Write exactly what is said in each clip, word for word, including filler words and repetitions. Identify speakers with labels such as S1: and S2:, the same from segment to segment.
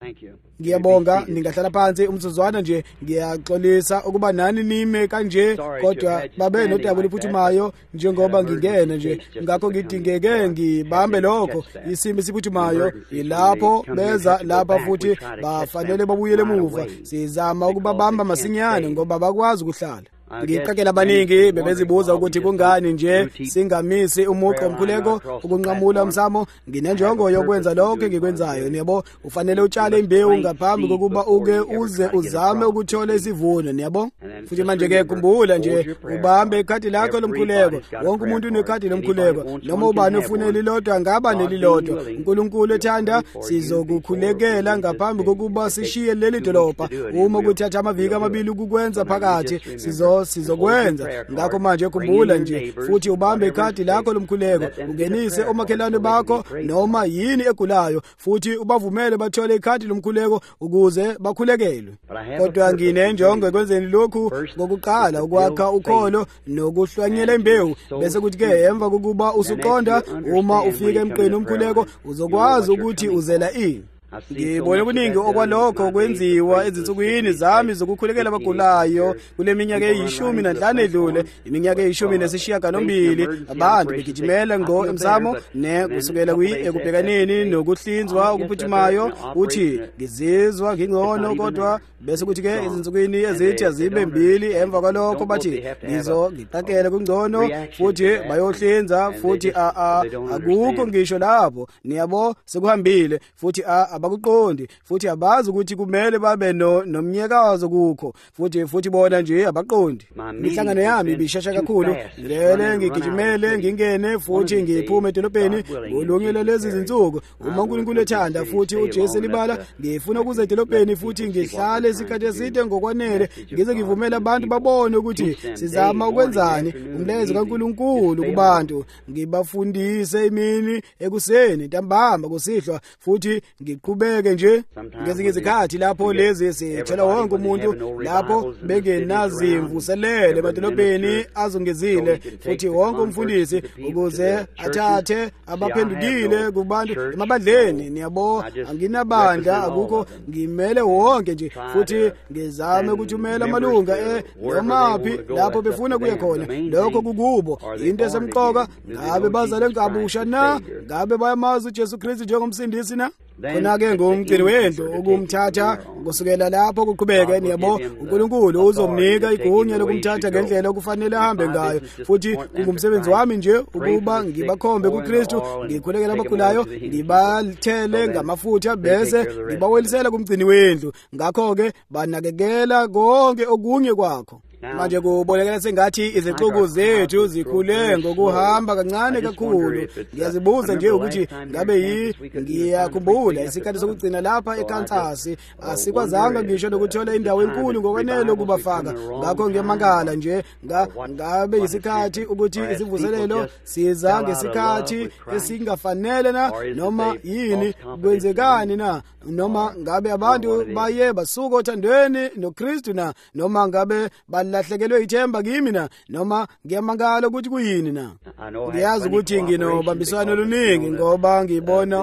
S1: Ngiyabonga ningahlala phansi umsuzwana nje ngiyaxolisa ukuba nani nime kanje kodwa babe nodaba liphuthumayo njengoba ngingena nje ngakho ngidingeke ngibambe lokho isimo siphuthumayo ilapho beza lapha futhi bafanele babuyele emuva sizama ukubabamba masinyane ngoba bakwazi ukuhlala ngiqakela abaningi bebezibuza ukuthi kungani nje singamisi umuqo omkhuleko ukunqamula umsamo nginenjongo yokwenza lokho engikwenzayo niyabo ufanele utshale imbewu ngaphambi kokuba uke uze uzame ukuthola isivuno niyabo futhi manje ke khumbula nje ubambe ikhadi lakho lomkhuleko wonke umuntu unekhadi lomkhuleko noma ubani ufuna lilodwa ngaba nelilodwa uNkulunkulu ethanda sizokukhulekela ngaphambi kokuba sishiye leli dolobha uma kuthatha amaviki amabili ukukwenza phakathi sizo sizokwenza ngakho manje khumbula nje futhi ubambe ikhadi lakho lomkhuleko ungenise omakhelwane bakho noma yini egulayo futhi ubavumele bathole ikhadi lomkhuleko ukuze bakhulekelwe kodwa nginenjongo ekwenzeni lokhu ngokuqala ukwakha ukholo nokuhlwanyela imbewu bese kuthi ke emva kokuba usuqonda uma ufika emqeni omkhuleko uzokwazi ukuthi uzela ini ngibone kuningi okwalokho kwenziwa ezinsukwini zami zokukhulekela abagulayo kule minyaka eyishumi nanhlanu edlule iminyaka eyishumi nesishiyagalombili abantu begijimela ngo emsamo ne kusukela kwi ekubhekaneni nokuhlinzwa okuphuthumayo uthi ngizizwa ngingcono kodwa bese kuthi ke izinsukwini ezithi azibe mbili emva kwalokho bathi ngizo ngiqakele kungcono futhi bayohlinza futhi a a akukho ngisho lapho niyabo sekuhambile futhi a abakuqondi futhi abazi ukuthi kumele babe no nomnyakazo kukho futhi futhi bona nje abaqondi imihlangano yami ibishasha kakhulu ngilele ngigijimele ngingene futhi ngiphume edolobheni ngolungile lezi zinsuku uma uNkulunkulu ethanda futhi uJesu libala ngifuna ukuze edolobheni futhi ngihlale isikhathi eside ngokwanele ngize ngivumela abantu babone ukuthi sizama ukwenzani umlezo kaNkulunkulu kubantu ngibafundise imini ekuseni ntambama kusihlwa futhi ngiqhubeke nje ngezinye izikhathi lapho lezi sithela wonke umuntu lapho bengenazimvuselele emadolobheni azongezile futhi wonke umfundisi ukuze athathe abaphendukile kubantu emabandleni niyabo anginabandla akukho ngimele wonke nje futhi ngizame ukuthumela amalunga e nomaphi lapho befuna kuye khona lokho kukubo into esemqoka ngabe bazale ngabusha na ngabe bayamazi uJesu Kristu njengomsindisi na khona-ke ngumceli wendlu ukumthatha kusukela lapho kuqhubeke niyabo uNkulunkulu uzomnika igunya lokumthatha ngendlela okufanele ahambe ngayo futhi kungumsebenzi wami nje ukuba ngibakhombe kuKristu ngikhulekela abagulayo ngibathele ngamafutha bese ngibawelisela kumgcini wendlu ngakho-ke banakekela konke okunye kwakho manje kubonakala sengathi izixuku zethu zikhule ngokuhamba kancane kakhulu ngiyazibuza nje ukuthi ngabe yi ngiyakhumbula isikhathi sokugcina lapha eKansas asikwazanga ngisho lokuthola indawo enkulu ngokwanele ukubafaka ngakho ngiyamangala nje ngabe isikhathi ukuthi isivuselelo siza ngesikhathi esingafanele na noma yini kwenzekani na noma ngabe abantu baye basuka othandweni noKristu na noma ngabe balahlekelwe ithemba kimi na noma ngiyamangala ukuthi kuyini na ngiyazi ukuthi nginobambiswano oluningi ngoba ngibona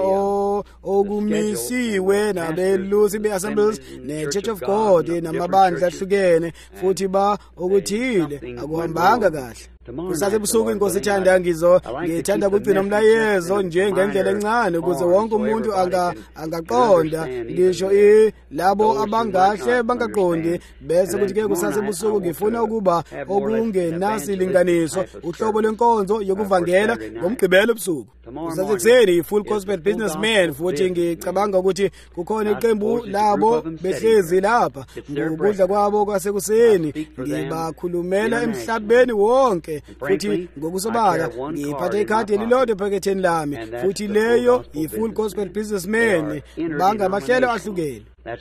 S1: okumisiwe nabelusi be-Assemblies ne-Church of God namabandla ahlukene futhi ba okuthile akuhambanga kahle kusase busuku inkosi ithanda ngizo ngithanda ukugcina umlayezo nje ngendlela encane ukuze wonke umuntu anga angaqonda ngisho labo abangahle bangaqondi bese kuthi ke kusase busuku ngifuna ukuba okungenasilinganiso uhlobo lwenkonzo yokuvangela ngomgqibelo ebusuku kusase kuseni full gospel businessman futhi ngicabanga ukuthi kukhona iqembu labo behlezi lapha ngokudla kwabo kwasekuseni ngibakhulumela emhlabeni wonke futhi ngokusobala ngiphathe ikhadi elilodwa ephaketheni lami futhi leyo i-full gospel businessman bangamahlelo ahlukene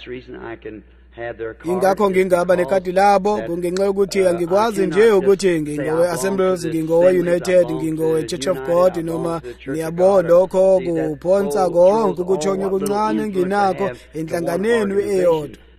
S1: ingakho ngingaba nekhadi labo kungenxa yokuthi angikwazi nje ukuthi ngingowe Assemblies ngingowe United ngingowe Church of God noma niyabo lokho kuphonsa konke ukuthonye kuncane nginakho enhlanganeni eyodwa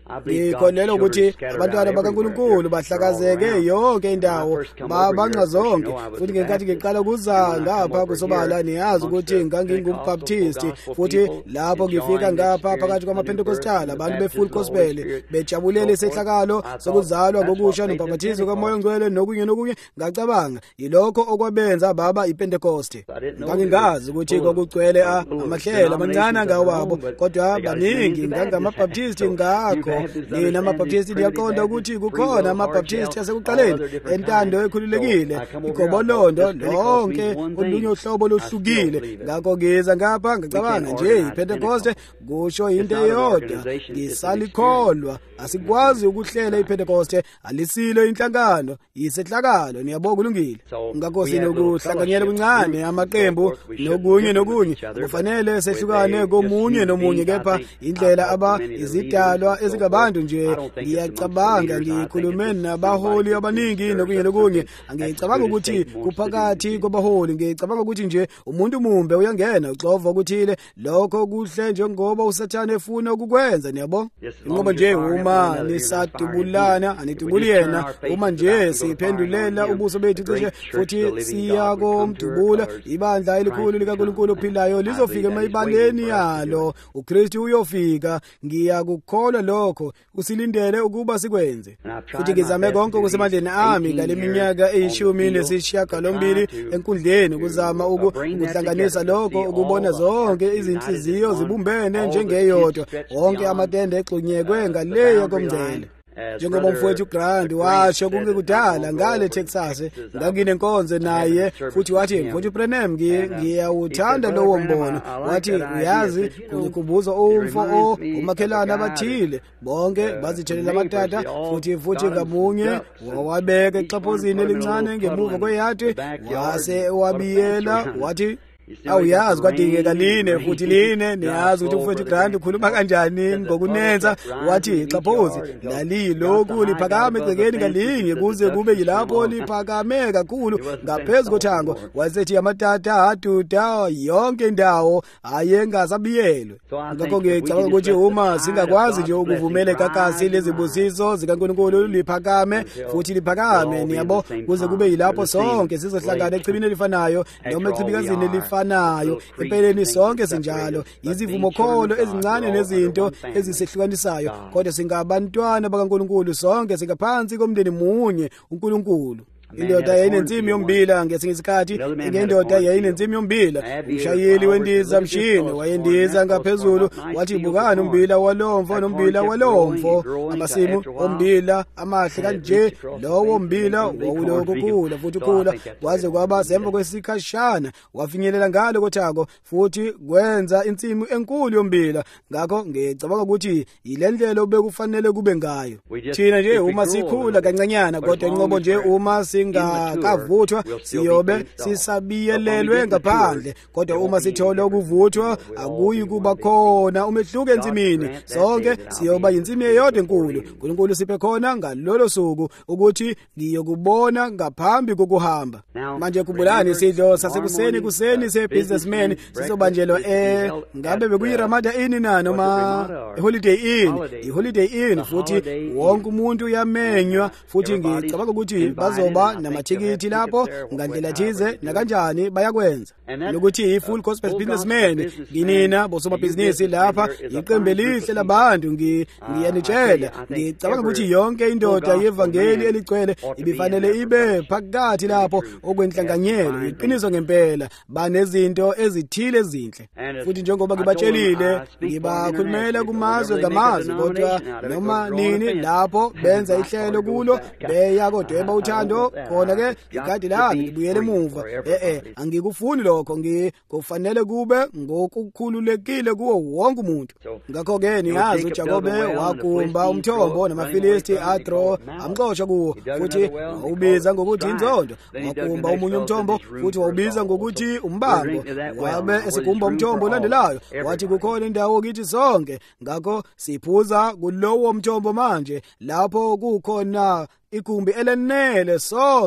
S1: ngikholelwa ukuthi abantwana bakaNkulunkulu bahlakazeke yonke indawo babanqa zonke. Futhi ngenkathi ngiqala ukuza ngapha kusobala niyazi ukuthi ngangingumbaptisti, futhi lapho ngifika ngapha phakathi kwamaPentecostal abantu befull gospel bejabulele isehlakalo sokuzalwa ngokusha nobhaptizo kaMoya Ngcwele nokunye nokunye, ngacabanga yilokho okwabenza baba iPentecost. Ngangingazi ukuthi kokugcwele amahlela amancane ngawo babo, kodwa baningi ngangamabaptisti. Ngakho nina amabaptisti liyaqonda ukuthi kukhona amabaptisti asekuqaleni entando ekhululekile, igobolondo lonke olunye uhlobo lohlukile. Ngakho ngiza ngapha ngicabanga nje iPentecost kusho into eyodwa, ngisalikholwa. Asikwazi ukuhlela iPentecost, alisilo inhlangano, yisehlakalo. Niyabonga kulungile. Ngakho sinokuhlanganyela kuncane amaqembu nokunye nokunye, kufanele sehlukane komunye nomunye, kepha indlela aba izidalwa ezingabantu nje. Ngiyacabanga ngikhulume nabaholi abaningi nokunye nokunye, angicabanga ukuthi kuphakathi kwabaholi, ngicabanga ukuthi nje umuntu mumbe uyangena uxova ukuthile lokho kuhle njengoba uSathane efuna ukukwenza. Niyabonga ngoba nje uma nisadubulana anidubuli yena, uma nje siphendulela ubuso bethu cishe futhi siyakomdubula ibandla elikhulu likaNkulunkulu ophilayo lizofika emayibaleni yalo, uKristu uyofika. Ngiyakukholwa lokho, usilindele ukuba sikwenze. Futhi ngizame konke kusemandleni ami ngale minyaka eyishumi nesishiyagalombili enkundleni ukuzama ukuhlanganisa lokho, ukubona zonke izinhliziyo zibumbene njengeyodwa, wonke amatende exhunyekwe ngaleyo komngcele. Njengoba mfowethu Grant washo kungekudala ngale Texas, nganginenkonzo naye futhi wathi, mfowethu Branham, ngiyawuthanda lowo mbono. Wathi uyazi ukubuza umfo umakhelana abathile bonke bazitshelela amatata, futhi futhi ngamunye wawabeka exhaphozini elincane ngemuva kweyadi, wase wabiyela. Wathi awuyazi kwadingeka line futhi line, niyazi ukuthi mfowethu Grant ukhuluma kanjani ngokunenza. Wathi ixhaphozi lalilokhu liphakame egcekeni ngalinye kuze kube yilapho liphakame kakhulu ngaphezu kothango. Wasethi amatata aduda yonke indawo ayengasabiyelwe. Ngakho ngicabanga ukuthi uma singakwazi nje ukuvumela kakasi lezibusiso zikaNkulunkulu liphakame futhi liphakame, niyabo, kuze kube yilapho sonke sizohlangana echibini elifanayo noma echibikazini elifanayo fanayo. Empeleni sonke sinjalo, izivumo kholo ezincane nezinto ezisehlukanisayo, kodwa singabantwana bakaNkulunkulu, sonke singaphansi komndeni munye uNkulunkulu. Indoda yayinensimu yombila ngesinye isikhathi, ingendoda yayinensimu yombila. Umshayeli wendiza mshini wayendiza ngaphezulu, wathi bukani umbila walomfo nombila walomfo, amasimu ombila amahle kanje. Lowo mbila wawuloko khula futhi khula kwaze kwaba semva kwesikhashana wafinyelela ngalo kothango futhi kwenza insimu enkulu yombila. Ngakho ngicabanga ukuthi yilendlela obekufanele kube ngayo thina nje uma sikhula kancanyana, kodwa inqobo nje uma ngakavuthwa siyobe sisabiyelelwe ngaphandle. Kodwa uma sithola ukuvuthwa akuyi kuba khona umehluko ensimini, sonke siyoba yinsimi eyodwa enkulu. uNkulunkulu siphe khona ngalolo suku ukuthi ngiyokubona ngaphambi kokuhamba. Manje khumbulani isidlo sasekuseni kuseni se-businessman sizobanjelwa eh ngabe bekuyiRamada Inn na noma iHoliday Inn, iHoliday Inn, futhi wonke umuntu uyamenywa, futhi ngicabanga ukuthi bazoba namathikithi lapho ngandlela thize nakanjani bayakwenza. Lokuthi ifull gospel businessman nginina bosomabhizinisi lapha iqembu elihle labantu, ngiyanitshela ngicabanga ukuthi yonke indoda yevangeli eligcwele ibifanele ibe phakathi lapho okwenhlanganyelo. Iqiniso ngempela banezinto ezithile ezinhle, futhi njengoba ngibatshelile ngibakhulumela kumazwe ngamazwe, kodwa noma nini lapho benza ihlelo kulo beya kodweba uthando khona ke igadi lami libuyele emuva. Eh eh angikufuni lokho, ngikufanele kube ngokukhululekile kuwo wonke umuntu. Ngakho ke niyazi uJakobe wakumba umthombo namafilisti athro amxotsha kuwo, futhi wawubiza ngokuthi inzondo. Wakumba omunye umthombo futhi wawubiza ngokuthi umbango. Wabe esikumba umthombo olandelayo wathi kukhona indawo kithi sonke. Ngakho siphuza kulowo mthombo manje lapho kukhona igumbi elenele sonke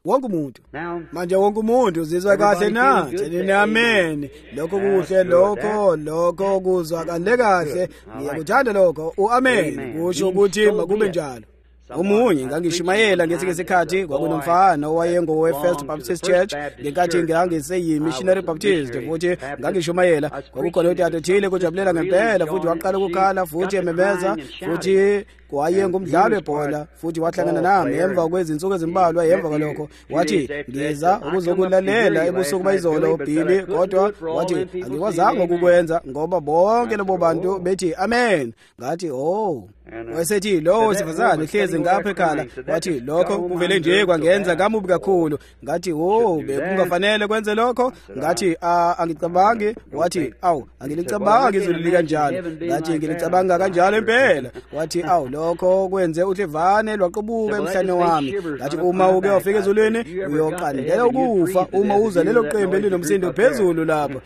S1: wonke umuntu manje wonke umuntu uzizwa kahle na thini amen lokho kuhle lokho lokho kuzwakale kahle ngiyakuthanda lokho uamen kusho ukuthi makube njalo Omunye ngangishumayela ngesinye isikhathi kwakunomfana owayengowe First Baptist Church ngenkathi ngangiseyi missionary Baptist futhi ngangishumayela kwakukhona utata othile kujabulela ngempela futhi waqala ukukhala futhi ememeza futhi kwayengumdlalo webhola futhi wahlangana nami emva kwezinsuku ezimbalwa emva kwalokho wathi ngiza ukuzokulalela ebusuku bayizolo Billy kodwa wathi angikwazanga ukukwenza ngoba bonke labo bantu bethi amen ngathi oh wasethi lo sifazane hlezi ngapha ekhala wathi lokho kuvele nje kwangenza kamubi kakhulu ngathi oh bekungafanele kwenze lokho ngathi angicabangi wathi awu angilicabanga izulu kanjalo ngathi ngilicabanga kanjalo impela wathi awu lokho kwenze uhlevane lwaqobuka emhlane wami ngathi uma uke ufika ezulwini uyoqandela ukufa uma uza lelo qembu elinomsindo phezulu lapha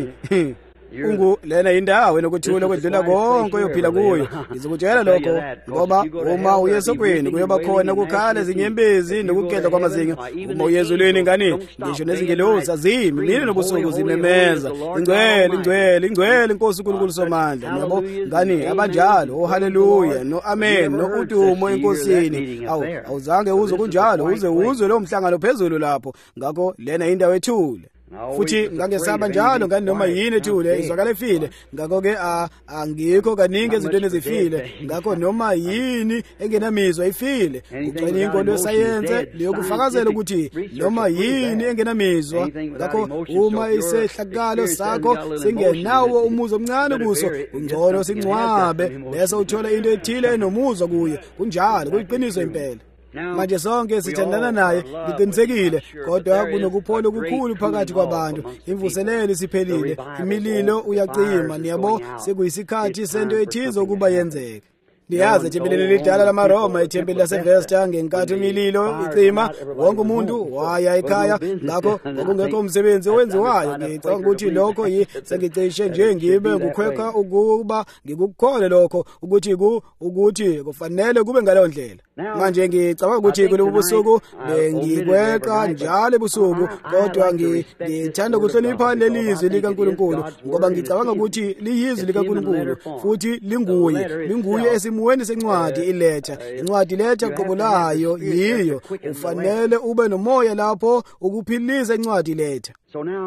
S1: ungu lena indawo enokuthula kwedlula konke uyophila kuyo ngizokutshela lokho ngoba uma uyesokweni kuyoba khona ukukhala ezinyembezi nokugedla kwamazinyo uma uyezulwini ngani ngisho nezingelosi azimi mina nobusuku zimemeza ingcwele ingcwele ingcwele inkosi uNkulunkulu somandla yabo ngani abanjalo oh haleluya no amen no udumo enkosini awu awuzange uze kunjalo uze uzwe lo mhlangano phezulu lapho ngakho lena indawo ethule futhi ngangesaba njalo ngani noma yini ethule izwakala efile ngakho ke angikho kaningi ezintweni ezifile ngakho noma yini engenamizwa ifile ugcina inkolo yesayense liyokufakazela ukuthi noma yini engenamizwa ngakho uma isehlakalo sakho singenawo umuzo omncane kuso ungcono sincwabe bese uthola into ethile enomuzwa kuye kunjalo kuyiqiniso impela manje sonke sithandana naye ngiqinisekile kodwa kunokuphola okukhulu phakathi kwabantu imvuselelo isiphelile imililo uyacima niyabo sekuyisikhathi sento ethizo ukuba yenzeke niyazi ithempeli lidala lamaRoma ithempeli laseVesta ngenkathi imililo icima wonke umuntu waya ekhaya ngakho kwakungekho umsebenzi owenziwayo ngicabanga ukuthi lokho yi sengicishe nje ngibe ngukhweka ukuba ngikukhole lokho ukuthi ku ukuthi kufanele kube ngaleyo ndlela manje ngicabanga ukuthi kulobu busuku bengikweqa njalo ebusuku kodwa ngithanda ukuhlonipha lelizwi likaNkuluNkulu ngoba ngicabanga ukuthi liyizwi likaNkuluNkulu futhi linguye linguye esimweni sencwadi iletha incwadi letha qobulayo yiyo ufanele ube nomoya lapho ukuphilisa incwadi letha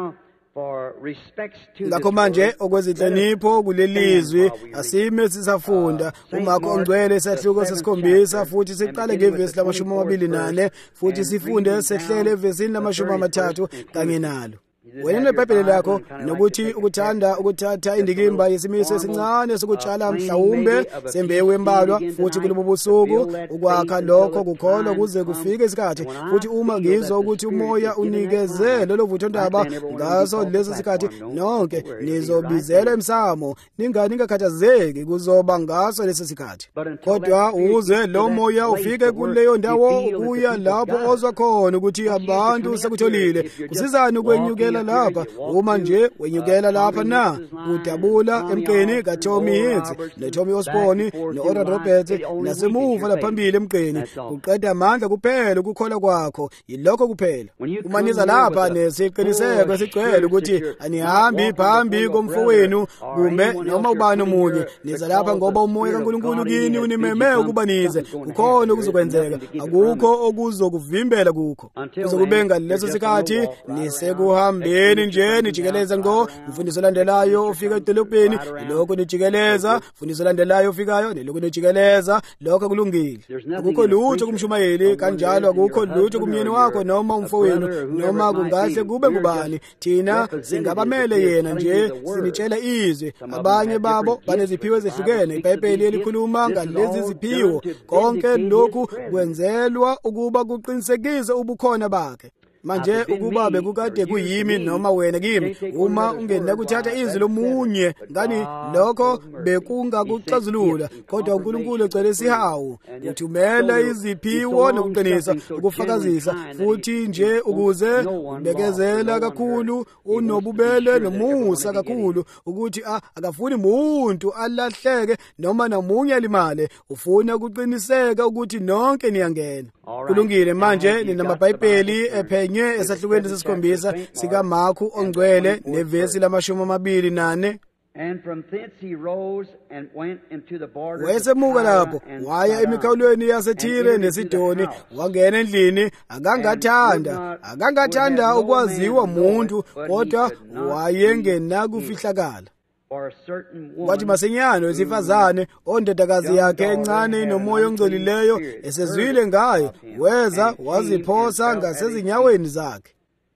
S1: ngakho manje okwezinhlonipho kulelizwi asime sisafunda umakho ongcwele isahluko sesikhombisa futhi siqale ngevesi lamashumi amabili nane futhi sifunde sehlele evesini lamashumi amathathu kanye nalo wena neBhayibheli lakho nokuthi ukuthanda ukuthatha indikimba yesimiso esincane sokutshala mhlawumbe sembewu embalwa futhi kulobo busuku ukwakha lokho kukholwa kuze kufike isikhathi futhi uma ngizwa ukuthi umoya unikeze lelo vutho ndaba ngaso leso sikhathi nonke nizobizela emsamo ningani ngakhathazeki kuzoba ngaso leso sikhathi kodwa uze lo moya ufike kuleyo ndawo kuya lapho ozwa khona ukuthi abantu sekutholile kusizana ukwenyukela lapha uma nje wenyukela lapha na udabula emqeni kaTommy Hicks noTommy Osborne noOral Roberts nasemuva laphambili emqeni uqeda amandla kuphela ukukhola kwakho yilokho kuphela uma niza lapha nesiqiniseko esigcwele ukuthi anihambi phambi komfowenu kumbe noma ubani omunye niza lapha ngoba umoya kaNkuluNkulu kini unimeme ukuba nize kukhona okuzokwenzeka akukho okuzokuvimbela kukho kuzokubenga leso sikhathi nisekuhambe yeni nje nijikeleza ngo mfundiso landelayo ufika edolobheni lokho nijikeleza mfundiso landelayo ufikayo nelokho nijikeleza lokho kulungile akukho lutho kumshumayeli kanjalo akukho lutho kumyeni wakho noma umfowenu noma kungahle kube ngubani thina singabamele yena nje sinitshela izwi abanye babo baneziphiwo ezihlukene iBhayibheli elikhuluma ngalezi ziphiwo konke lokhu kwenzelwa ukuba kuqinisekise ubukhona bakhe manje ukuba bekukade kuyimi noma wena kimi uma ungena kuthatha izwi lomunye ngani lokho bekungakuxazulula kodwa uNkulunkulu ecela isihawu uthumela iziphiwo nokuqinisa ukufakazisa futhi nje ukuze ubekezela kakhulu unobubele nomusa kakhulu ukuthi akafuni umuntu alahleke noma namunye alimale ufuna ukuqiniseka ukuthi nonke niyangena kulungile manje ninamabhayibheli ephenye esahlukweni sesikhombisa sika Marku ongcwele nevesi lamashumi amabili nane.
S2: And from thence he rose and went into the borders
S1: wayesemuka lapho waya emikhawulweni yaseThire neSidoni wangena endlini akangathanda akangathanda ukwaziwa umuntu kodwa wayengena kufihlakala kwathi masenyana wesifazane ondodakazi yakhe encane inomoya ongcolileyo esezwile ngayo weza waziphosa ngasezinyaweni zakhe.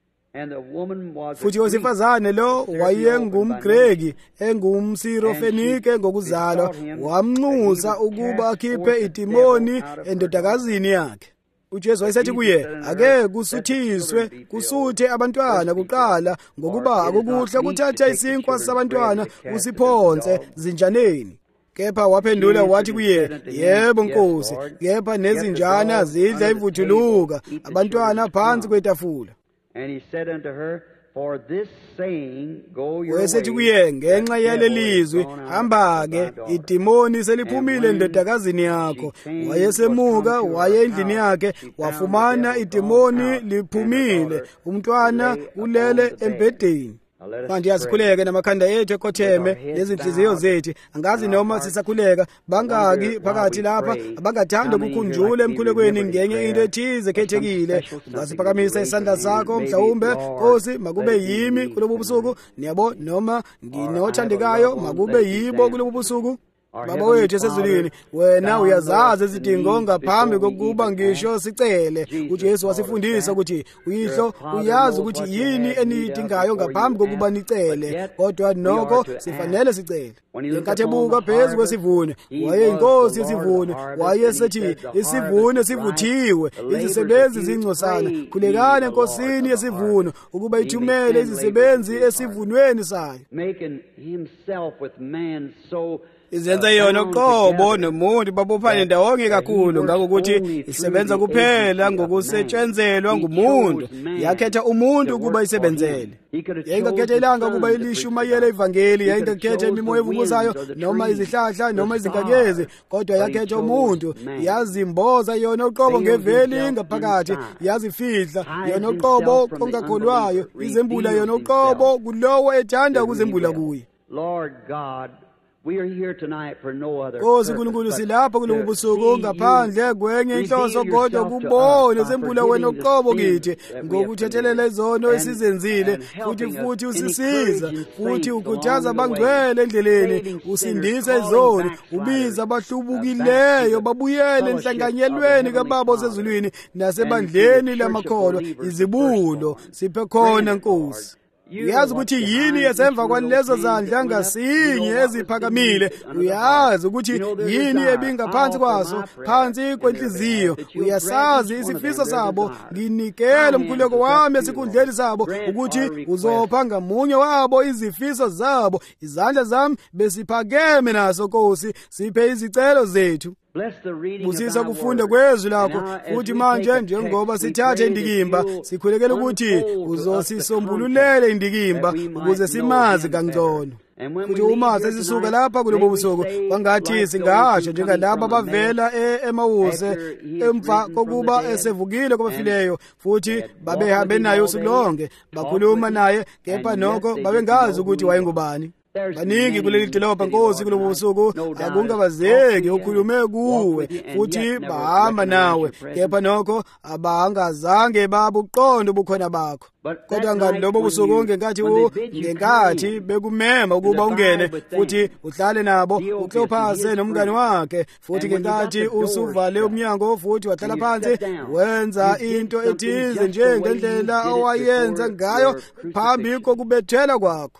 S1: Futhi owesifazane lo wayengumGreki engumSirofenike ngokuzalwa wamnxusa ukuba akhiphe idimoni endodakazini yakhe. uJesu wayesethi kuye ake kusuthiswe kusuthe abantwana kuqala ngokuba akukuhle ukuthatha isinkwa sabantwana usiphonse zinjaneni. Kepha waphendula wathi kuye yebo Nkosi kepha nezinjana zidla ivuthuluka abantwana phansi kwetafula.
S2: And he said unto her, For this saying, go your way.
S1: Wayesethi kuye ngenxa yalelizwi hamba-ke idimoni seliphumile endodakazini yakho. Wayesemuka waye endlini yakhe wafumana idimoni liphumile umntwana ulele embhedeni. Manje asikhuleke namakhanda ethu ekhotheme lezinhliziyo zethu angazi noma sisakhuleka bangaki phakathi lapha abangathanda ukukhunjula emkhulekweni ngenye into ethize ekhethekile. Ungasiphakamisa isandla sakho mhlawumbe Nkosi makube yimi kulobu busuku niyabo noma nginothandekayo makube yibo kulobu busuku. Baba wethu esezulwini wena uyazazi izidingo ngaphambi kokuba ngisho sicele. uJesu wasifundisa ukuthi uyihlo uyazi ukuthi yini eniyidingayo ngaphambi kokuba nicele kodwa noko sifanele sicele. Lenkathi ebuka phezu kwesivuno wayeyinkosi yesivuno wayesethi isivuno sivuthiwe izisebenzi zingcosana khulekani enkosini yesivuno ukuba ithumele izisebenzi esivunweni sayo.
S2: Making himself with man so
S1: izenza yona uqobo nomuntu babophane ndawonye kakhulu ngakuthi isebenza kuphela ngokusetshenzelwa ngumuntu. Yakhetha umuntu ukuba isebenzele. Yayingakhetha ilanga ukuba ilishumayele ivangeli yayingakhetha imimoya evuvuzayo noma izihlahla noma izinkanyezi kodwa yakhetha umuntu yazimboza yona uqobo ngeveli ngaphakathi yazifihla yona uqobo kongakholwayo izembula yona uqobo kulowo ethanda ukuzembula kuye.
S2: Lord God, we are here tonight for no other
S1: Nkosi Nkulunkulu silapha kulobu busuku ngaphandle kwenye inhloso kodwa kubone zembula wena uqobo kithi ngokuthethelela izono esizenzile futhi futhi usisiza futhi ukhuthaza abangcwele endleleni usindisa izono ubiza abahlubukileyo babuyele enhlanganyelweni kaBaba osezulwini nasebandleni lamakholwa izibulo siphe khona Nkosi. Uyazi ukuthi yini esemva kwalezo zandla ngasinye eziphakamile. Uyazi ukuthi yini ebingaphansi kwazo phansi kwenhliziyo. Uyasazi isifiso sabo. Nginikele umkhuleko wami esikhundleni sabo ukuthi uzopha ngamunye wabo izifiso zabo. Izandla zami besiphakeme naso Nkosi siphe izicelo zethu. Busisa kufunda kwezwi lakho futhi manje njengoba sithathe indikimba sikhulekela ukuthi uzosisombululele indikimba ukuze simazi kangcono. Futhi uma sesisuka lapha kulobo busuku kwangathi singasho njengalabo abavela eMawuse emva kokuba esevukile kwabafileyo futhi babehambe naye usuku lonke bakhuluma naye kepha nokho babengazi ukuthi wayengubani. Baningi kuleli dolobha Nkosi kulobu busuku akungabazeki ukhulume kuwe futhi bahamba nawe kepha nokho abangazange babuqonde ubukhona bakho. Kodwa ngalobo busuku ngenkathi ngenkathi bekumema ukuba ungene futhi uhlale nabo uKleophase nomngane wakhe futhi ngenkathi usuvale umnyango futhi wahlala phansi wenza into ethize njengendlela owayenza ngayo phambi kokubethela kwakho.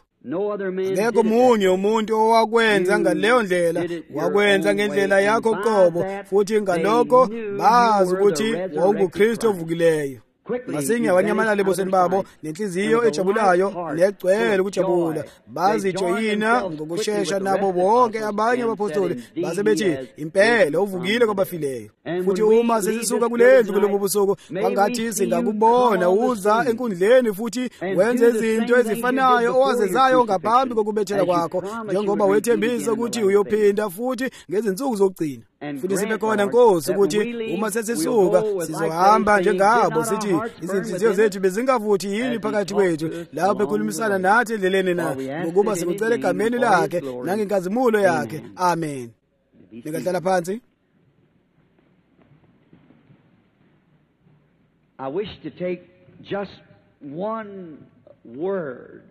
S1: Ngeke munye umuntu owakwenza ngaleyo ndlela wakwenza ngendlela yakho qobo futhi ngalokho bazi ukuthi wawunguKristu ovukileyo. masinya abanyamalala ebusweni babo nenhliziyo ejabulayo negcwele ukujabula bazijoyina ngokushesha nabo bonke abanye abapostoli base bethi impela uvukile kwabafileyo. Futhi uma sesisuka kulendlu kulobu busuku bangathi singakubona uza enkundleni futhi wenze izinto ezifanayo owazezayo ngaphambi kokubethela kwakho, njengoba wethembisa ukuthi uyophinda futhi ngezinsuku zokugcina. Futhi sibe khona Nkosi ukuthi uma sesisuka sizohamba njengabo sithi izinhliziyo zethu bezingavuthi yini phakathi kwethu lapho ekhulumisana nathi endleleni na, ngokuba sikucela egameni lakhe nangenkazimulo yakhe. Amen. Ningahlala phansi.
S2: I wish to take just one word.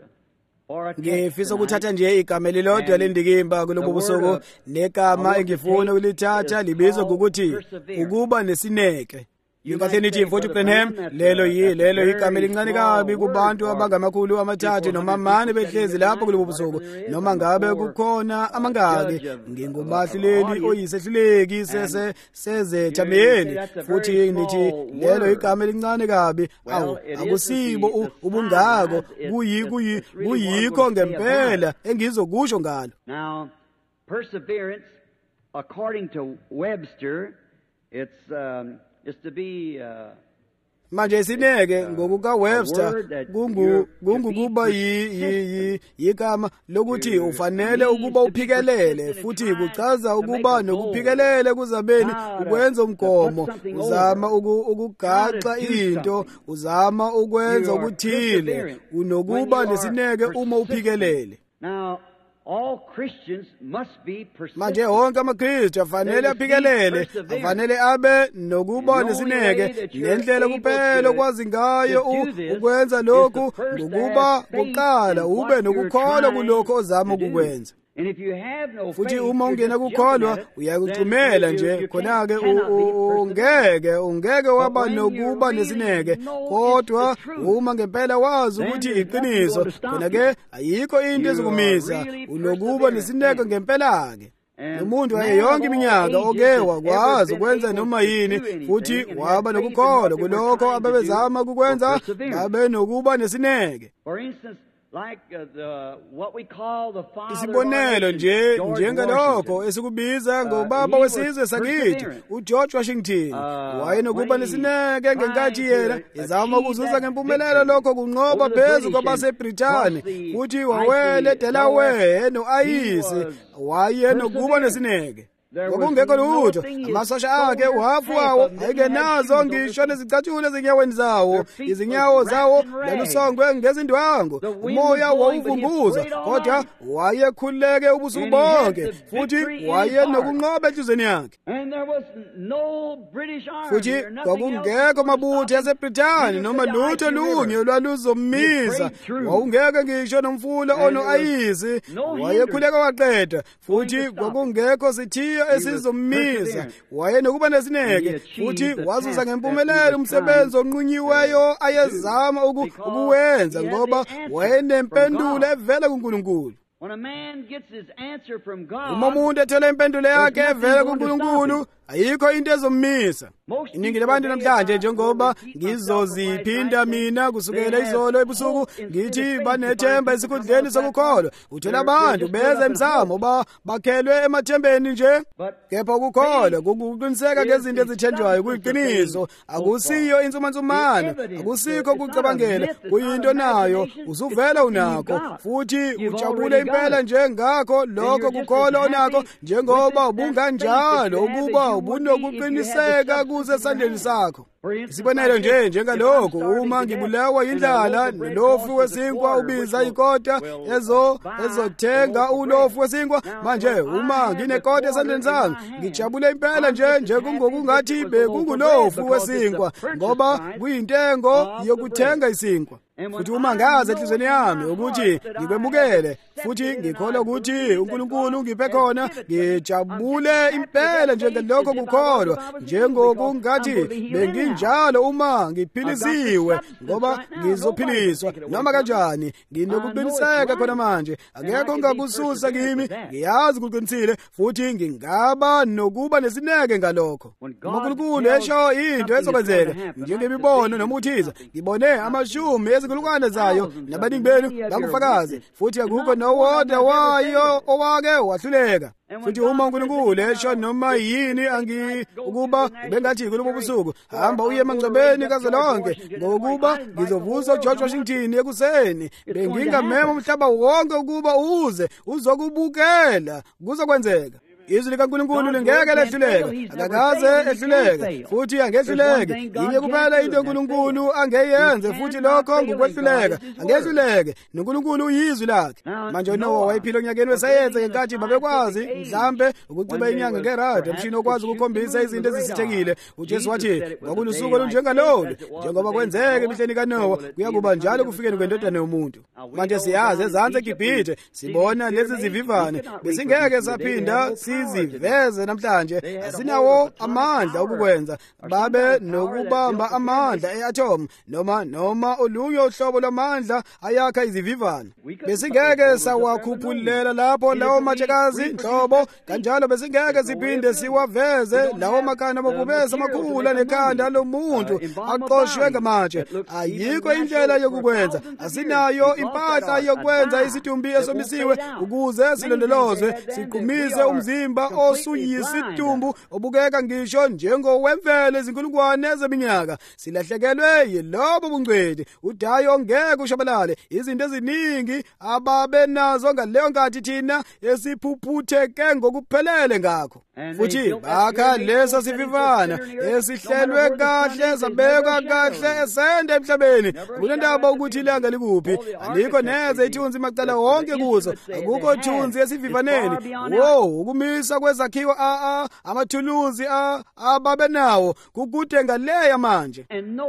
S1: Ngifisa ukuthatha nje igama elilodwa lendikimba kulobu busuku, negama engifuna ukulithatha libizwa ngokuthi ukuba nesineke. Ingahle nithi mfowethu Branham, lelo yi lelo igama elincane kabi kubantu abangamakhulu amathathu noma amane behlezi lapho kulobu busuku, noma ngabe kukhona amangaki. Ngingumahluleli oyisehluleki sese sezethameli, futhi nithi lelo igama elincane kabi. Awu akusibo ubungako, kuyi kuyikho ngempela engizokusho ngalo.
S2: Now perseverance according to Webster, it's um is to be uh,
S1: manje sineke ngokuka Webster kungu kungukuba yi igama lokuthi ufanele ukuba uphikelele, futhi kuchaza ukuba nokuphikelele kuzabeni ukwenza umgomo, uzama ukugaxa into, uzama ukwenza ukuthile, unokuba nesineke uma uphikelele.
S2: Now all Christians must be persistent.
S1: Manje wonke amaKristu afanele aphikelele, afanele abe nokuba nesineke, nendlela kuphela okwazi ngayo ukwenza lokhu ngokuba kuqala ube nokukholwa kulokho ozama ukukwenza. Futhi uma ungena kukholwa uyakucumela nje, khona-ke ungeke ungeke waba nokuba nesineke. Kodwa uma ngempela wazi ukuthi iqiniso, khona-ke ayikho into ezokumisa, unokuba nesineke ngempela-ke. Umuntu waye yonke iminyaka oke wakwazi ukwenza noma yini, futhi waba nokukholwa kulokho ababezama ukukwenza, babe nokuba nesineke.
S2: Like uh, the what we call the father.
S1: Isibonelo nje njengalokho esikubiza ngobaba wesizwe sakithi uGeorge Washington, wayenokuba nesineke ngenkathi yena ezama ukuzuza ngempumelelo lokho kunqoba phezu kwabaseBrithani, futhi wawele Delaware noayisi wayenokuba nesineke. Kwakungekho lutho, amasosha akhe uhafu wawo ayikenazo ngisho nezicathulo ezinyaweni zawo, izinyawo zawo lalusongwe ngezindwangu, umoya wawuvunguza, kodwa wayekhuleke ubusuku bonke, futhi wayenokunqoba enhlizweni yakhe. Futhi kwakungekho mabutho yaseBrithani noma lutho lunye olwaluzomisa, wawungeke ngisho nomfula ono-ayisi, wayekhuleka waqeda, futhi kwakungekho sithiyo esizomisa, wayenokuba nesineke, futhi wazuza ngempumelelo umsebenzi onqunyiweyo ayezama ukuwenza, ngoba wayenempendulo evela kuNkulunkulu. Uma umuntu ethola impendulo yakhe evela kuNkulunkulu, ayikho into ezomisa. Iningi labantu namhlanje, njengoba ngizoziphinda mina kusukela izolo ebusuku ngithi banethemba esikhundleni sokukholwa, uthola abantu beza emsamo bakhelwe emathembeni nje, kepha ukukholwa kuqiniseka ngezinto ezithenjwayo kuyiqiniso, akusiyo insumansumane, akusikho ukucabangela, kuyinto nayo usuvela unakho, futhi ujabule impela nje ngakho lokho kukholwa onakho, njengoba ubunganjalo ukuba ubunokuqiniseka kusesandleni sakho. Isibonelo nje njengalokho, uma ngibulawa yindlala nolofu wesinkwa ubiza ikota ezo ezothenga ulofu wesinkwa, manje uma nginekota esandleni sami ngijabule impela nje nje kungokungathi bekungulofu wesinkwa, ngoba kuyintengo yokuthenga isinkwa. Futhi uma ngazi enhlizweni yami ukuthi ngikwemukele, futhi ngikholwa ukuthi uNkulunkulu ungiphe khona ngijabule impela njengalokho kukholwa njengokungathi benginjalo uma ngiphilisiwe ngoba ngizophiliswa noma kanjani nginokuqiniseka khona manje akekho ngakususa kimi ngiyazi kuqinisile futhi ngingaba nokuba nesineke ngalokho uNkulunkulu esho into ezokwenzeka njengemibono nomuthiza ngibone amashumi ezinkulungwane zayo nabaningi benu bangufakazi futhi akukho nowodwa wayo owake wahluleka futhi uma uNkulunkulu esho noma yini angi ukuba bengathi kulobo busuku hamba uye emangcwabeni kazolonke ngokuba ngizovusa uGeorge Washington ekuseni bengingamema umhlaba wonke ukuba uze uzokubukela kuzokwenzeka izwi likaNkulunkulu lingeke lehluleka akakaze ehluleka futhi angehluleke inye kuphela into uNkulunkulu angeyenze futhi lokho ngokwehluleka angehluleke noNkulunkulu uyizwi lakhe manje uNoah wayephila onyakeni wesayense ngenkathi babekwazi mhlambe ukuciba inyanga ngerada umshini okwazi ukukhombisa izinto ezisithekile uJesu wathi ngakulusuku olunjengalolu njengoba kwenzeka emihleni kaNoah kuyakuba njalo kufikeni kwendodana yomuntu manje siyazi ezansi eGibhithe sibona lezi zivivane besingeke saphinda siziveze namhlanje asinawo amandla okukwenza babe nokubamba amandla eatom noma noma olunye uhlobo lwamandla ayakha izivivane besingeke sawakhuphula lapho lawo matshekazi nhlobo kanjalo besingeke siphinde siwaveze lawo makana bobubesa amakhulu nekhanda lomuntu aqoshwe ngamatshe ayikho indlela yokukwenza asinayo impahla yokwenza isitumbi esomisiwe ukuze silondolozwe siqumise umzimba osuyisitumbu obukeka ngisho njengowemvelo ezinkulungwane ezeminyaka silahlekelwe yilobo bungcweti udayo ngeke ushabalale izinto eziningi ababe nazo ngaleyo nkathi thina esiphuphutheke ngokuphelele ngakho futhi bakha leso sivivana esihlelwe kahle sabekwa kahle esende emhlabeni kunendaba ukuthi ilanga likuphi alikho neze ithunzi macala wonke kuzo akukho thunzi esivivaneni wo ukumisa kwezakhiwo a a amathuluzi a ababe nawo kukude ngaleya manje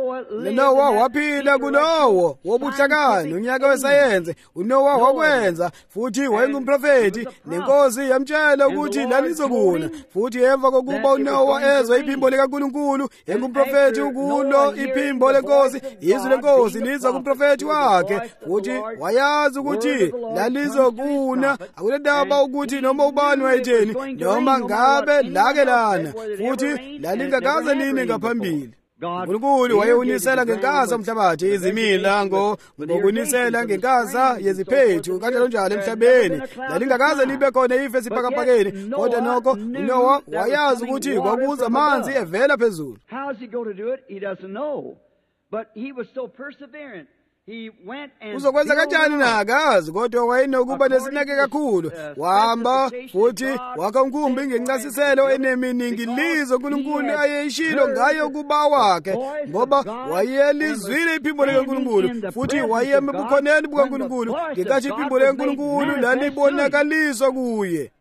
S1: Noah waphila kulowo wobuhlakani unyaka wesayense uNoah wakwenza futhi wayengumprofeti nenkosi yamtshela ukuthi lalizokuna futhi emva kokuba uNoah ezwe iphimbo likaNkulunkulu engumprofeti ukulo iphimbo lenkosi izwi lenkosi liza kumprofeti wakhe futhi wayazi ukuthi lalizokuna akunendaba ukuthi noma ubani wayetheni noma ngabe lake lana futhi lalingakaze line ngaphambili uNkulunkulu wayeunisela ngenkaza umhlabathi izimila ngokunisela ngenkaza yeziphethu kanjalo njalo emhlabeni lalingakaze libe khona ife esibhakabhakeni kodwa nokho uNoah wayazi ukuthi kwakuza amanzi evela phezulu
S2: How is he going to do it? He doesn't know. But he was so perseverant.
S1: uzokwenza kanjani na akazi kodwa wayenokuba nesineke kakhulu wahamba futhi wakha umkhumbi ngencasiselo eneminingi lizo uNkulunkulu ayeyishilo ngayo kuba wakhe ngoba wayelizwile iphimbo likaNkulunkulu futhi wayeme ebukhoneni bukaNkulunkulu ngenkathi iphimbo likaNkulunkulu lalibonakaliswa kuye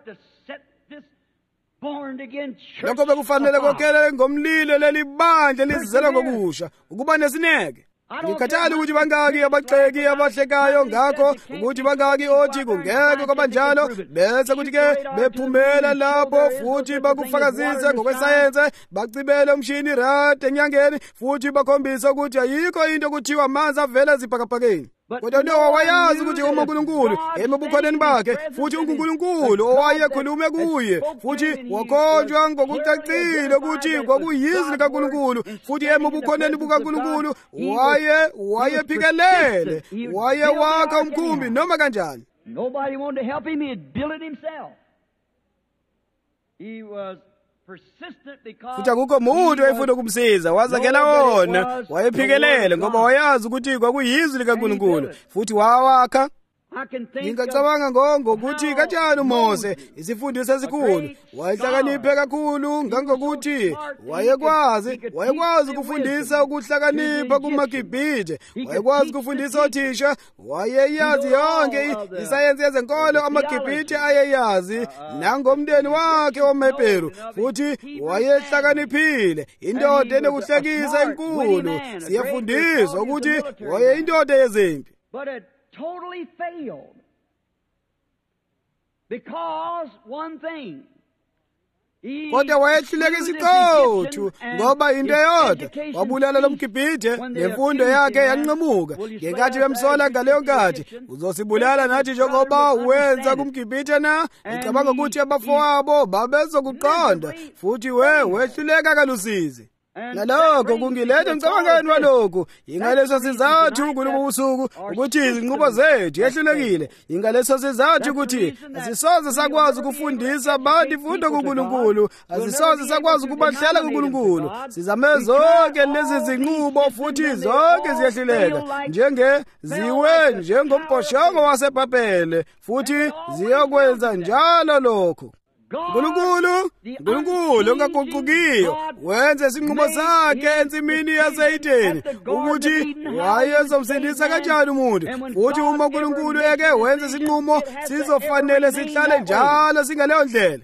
S1: lokho bekufanele kokhele ngomlilo leli bandla lizizela ngokusha ukuba nesineke ngikhathali ukuthi bangaki abaqeki abahlekayo ngakho ukuthi bangaki othi kungeke kwabanjalo bese kuthi ke bephumela lapho futhi bakufakazise ngokwesayense bacibela umshini rad enyangeni futhi bakhombisa ukuthi ayikho into kuthiwa amanzi avela ezibhakabhakeni kodwa Noah wayazi ukuthi uma uNkulunkulu emebukhoneni bakhe futhi uNkulunkulu owayekhulume kuye futhi wakhonjwa ngokucacile ukuthi kwakuyizwi likaNkulunkulu futhi emebukhoneni bukaNkulunkulu waye wayephikelele waye wakha umkhumbi noma kanjani
S2: nobody wanted to help him, he built it himself. He was
S1: futhi akukho muntu efuna ukumsiza wazakhela wona wayephikelele ngoba wayazi ukuthi kwakuyizwi likaNkulunkulu futhi wawakha ngingacabanga ngokuthi kanjani uMose isifundiso esikhulu wayehlakaniphe kakhulu ngangokuthi wayekwazi wayekwazi ukufundisa ukuhlakanipha kumaGibhithe wayekwazi ukufundisa othisha wayeyazi yonke isayensi yezenkolo amaGibhithe ayeyazi nangomndeni wakhe woMhebheru futhi wayehlakaniphile indoda enokuhlekisa enkulu siyafundiswa ukuthi wayeyindoda yezempi
S2: totally failed. Because one thing,
S1: kodwa wayehluleka isiqothu ngoba into eyodwa wabulala lo mGibhithe nemfundo yakhe yanqamuka. Ngenkathi bemsola ngaleyo nkathi, uzosibulala nathi njengoba wenza kumGibhithe na? Ngicabanga ukuthi abafowabo babezokuqonda, futhi we wehluleka kalusizi. Nalokho kungiletha ngicabangeni walokhu, ingaleso sizathu kulo usuku ukuthi izinqubo zethu yehlulekile. Ingaleso sizathu ukuthi asisoze sakwazi ukufundisa abantu ifundo kuNkulunkulu, asisoze sakwazi ukubahlela kuNkulunkulu. Sizame zonke lezi zinqubo futhi zonke ziyehluleka, njenge ziwe njengombhoshongo waseBhabhele, futhi ziyokwenza njalo lokho. Nkulunkulu, Nkulunkulu ongaguqukiyo, wenze isinqumo sakhe ensimini yaseEdeni ukuthi wayezomsindisa kanjani umuntu. Futhi uma uNkulunkulu eke wenze isinqumo, sizofanele sihlale njalo singaleyo ndlela.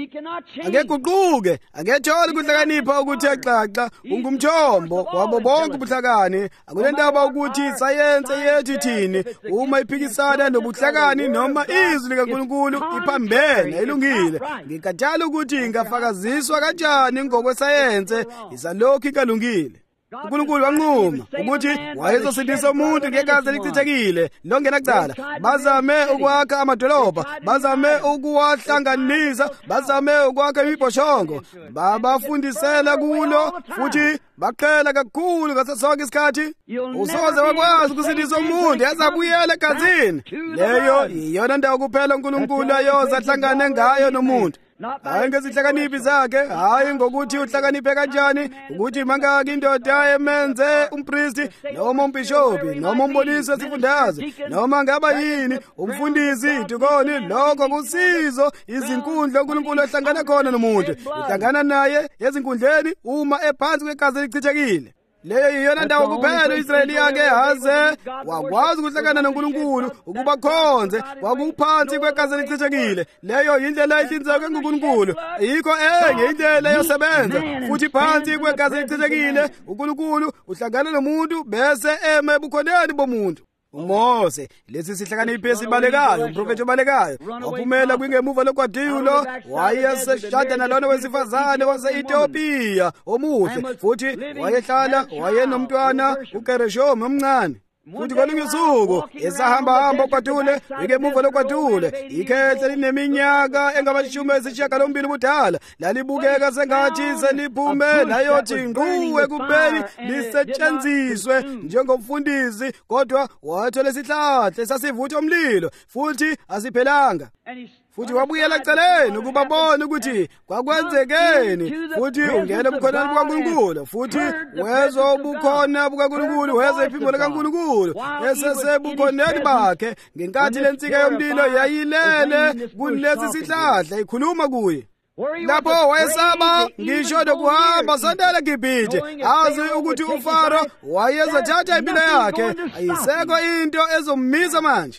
S1: Angeguquke, angetholi ukuhlakanipha ukuthi exaxa, ungumthombo wabo bonke ubuhlakani. Akunendaba ukuthi isayense yethu ithini, uma iphikisana nobuhlakani noma izwi likaNkulunkulu iphambene ilungile. Ngikathala ukuthi ingafakaziswa kanjani ngokwesayense, isalokhu ikalungile. uNkulunkulu wanquma ukuthi wayezosindisa umuntu ngegazi elichithekile longenacala. Bazame ukwakha amadolobha, bazame ukuwahlanganisa, bazame ukwakha imibhoshongo, babafundisela kulo futhi baqhela kakhulu ngaso sonke isikhathi. Usoze wakwazi ukusindisa umuntu ezabuyela egazini. Leyo iyona ndawo kuphela uNkulunkulu ayoza ahlangane ngayo nomuntu. Hayi ngezihlakaniphi zakhe, hayi ngokuthi uhlakaniphe kanjani, ukuthi mangaki indoda emenze umpristi noma umbhishophi noma umbonisi wesifundazwe noma ngaba yini umfundisi idikoni. Lokho kusizo izinkundla uNkulunkulu ehlangana khona nomuntu, uhlangana naye ezinkundleni uma ephansi kwegazi elichithekile. Leyo iyona ndawo kuphela uIsrayeli yake haze wakwazi ukuhlangana noNkulunkulu ukuba khonze kwakuphansi kwegazi elichithekile. Leyo indlela ehlinzekwe nguNkulunkulu, yikho enye indlela yosebenza futhi phansi kwegazi elichithekile. uNkulunkulu uhlangana nomuntu bese eme ebukhoneni bomuntu. uMose, lesi sihlakaniphi esibalekayo, umprofethi obalekayo, waphumela kwingemuva lokwadiyulo, wayeseshada nalona wesifazane wase-Ethiopiya omuhle, futhi wayehlala wayenomntwana uGereshomu omncane. Futhi kolunye usuku esahamba-hamba uKwadule, ingemuva lokwadule, ikhehle lineminyaka engamashumi ayisishiyagalombili ubudala, lalibukeka sengathi seliphume layothi ngqu ekubeni lisetshenziswe njengomfundisi, kodwa wathola isihlahla esasivutha umlilo futhi asiphelanga. Futhi wabuyela eceleni ukuba bona ukuthi kwakwenzekeni, futhi ungena ebukhoneni bukaNkulunkulu, futhi wezwa ubukhona bukaNkulunkulu, wezwa iphimbo likaNkulunkulu esesebukhoneni bakhe ngenkathi lensika yomlilo yayilele kulesi sihlahla ikhuluma kuye. Lapho wayesaba ngisho nokuhamba sondela eGibhithe, azi ukuthi uFaro wayezathatha impilo yakhe, ayisekho into ezommisa manje.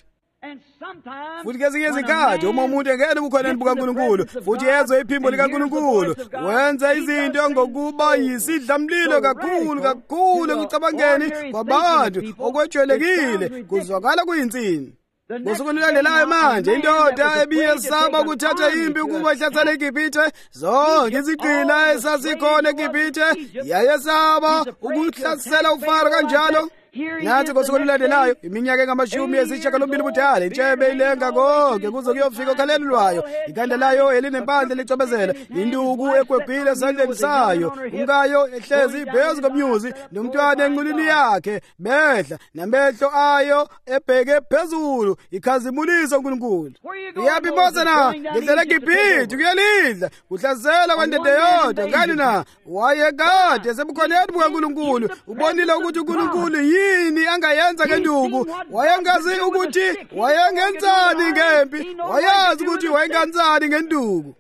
S1: Futhi kezinye izikhathi uma umuntu engena ebukhoneni bukaNkulunkulu futhi yezwe iphimbo likaNkulunkulu, wenza izinto ngokuba yisidlamlilo kakhulu kakhulu ekucabangeni kwabantu okwejwayelekile, kuzwakala kuyinsini. Ngosuku olulandelayo manje indoda ebiyesaba ukuthatha impi ukuba ihlasele eGibhithe, zonke izigqila esasikhona eGibhithe yayesaba ukuhlasela uFaro kanjalo. Nathi ngosuku olulandelayo iminyaka engamashumi ayisishiyagalombili ubudala, intshebe ilenga konke kuze kuyofika okhaleni lwayo, ikhanda layo elinempandla licobezela, induku egwegwile esandleni sayo, umkayo ehlezi phezu komnyuzi nomntwana enqulwini yakhe behla, namehlo ayo ebheke phezulu ikhazimulisa uNkulunkulu. Iyaphi Mose na? Ngidlela eGibhithe kuyalidla kuhlasela kwandende yodwa. Ngani na? Wayekade esebukhoneni bukaNkulunkulu, ubonile ukuthi uNkulunkulu yini angayenza ngenduku. Wayengazi ukuthi wayengenzani ngempi, wayazi ukuthi wayengenzani ngenduku.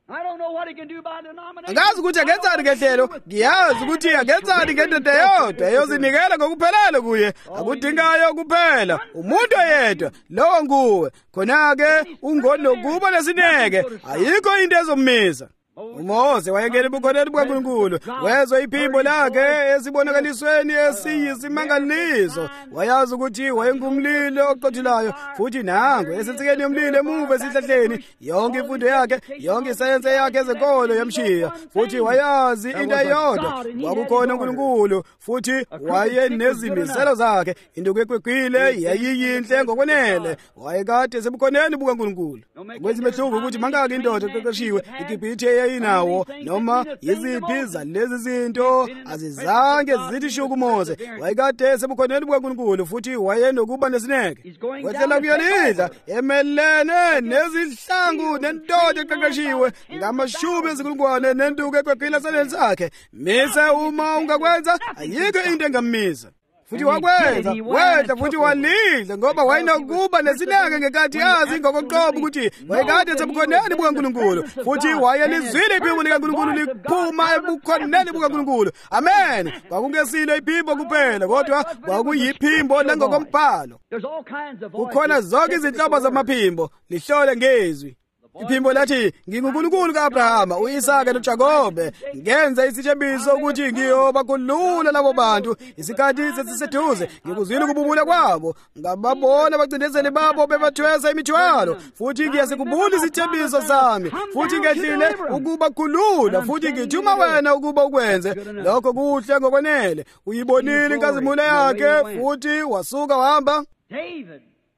S1: Angazi ukuthi angenzani ngehlelo, ngiyazi ukuthi angenzani ngendende yodwa eyozinikela ngokuphelele kuye. Akudingayo kuphela umuntu oyedwa, lowo nguwe. Khona-ke ungonokuba nesineke, ayikho into ezomisa. uMose wayengena ebukhoneni bukaNkulunkulu wezwa iphimbo lakhe esibonakalisweni esiyisimangaliso wayazi ukuthi wayengumlilo oqothilayo futhi nangu esitsikeni yomlilo emuva esihlahleni yonke imfundo yakhe yonke isayense yakhe ezenkolo yamshiya futhi wayazi into eyodwa kwakukhona uNkulunkulu futhi wayenezimiselo zakhe into ekwegwile yayiyinhle ngokwenele wayekade esebukhoneni bukaNkulunkulu kwezimehluko ukuthi mangaki indoda eqeqeshiwe iGibhithe yayinawo noma yiziphi zalezi zinto azizange zithi shuku uMose wayekade esebukhoneni bukaNkulunkulu futhi wayenokuba nesineke wehlela kuyolidla emelene nezihlangu nendoda eqeqeshiwe ngamashumi ezinkulungwane nenduku ekwegwile esaleni sakhe mise uma ungakwenza ayikho into engamisa futhi wakwenza wedla futhi walidla ngoba wayenokuba nesineke ngekathi yazi ngokoqobo ukuthi wayekade esebukhoneni bukaNkulunkulu futhi wayelizwile iphimbo likaNkulunkulu liphuma ebukhoneni bukaNkulunkulu amen kwakungesilo iphimbo kuphela kodwa kwakuyiphimbo langokombhalo kukhona zonke izinhlobo zamaphimbo lihlole ngezwi iphimbo lathi nginguNkulunkulu kaAbrahama uIsaka noJakobe ngenza isithembiso ukuthi ngiyobakhulula labo bantu isikhathi sesiseduze ngikuzwile ukububula kwabo ngababona abacindezeli babo bebathwesa imithwalo futhi ngiyasikubula isithembiso sami futhi ngehlile ukubakhulula futhi ngithuma wena ukuba ukwenze lokho kuhle ngokwenele uyibonile inkazimulo yakhe futhi wasuka wahamba
S2: David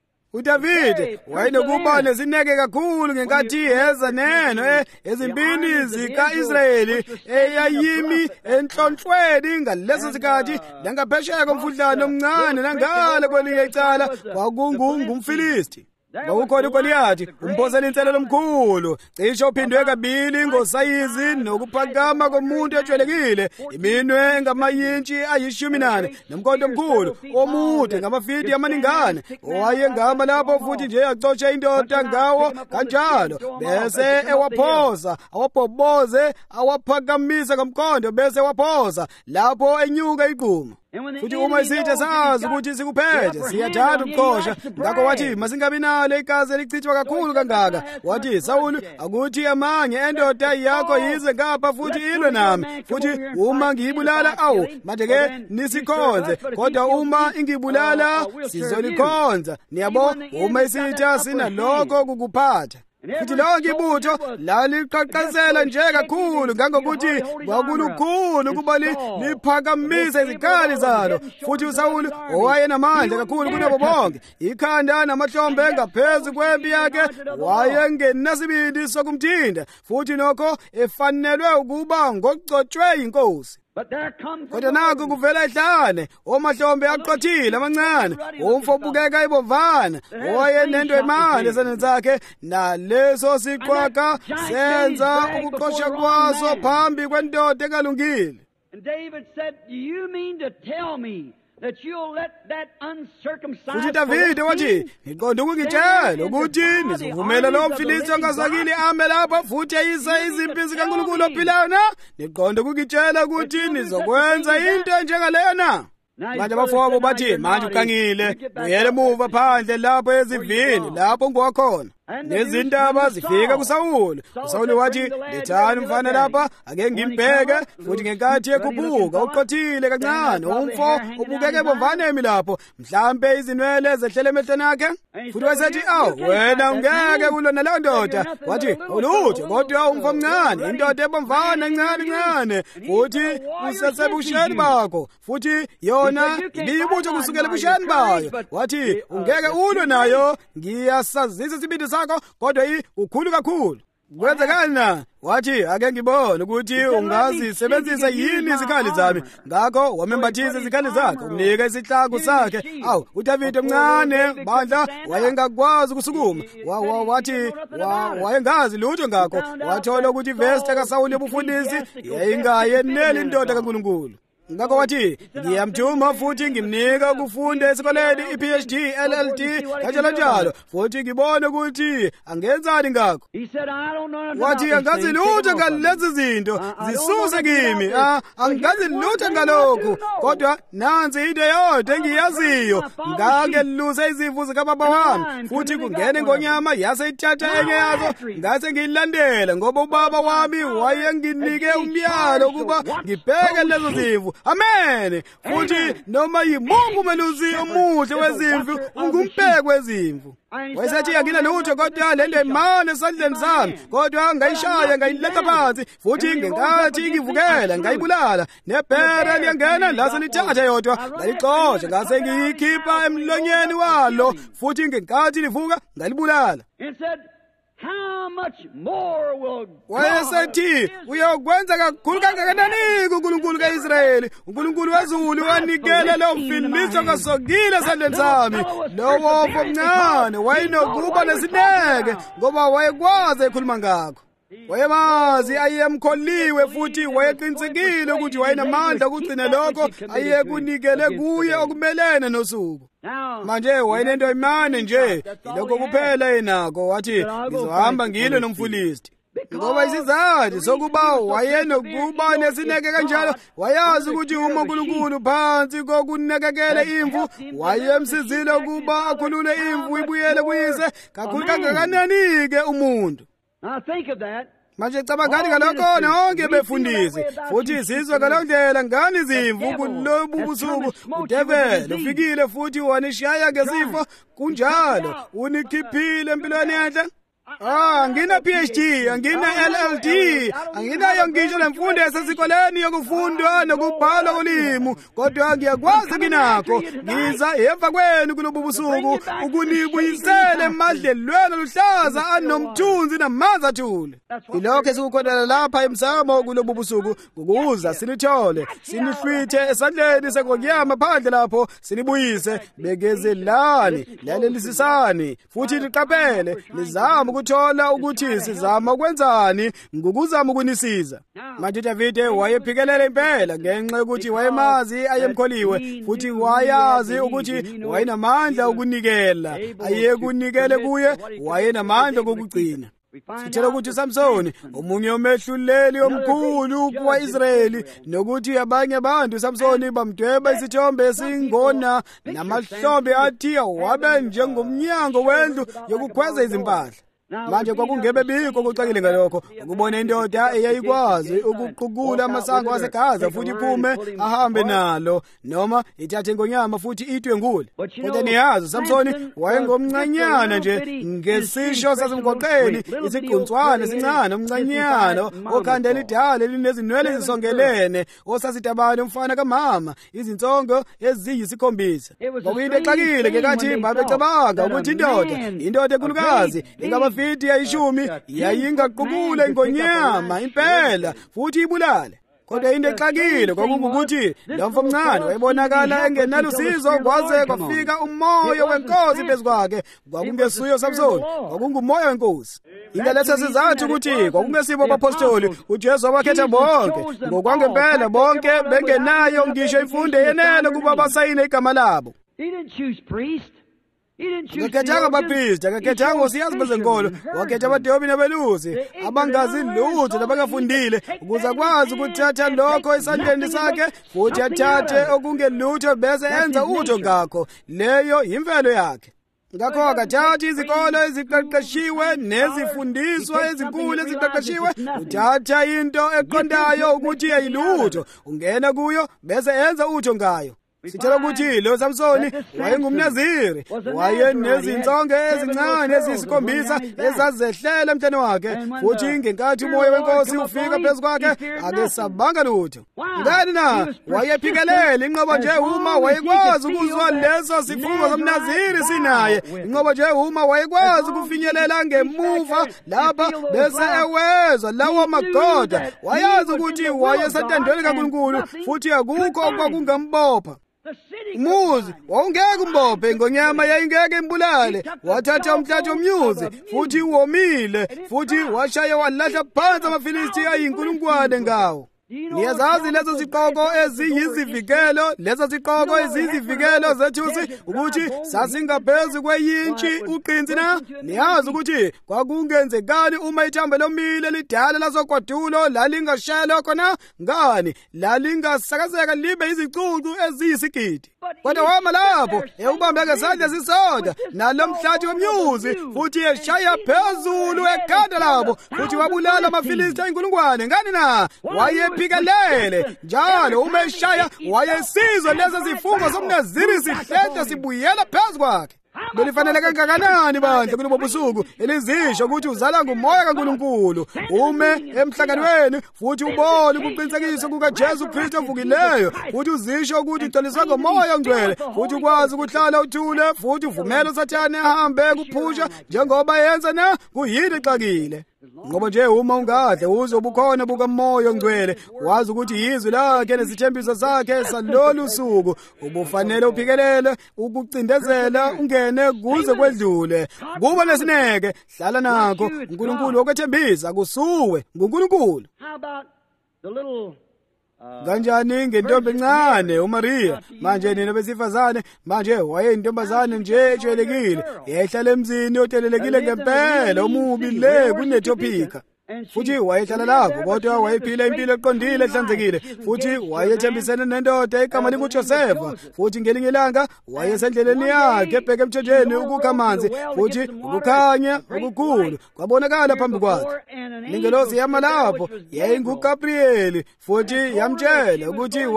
S1: uDavide wayenokuba nesineke kakhulu ngenkathi yeza neno ezimpini zika-Israyeli eyayimi enhlonhlweni ngaleso sikhathi langaphesheya komfudlana omncane nangale kwelinye icala kwakungumFilisti kwakukhona uGoliyathi umphosela inselelo omkhulu cishe uphindwe kabili ngosayizi nokuphakama komuntu ejwayelekile iminwe ngamayintshi ayishumi nane nomkondo omkhulu omude ngamafidi amaningana owayengama lapho futhi nje acotshe indoda ngawo kanjalo bese ewaphosa awabhoboze awaphakamisa ngomkondo bese ewaphosa lapho enyuka iqhuma futhi uma isithe sazi ukuthi sikuphethe siyathanda ukuqosha ngakho wathi masingabi nalo igazi elichithwa kakhulu kangaka wathi Sawuli akuthi amanye endoda yakho yize ngapha futhi ilwe nami futhi uma ngiyibulala awu manje ke nisikhonze kodwa uma ingibulala sizolikhonza niyabo uma isitha sinalokho kukuphatha futhi lonke ibutho laliqhaqhazela nje kakhulu ngangokuthi kwakulukhulu ukuba liphakamise izikhali zalo futhi uSawuli owayenamandla kakhulu kunabo bonke ikhanda namahlombe ngaphezu kwempi yakhe wayengenasibindi sokumthinda futhi nokho efanelwe ukuba ngogcotshwe inkosi kodwa naku kuvela ihlane omahlombe aqothile amancane umfo obukeka ibovana owayenento imali esandleni sakhe naleso siqwaka senza ukuqosha kwaso phambi kwendoda engalungile.
S2: And David said, "Do you mean to tell me that you'll let that uncircumcised
S1: futhi Davide wathi ngiqonda ukungitshela ukuthi nizovumela lo mfilisti ongazakile ame lapha futhi ayise izimpi zikaNkulunkulu ophilayo na niqonda ukungitshela ukuthi nizokwenza into enjengaleyo na?" Manje abafowabo bathi manje uqangile uyele emuva phandle lapho ezivini lapho ngwakhona nezindaba zifika kuSawuli. uSawuli wathi lethani umfana lapha ake ngimbheke futhi ngenkathi ekhuphuka uqothile kancane umfo ubukeke bomvanemi lapho mhlambe izinwele zehlele emehlweni akhe futhi wasethi awu wena ungeke kulona leyo ndoda wathi ulutho kodwa umfo omncane indoda ebomvana encane encane futhi usesebusheni bakho futhi yona ibiyibutho kusukela ebusheni bayo wathi ungeke ulwe nayo ngiyasazisa isibindi sakho kodwa i ukhulu kakhulu kwenzekani na wathi ake ngibone ukuthi ungazisebenzisa yini izikhali zami ngakho wamembathisa izikhali zakhe umnika isihlako sakhe awu uDavide omncane bandla wayengakwazi ukusukuma wathi wayengazi lutho ngakho wathola ukuthi iveste kaSawuli yobufundisi yayingayeneli indoda kaNkulunkulu ngakho wathi ngiyamthuma futhi ngimnika ukufunda esikoleni i P H D L L D kanjalo njalo futhi ngibone ukuthi angenzani ngakho. Wathi angazi lutho ngalezi zinto zisuse kimi, angazi lutho ngalokho, kodwa nansi into yodwa engiyaziyo, ngake luse izimvu zikababa wami futhi kungene ngonyama yase ithatha enye yazo ngase ngiyilandela ngoba ubaba wami wayenginike umyalo ukuba ngibheke lezo zimvu. Amen. Futhi noma yimuphi umelusi omuhle wezimvu ungumbheki wezimvu. Wayesethi angina lutho kodwa le nto imane esandleni sami, kodwa ngayishaya ngayiletha phansi futhi ngenkathi ngivukela ngayibulala, nebhere liyangena lase lithatha yodwa ngayixosha ngase ngiyikhipha emlonyeni walo futhi ngenkathi livuka ngalibulala.
S2: How much more will
S1: wayesethi uyokwenza kakhulu kangakanani uNkulunkulu kaIsrayeli, uNkulunkulu wezulu wanikela lo mfiliso kasokile esandleni sami. Lowo omncane wayenokuba nesineke ngoba wayekwazi ekhuluma ngakho. Wayemazi ayemkholiwe futhi wayeqinisekile ukuthi wayenamandla ukugcina lokho ayekunikele kuye okumelene nosuku. Manje wayenento imane nje lokho kuphela yenako, wathi ngizohamba ngile nomfilisti. Ngoba isizathu sokuba wayenokuba nesineke kanjalo, wayazi ukuthi uma uNkulunkulu phansi kokunakekela imvu wayemsizile ukuba akhulule imvu ibuyele kuyise kakhulu kangakanani-ke umuntu.
S2: Now think of that.
S1: Manje cabangani ngalokho nonke befundisi futhi sizwe ngalondlela ngani izimvu kulobu busuku udevele ufikile futhi wanishaya ngesifo kunjalo unikhiphile empilweni enhle. Ah, angina P H D, angina L L D, anginayo ngisho lemfundo yasesikoleni yokufundwa nokubhala ulimi, kodwa ngiyakwazi nginakho ngiza emva kwenu kulobu busuku ukunibuyisela emadlelweni luhlaza anomthunzi namanzi athule. Ilokho esikukhonela lapha emsamo kulobu busuku ukuza sinithole, sinihlwithe esandleni sengonyama phandle lapho sinibuyise bekezelani lalelisisani futhi liqaphele lizama ukuthola ukuthi sizama ukwenzani ngokuzama ukunisiza. Manje Davide wayephikelele impela ngenxa yokuthi wayemazi ayemkholiwe futhi wayazi ukuthi wayenamandla ukunikela, ayekunikele kuye wayenamandla okugcina. Sitshela ukuthi uSamsoni omunye omehluleli omkhulu kwa-Israyeli, nokuthi abanye abantu uSamsoni bamdweba isithombe esingona namahlombe athi wabe njengomnyango wendlu yokukhweza izimpahla. Manje kwakungebe bikho kucakile ngalokho ukubona indoda eyayikwazi ukuqhukula amasango aseGaza futhi iphume ahambe nalo noma ithathe ngonyama futhi itwe ngule. Kodwa niyazi uSamsoni wayengomncanyana nje ngesisho sasemgoqeni, isigquntswana esincane omncanyana okhandela idala elinezinwele ezisongelene osasitabane umfana kamama, izinsongo eziyisikhombisa. Kwakuyinto exakile ngekathi babecabanga ukuthi indoda indoda enkulukazi ingaba fiti yayishumi yayingaqubule ngonyama impela futhi ibulale. Kodwa into exakile kwakungukuthi lo mfo mncane wayebonakala engenalusizo kwaze kwafika umoya wenkosi phezu kwakhe. Kwakungesuyo Samsoni, kwakungumoya wenkosi. Ingaletha sizathu ukuthi kwakungesibo abapostoli, uJesu wakhetha bonke ngokwangempela, bonke bengenayo ngisho imfundo yenene kuba basayine igama labo.
S2: He didn't choose priests.
S1: Akakhethanga abapristi, akakhethanga osiyazi bezenkolo, wakhetha abadobi nabelusi abangazi lutho nabangafundile ukuze akwazi ukuthatha lokho esandleni sakhe futhi athathe okungelutho bese enza utho ngakho. Leyo yimvelo yakhe. Ngakho akathatha izikolo eziqeqeshiwe nezifundiswa ezinkulu eziqeqeshiwe, uthatha into eqondayo ukuthi ayilutho, ungena kuyo bese enza utho ngayo. Sitshela ukuthi lo Samsoni wayengumNaziri, wayenezinsongo ezincane eziyisikhombisa ezazehlela emhlane wakhe, futhi ngenkathi umoya wenkosi ufika phezu kwakhe akesabanga lutho. Ngani na wayephikelele inqobo nje uma wayekwazi ukuzwa leso sifungo somNaziri sinaye, inqobo nje uma wayekwazi ukufinyelela ngemuva lapha bese ewezwa lawo magoda. Wayazi ukuthi wayesathandweni kaNkulunkulu futhi akukho okwakungambopha. Umuzi wawungeke umbophe, ngonyama yayingeke imbulale. Wathatha umhlathi womnyuzi futhi uwomile futhi washaya walahla phansi amaFilisti ayinkulungwane ngawo. Niyazazi lezo ziqoko eziyizivikelo, lezo ziqoko eziyizivikelo zethusi ukuthi sasingaphezu kweyintshi uqinsi na. Niyazi ukuthi kwakungenzekani uma ithambo lomile lidala lasokwadulo lalingashayelwa khona ngani, lalingasakazeka libe izicucu eziyisigidi. Kodwa wama lapho ewubambe ngesandla sisodwa nalomhlathi womnyuzi futhi eshaya phezulu ekhanda labo futhi wabulala amaFilistiya inkulungwane. Ngani na? Wayephikelele njalo uma eshaya wayesizwe lezi zifungo somNaziri sihlente sibuyela phezu kwakhe. Belifanele kangakanani bandla kulobo busuku elizisho ukuthi uzala ngumoya kaNkulunkulu ume emhlanganweni futhi ubone ukuqinisekisa kukaJesu Kristu ovukileyo futhi uzisho ukuthi utholiswa ngomoya ongcwele futhi ukwazi ukuhlala uthule futhi uvumele uSathane ahambe kuphusha njengoba yenza na kuyini exakile. Ngoba nje uma ungadle uzobukhona bukamoya ongcwele wazi ukuthi yizwi lakhe nesithembiso sakhe salolu suku ubufanele uphikelele ukucindezela ungene kuze kwedlule. Kuba lesineke hlala nakho uNkulunkulu okwethembisa kusuwe nguNkulunkulu. Kanjani ngentombi encane uMaria manje nina besifazane manje wayeyintombazane nje ejwayelekile yayihlala emzini otelelekile ngempela umubi le kunetopika futhi wayehlala lapho kodwa wayephila impilo eqondile ehlanzekile futhi wayethembisene nendoda igama linguJosefa futhi ngelinye ilanga wayesendleleni yakhe ebheke emthonjeni ukukha amanzi futhi ukukhanya okukhulu kwabonakala phambi kwakhe. Ingelosi yama lapho yayinguGabriyeli futhi yamtshela ukuthi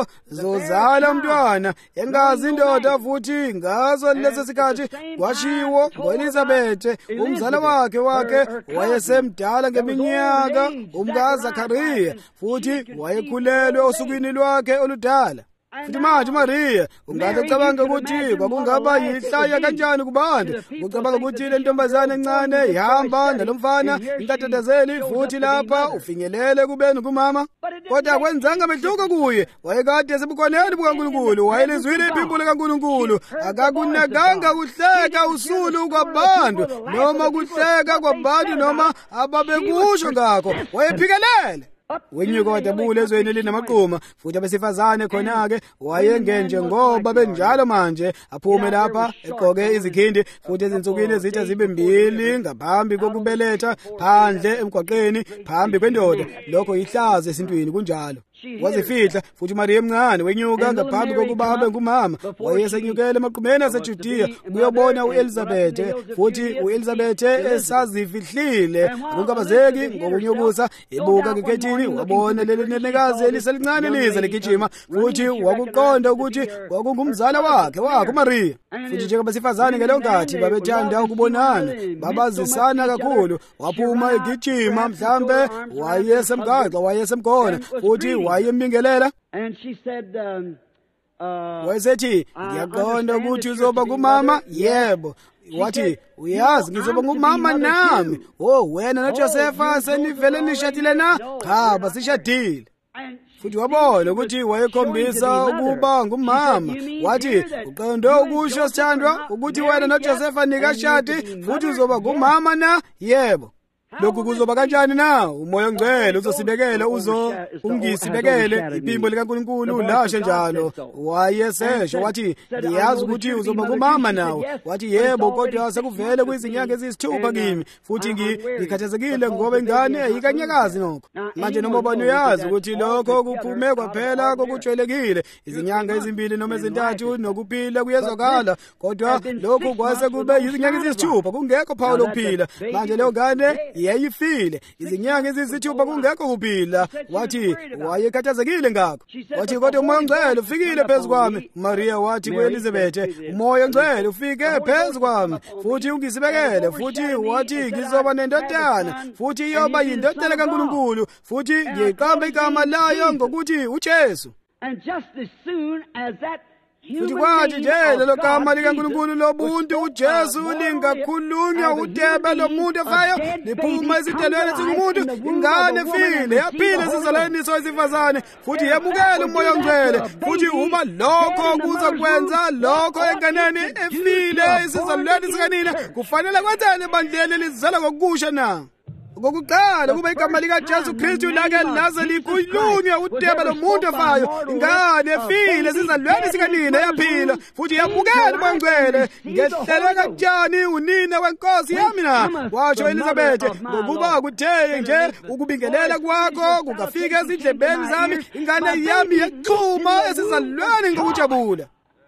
S1: wayezozala umntwana engazi indoda futhi ngazo leso sikhathi kwashiwo ngoElizabethe umzala wakhe wakhe wayesemdala minyaka umkaZakhariya futhi wayekhulelwe osukwini lwakhe oludala. Futhi manje Maria ungathi cabanga ukuthi kwakungaba yihlaya kanjani kubantu ucabanga ukuthi le ntombazane encane ihamba nalomfana intatazeli futhi lapha ufinyelele kubeni kumama. Kodwa kwenzanga mehluko kuye wayekade esebukhoneni bukaNkulunkulu wayelizwile iphimbo likaNkulunkulu akakunakanga kuhleka usulu kwabantu noma kuhleka kwabantu noma ababekusho ngakho wayephikelele. Wenyuka wadabula ezweni elinamaqhuma futhi abesifazane khona-ke wayengenje ngoba benjalo manje aphume lapha egqoke izikhindi futhi ezinsukwini ezitsha zibe mbili ngaphambi kokubeletha phandle emgwaqeni phambi kwendoda. Lokho yihlazo esintwini kunjalo. Wazifihla futhi Maria emncane wenyuka ngaphambi kokuba abe ngumama wayesenyukela emaqhumeni aseJudiya ukuyobona uElizabethe futhi uElizabethe esazifihlile akungabazeki ngokunyukusa ebuka ngekhethini wabona leli nenekazi eliselincane liza ligijima futhi wakuqonda ukuthi kwakungumzala wakhe wakhe uMaria. Futhi njengoba besifazane ngelonkathi babethanda ukubonana babazisana kakhulu waphuma egijima mhlambe wayesemgaxa wayesemkhona futhi wayembingelela.
S2: And she said um, uh,
S1: wayesethi ngiyaqonda ukuthi uzoba ngumama. Yebo. Wathi uyazi ngizoba ngumama nami. Oh wena noJosefa senivele nishadile na? Cha basishadile. Futhi wabona ukuthi wayekhombisa ukuba ngumama. Wathi uqonda ukusho sithandwa ukuthi wena noJosefa nikashadi futhi uzoba ngumama na? Yebo. Lokhu kuzoba kanjani na? Umoya ongcwele uzosibekela uzo ungisibekele iphimbo likaNkulunkulu lashe njalo. Wayesesho wathi ngiyazi ukuthi uzoba ngumama nawe. Wathi yebo kodwa sekuvele kuyizinyanga ezisithupha kimi futhi ngikhathazekile ngoba ingane ayikanyakazi nokho. Manje noma ubani uyazi ukuthi lokho kuphume kwaphela kokujwayelekile izinyanga ezimbili noma ezintathu nokuphila kuyezwakala kodwa lokho kwase kube izinyanga ezisithupha kungekho phawu lokuphila. Manje leyo ngane yayifile izinyanga ezisithupha kungekho kuphila. Wathi wayekhathazekile ngakho. Wathi kodwa umoya ongcwele ufikile phezu kwami. Maria wathi kuElizabethe umoya ongcwele ufike phezu kwami futhi ungisibekele futhi wathi ngizoba nendodana futhi iyoba yindodana kaNkulunkulu futhi ngiqamba igama layo ngokuthi uJesu.
S2: And just as soon as that
S1: futhi kwathi nje lelo gama likaNkulunkulu lobuntu uJesu lingakhulunywa udebe lomuntu efayo liphuma esitelweni singumuntu ingane efile yaphila esizalweni sowesifazane futhi yamukela umoya ongcwele futhi uma lokho kuza kwenza lokho enganeni efile esizalweni sikanina kufanele kwenzeni bandleni lizala ngokusha na. okokuqala kuba igama likaJesu Kristu lake laze likhulunywe udebe lomuntu ofayo, ingane efile sizalweni sikanina yaphila futhi yabukela uMangcwele. Ngehlele kanjani unina wenkosi yami na, washo Elizabeth, ngokuba kutheye nje ukubingelela kwakho kungafika ezindlebeni zami, ingane yami yexhuma esizalweni ngokujabula.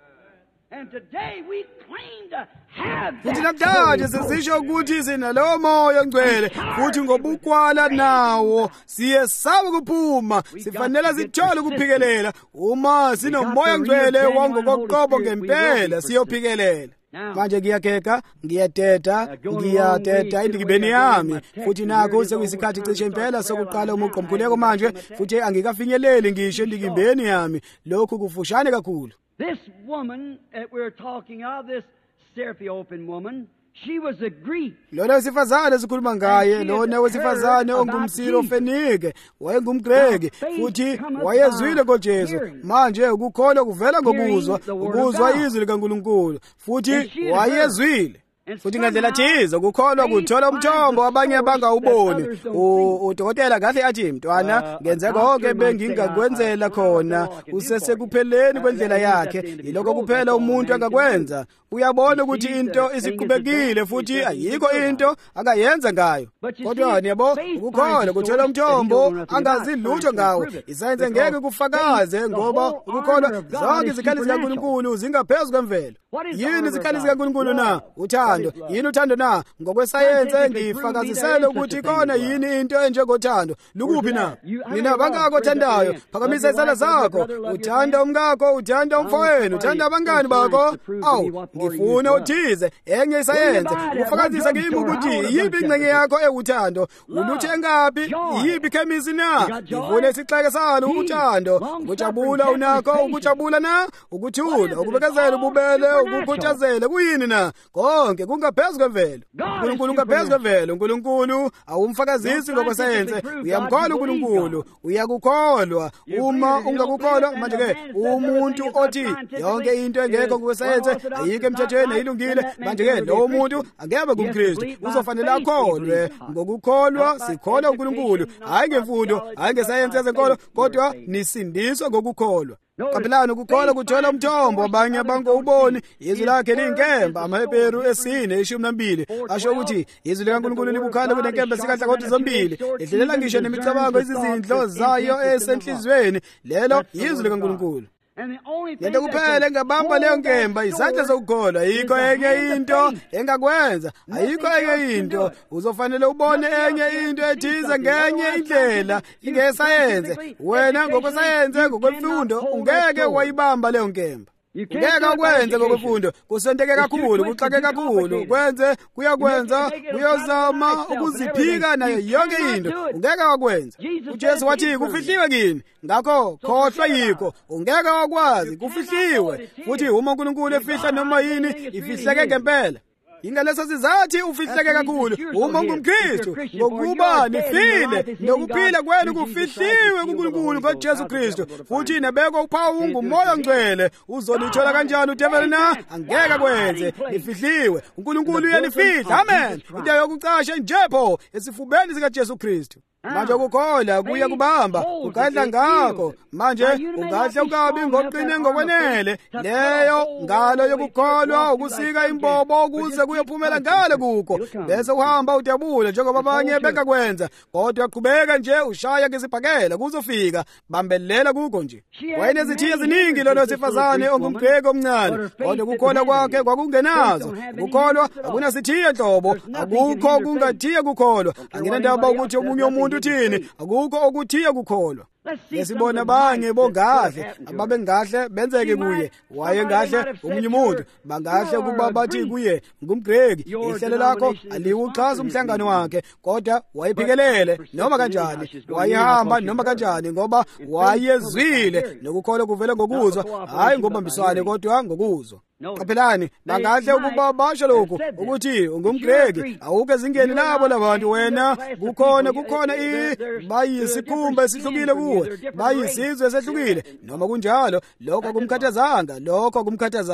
S1: Futhi namhlanje sizisho ukuthi sinalowo moya ongcwele, futhi ngobukwala nawo siyesaba ukuphuma. Sifanele sithole ukuphikelela. Uma sinomoya ongcwele wangokoqobo ngempela siyophikelela. Manje ngiyakeka, ngiyateta, ngiyateta endikibeni yami, futhi nakho sekuyisikhathi cishe impela sokuqala umuqa omkhuleko manje, futhi angikafinyeleli ngisho endikimbeni yami. Lokhu kufushane kakhulu.
S2: This woman that we're talking of, this Ethiopian woman, she was a Greek.
S1: Lona wesifazane sikhuluma ngaye, lona wesifazane ongumsilo Fenike, wayengumGreki, futhi wayezwile ngoJesu. Manje ukukholwa kuvela ngokuzwa, ukuzwa izwi likaNkulunkulu, futhi wayezwile. Futhi ngandlela thize ukukholwa kuthola umthombo abanye abangawuboni. Udokotela kahle athi, mntwana, ngenze konke bengingakwenzela khona, usesekupheleni kwendlela yakhe. Yiloko kuphela umuntu angakwenza. Uyabona ukuthi into isiqhubekile futhi ayikho into akayenza ngayo. Kodwa yabo ukukholwa kuthola umthombo angazilutho ngawo. Isayenze ngeke kufakaze ngoba ukukholwa zonke izikhali zikaNkulunkulu zingaphezulu kwemvelo. Yini izikhali zikaNkulunkulu na? Uthando. Yini uthando na? Ngokwesayense ngifakazisele ukuthi khona yini into enjengothando. Lukuphi na? Nina bangako othandayo, phakamisa izandla zakho. Uthanda umkakho, uthanda umfowenu, uthanda abangani bakho. Awu, ngifuna uthize enye isayense ukufakazisa kimi ukuthi yipi ingcenye yakho ewuthando. Uluthe ngaphi? Yipi ikhemisi na? Ngifuna isixeke salo uthando. Ukujabula unakho, ukujabula na? Ukuthula, ukubekezela, ububele, ukukhuthazela, kuyini na? Konke kungaphezulu kwemvelo. uNkulunkulu ungaphezulu kwemvelo. uNkulunkulu awumfakazisi ngokwesayense. Uyamkholwa uNkulunkulu, uyakukholwa. Uma ungakukholwa manje ke umuntu othi yonke into engekho ngokwesayense ayike emthethweni ayilungile, manje ke lowo muntu angebe kumKristu. Uzofanele akholwe. Ngokukholwa sikholwa uNkulunkulu, hayi ngemfundo, hayi ngesayense yezenkolo, kodwa nisindiswa ngokukholwa. Kapelani ukukholwa kuthola umthombo abanye abangawuboni. Izwi lakhe liyinkemba. AmaHebheru esine ishumi nambili asho ukuthi izwi likaNkulunkulu libukhala kunenkemba esikahlangothi zombili, lidlelela ngisho nemicabango izizindlo zayo esenhlizweni. Lelo izwi likaNkulunkulu. Lento kuphela engabamba leyo nkemba izandla zokukholwa. Ayikho enye into engakwenza, ayikho enye into. Uzofanele ubone enye into ethize ngenye indlela ingesayenze. Wena ngokwesayenze, ngokwemfundo ungeke wayibamba leyo nkemba. Ngeke ukwenze ngokwefundo, kusenteke kakhulu, kuxake kakhulu, kwenze kuyakwenza, uyozama ukuziphika nayo yonke into, ungeke wakwenza. uJesu wathi kufihliwe kini, ngakho khohlwa yikho, ungeke wakwazi, kufihliwe. Futhi uma uNkulunkulu efihla noma yini, ifihleke ngempela. Ingaleso sizathi ufihleke kakhulu uma ungumKristu, ngokuba nifile nokuphila kwenu kufihliwe kuNkulunkulu ngoJesu Kristu. Futhi nebekwa uphawu nguMoya Ongcwele. Uzolithola kanjani udevil na? Angeke kwenze. Nifihliwe. uNkulunkulu uyanifihla. Amen. Into yokucasha njepho esifubeni sikaJesu Kristu. Manje ukukholwa kuya kubamba, ukadla ngakho. Manje ungadla ukabi ngoqine ngokwenele. Leyo ngalo yokukholwa ukusika imbobo ukuze kuyophumela ngale kukho. Bese uhamba udabula njengoba abanye bekakwenza. Kodwa qhubeka nje ushaya ngesibhakela kuzofika. Bambelela kukho nje. Wayenezithiyo eziningi lona sifazane ongumGreki omncane. Kodwa ukukholwa kwakhe kwakungenazo. Ukukholwa akunasithiyo nhlobo. Akukho kungathiye kukholwa. Anginandaba ukuthi omunye umuntu uthini, akukho okuthiye kukholwa. Lesibona abanye bongahle ababengahle benzeke kuye. Wayengahle omunye umuntu bangahle kuba bathi kuye ngumGreki. Ihlelo lakho aliwuxhasa umhlangano wakhe, kodwa wayiphikelele noma kanjani, wayehamba noma kanjani, ngoba wayezwile. Nokukholwa kuvela ngokuzwa, hayi ngobambiswane kodwa ngokuzwa. Kapelani bangahle ukuba basho lokho ukuthi ungumGreki, awuke zingeni labo labantu. Wena kukhona kukhona i bayisikhumba esihlukile kuwe, bayisizwe esehlukile. Noma kunjalo lokho kumkhathazanga, lokho kumkhathazanga.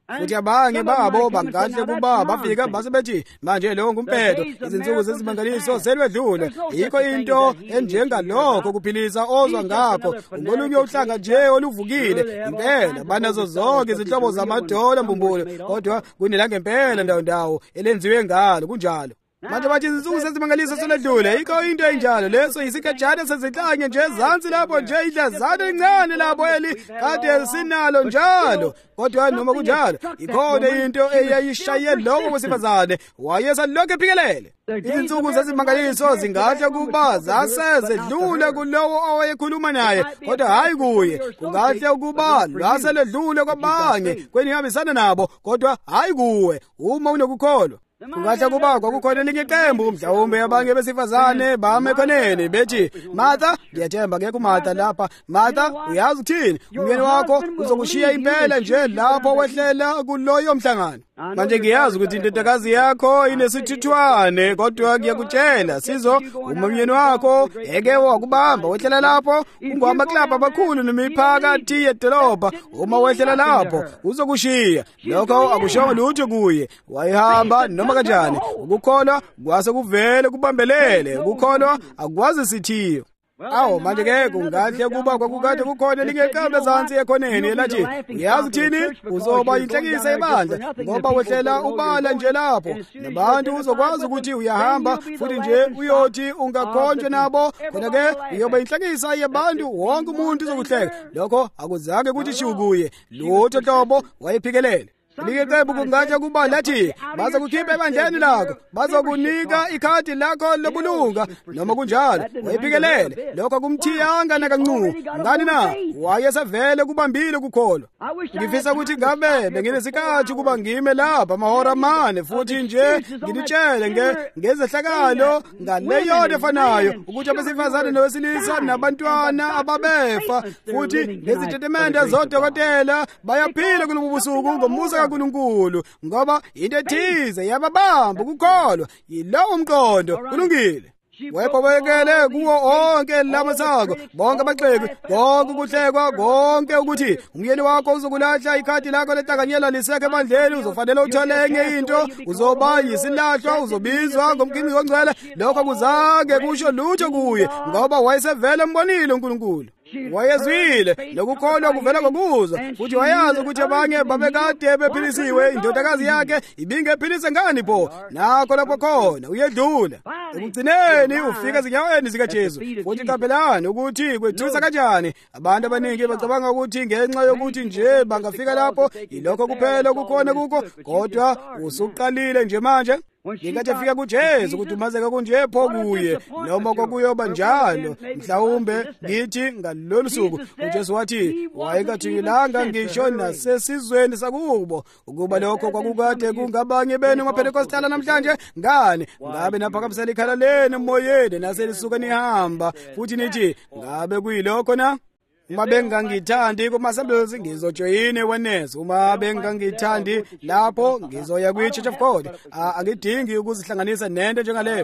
S1: futhi abanye babo bangahle kuba bafika base bethi manje lo ngumpedo izinsuku zezimangaliso selwedlule yikho into enjengalokho kuphilisa ozwa ngakho ngolunye uhlanga nje oluvukile impela banazo zonke izinhlobo zamadola mbumbulu kodwa kunela ngempela ndawo ndawo elenziwe ngalo kunjalo manje bathi izinsuku sezimangaliso selwedlule yikho into enjalo leso yisikajana sezinhlanye nje ezansi lapho nje idlazana encane lapho eli kade sinalo njalo kodwa noma kunjalo ikhona into eyayishaye lowo wesifazane wayesalokhu ephikelele izinsuku zezimangaliso zingahle kuba zasezedlule kulowo owayekhuluma naye kodwa hayi kuye kungahle ukuba lwaseledlule kwabanye kwenihambisana nabo kodwa hayi kuwe uma unokukholwa kungahle kuba kwakukhona elinye iqembu mhlawumbe abanye besifazane bame khoneni bethi Martha ngiyathemba ngeke uMartha lapha Martha uyazi ukuthini umyeni wakho uzokushiya impela nje lapho wehlela kuloyo mhlangano manje ngiyazi ukuthi indodakazi yakho inesithithwane kodwa ngiyakutshela sizo uma umyeni wakho eke wakubamba wehlela lapho ungamaklabha abakhulu nemiphakathi yedolobha uma wehlela lapho uzokushiya lokho akushongo lutho kuye wayihamba noma kanjani ukukholwa kwase kuvele kubambelele ukukholwa akwazi sithiyo awu manje ke kungahle kuba kwakukade kukhona lingeqamba ezansi ekhoneni elathi uyazi thini uzoba inhlekisa ebandla ngoba wehlela ubala nje lapho nabantu uzokwazi ukuthi uyahamba futhi nje uyothi ungakhonjwe nabo kodwa ke uyoba inhlekisa yabantu wonke umuntu uzokuhleka lokho akuzange kuthi shukuye lutho hlobo wayephikelele Liqembu kungatsha kuba lathi baza kukhipha ebandleni lakho bazokunika ikhadi lakho lobulunga noma kunjalo wayiphikelele lokho kumthiyanga nakancungu ngani na wayesavele kubambile kukholwa ngifisa ukuthi ngabe benginesikhathi kuba ngime lapha amahora amane futhi nje ngitshele nge ngezehlakalo ngaleyo efanayo ukuthi abesifazane nowesilisa nabantwana ababefa futhi ngezitetemende zodokotela bayaphila kulobu busuku ngomusa kaNkulunkulu ngoba into ethize yababamba ukukholwa yilowo umqondo kulungile wayebhekele kuwo onke lamasako bonke abaxeki bonke ukuhlekwa konke ukuthi umyeni wakho uzokulahla ikhadi lakho lehlanganyela lisekhe ebandleni uzofanele uthole enye into uzoba yisilahlwa uzobizwa ngomkhinqizi ongcwele lokho kuzange kusho lutho kuye ngoba wayesevele embonile uNkulunkulu wayezwile lokukholwa kuvela ngokuzwa futhi wayazi ukuthi abanye babekade bephilisiwe indodakazi yakhe ibingephilise ngani pho nakho lapho khona uyedlula ekugcineni ufika ezinyaweni zikaJesu futhi qaphelani ukuthi kwethusa kanjani abantu abaningi bacabanga ukuthi ngenxa yokuthi nje bangafika lapho yilokho kuphela kukhona kuko kodwa usuqalile nje manje ngikathi afika kuJesu kudumazeka kunje pho kuye noma kokuyoba njalo mhlawumbe ngithi ngalolu suku uJesu wathi wayekathilanga ngisho nasesizweni sakubo ukuba lokho kwakukade kungabanye benu maPentekostala namhlanje ngani ngabe naphakamisela ikhala lenu emoyeni naselisuka nihamba futhi nithi ngabe kuyilokho na uma bengangithandi kuma-assemblies ngizojoyina ewenezo uma bengangithandi lapho ngizoya kwi-Church of God angidingi ukuzihlanganisa nento njengaleyo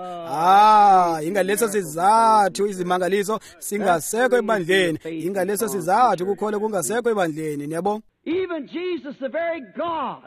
S1: ah ingaleso sizathu izimangaliso singasekho ebandleni ingaleso sizathu ukukholwa kungasekho ebandleni niyabona
S2: even Jesus the very God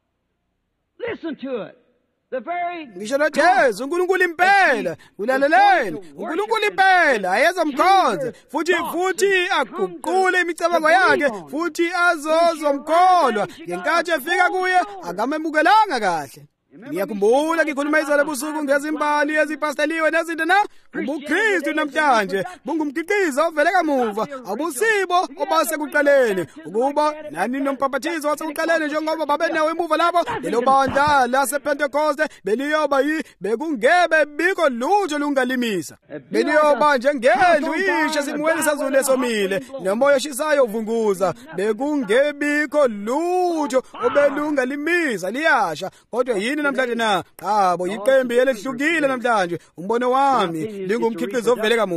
S2: listen to it
S1: ngisho noJesu uNkulunkulu impela ulaleleni uNkulunkulu impela ayezomkhonza futhi futhi aguqule imicabango yakhe futhi azozomkholwa ngenkathi efika kuye akamemukelanga kahle ngiyakhumbula ngikhuluma izolo busuku ngezimbali ezipasteliwe nezinto na ubuKristu namhlanje bungumkhiqizo ovele kamuva abusibo obasekuqaleni ukuba nani nompaphathizo wasekuqaleni njengoba babenawo emuva lapho lelo bandla lasePentecoste beliyoba yi bekungebe biko lutho lungalimisa beliyoba njengendlu ishe simweni sazulu esomile nomoya oshisayo uvunguza bekungebiko lutho obelungalimisa liyasha kodwa yini namhlanje na qabo yiqembu elihlukile namhlanje umbono wami lingumkhiqizo ovele kamuva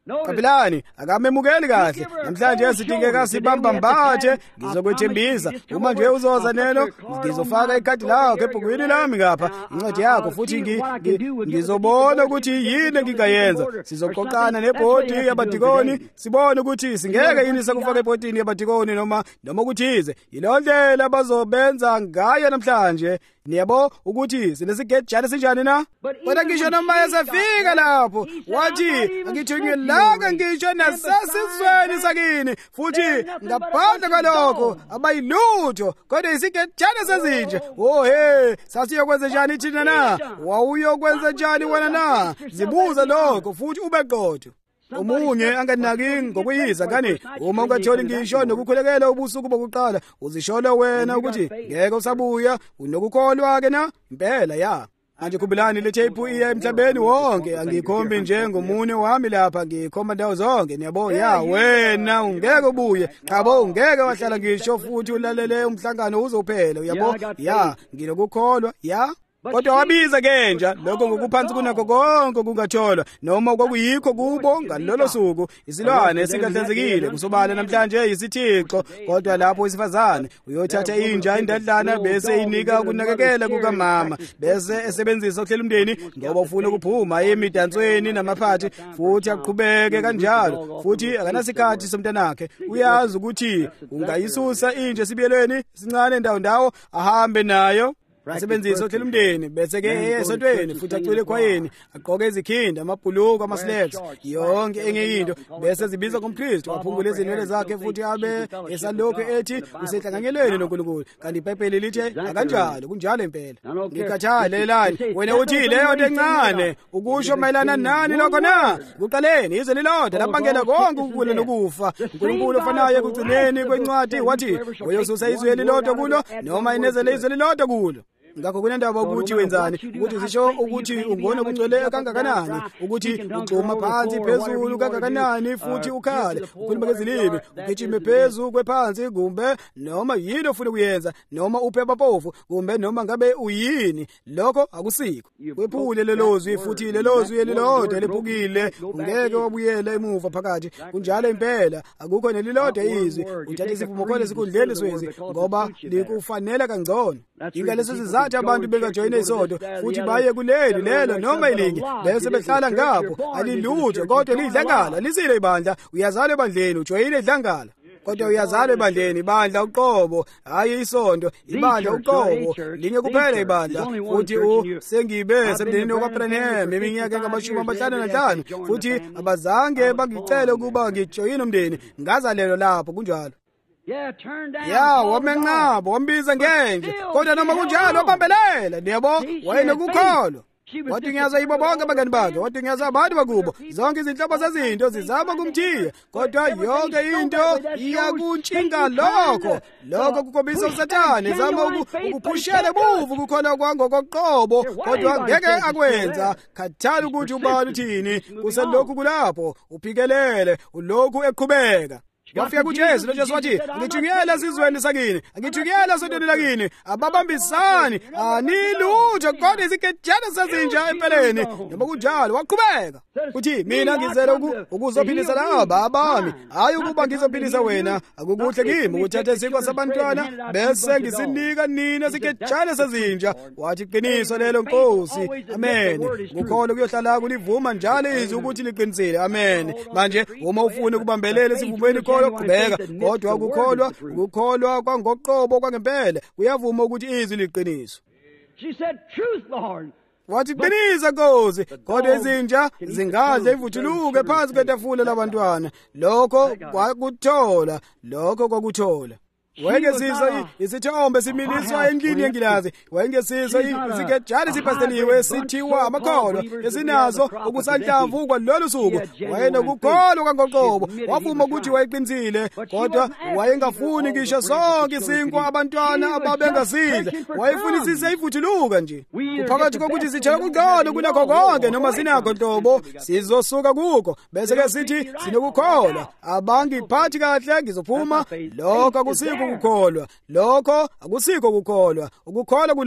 S1: Kapilani akamemukeli kahle. Namhlanje sidingeka sibamba mbathe ngizokwethembisa. Uma nje uzoza neno ngizofaka ikhadi lakho ebhukwini lami ngapha incwadi yakho futhi ngizobona ukuthi yini ngingayenza. Sizoqoqana nebhodi yabadikoni sibone ukuthi singeke yini sakufaka ebhodini yabadikoni noma noma ukuthize. Yilo ndlela bazobenza ngayo namhlanje. Niyabo ukuthi sinesigejana sinjani na? Kodwa ngisho noma esafika lapho wathi angithunyelanga ngisho nasasizweni sakini futhi ngaphandle kwalokho abayilutho kodwa isigejana sezinje. Oh he, sasiyokwenza njani thina na? Wawuyokwenza njani wena na? Zibuza lokho futhi ube qotho. Omunye anganaki ngokuyisa kani uma ungatholi ngisho nokukhulekela ubusuku bokuqala uzishola wena ukuthi ngeke usabuya unokukholwa ke na impela ya. Manje Khumbilani le tape iya emhlabeni wonke angikhombi nje ngomunye wami lapha ngikhomba ndawo zonke niyabo ya wena ungeke ubuye chabo ungeke wahlala ngisho futhi ulalele umhlangano uzophela uyabo ya nginokukholwa ya. Kodwa wabiza kenja lokho ngokuphansi kunakho konke kungatholwa noma kwakuyikho kubo ngalolo suku isilwane esingahlanzekile kusobala namhlanje isithixo. Kodwa lapho isifazane uyothatha inja indadlana bese inika ukunakekela kukamama bese esebenzisa ukuhlela umndeni ngoba ufuna ukuphuma emidansweni namaphathi futhi aqhubeke kanjalo futhi akanasikhathi somntanakhe. Uyazi ukuthi ungayisusa inja sibiyelweni sincane ndawo ndawo ahambe nayo asebenzisa ukuhlela umndeni bese ke esontweni futhi acule ekhwayeni agqoke izikhinda amabhuluku amaslacks yonke enye into bese zibiza kumKristu aphungule izinwele zakhe futhi abe esalokho ethi usehlanganyelweni noNkulunkulu. Kanti iBhayibheli lithi akanjalo kunjalo impela. Ngikhathale lelani wena uthi leyo nto encane ukusho mayelana nani lokho na? Kuqaleni izwe lilodwa labangela konke ukugula nokufa. uNkulunkulu ofanayo ekugcineni kwencwadi wathi uyosusa izwe lilodwa kulo noma inezele izwe lilodwa kulo. Ngakho kunendaba ukuthi wenzani ukuthi usisho ukuthi ungona kungcwele kangakanani ukuthi ugxuma phansi phezulu kangakanani futhi ukhale ukhuluma ngezilimi ugijime phezulu kwephansi kumbe noma yini ofuna kuyenza noma uphepha phofu kumbe noma ngabe uyini lokho akusikho. Wephule lelozwi futhi lelozwi elilodwa lephukile ungeke wabuyela emuva phakathi. Kunjalo impela akukho nelilodwa izwi uthathe isivumo khona sikhundleni swezi ngoba likufanele kangcono. Ingaleso sizathu abantu bengajoyina isonto futhi baye kuleli lelo noma ilinye bese behlala ngapho alilutho kodwa lidlangala lisile ibandla. Uyazalwa ebandleni ujoyine idlangala kodwa uyazalwa ebandleni ibandla uqobo hayi isonto ibandla uqobo linye kuphela ibandla. Futhi usengibe semndenini wakwaAbraham iminyaka engamashumi amahlanu nanhlanu futhi abazange bangicele ukuba ngijoyine umndeni ngazalelwa lapho kunjalo.
S2: Yeah, turn down.
S1: Ya wamenqaba wambiza ngenje kodwa noma kunjalo wabambelela niyabo wayenokukholwa. Wadingaza yibo bonke abangani bakhe wadingaza abantu bakubo zonke izinhlobo zezinto zizama kumthiya kodwa yonke into iyakuntshinga lokho lokho kukhombisa uSathane zama ukuphushela buvu kukholwa kwangokoqobo kodwa ngeke akwenza. Khathala ukuthi ubani uthini kuselokhu kulapho uphikelele ulokhu eqhubeka. Wafika kuJesu lo Jesu wathi ngithunyela sizweni sakini ngithunyela sontweni lakini ababambisani anilutho kodwa isigejana sezinja empeleni noma kunjalo waqhubeka uthi mina ngizele ukuzophilisa laba abami hayi ukuba ngizophilisa wena. Akukuhle kimi ukuthatha isikwa sabantwana bese ngisinika nina isigejana sezinja. Wathi qiniso lelo Nkosi. Amen. Ukukholwa kuyohlala kulivuma njalo izwi ukuthi liqinisile. Amen. Manje uma ufuna ukubambelela sivumeni qhubeka kodwa ukukholwa ukukholwa kwangoqobo kwangempela kuyavuma ukuthi izwi liqiniso.
S2: She said, "Truth, Lord."
S1: Wathi qinisa Nkosi kodwa izinja zingadla ivuthuluke phansi kwetafula labantwana. Lokho kwakuthola lokho kwakuthola. Wengesizwe isithombe similiswa endlini yengilazi. Wengesizwe isigejana sipasteliwe sithiwa amakholwa esinazo ukusanhlamvu kwalolu suku. Wayenokukholwa kwangoqobo wavuma ukuthi wayeqinisile kodwa wayengafuni ngisho sonke isinkwa abantwana ababengasidla. Wayefunisise ivuthuluka nje. Kuphakathi kokuthi sitshela kungcono kunakho konke noma sinakho nhlobo sizosuka kuko bese ke sithi sinokukholwa abangiphathi kahle ngizophuma. Lokho akusiko ukukholwa lokho akusiko ukukholwa ukukholwa kulapho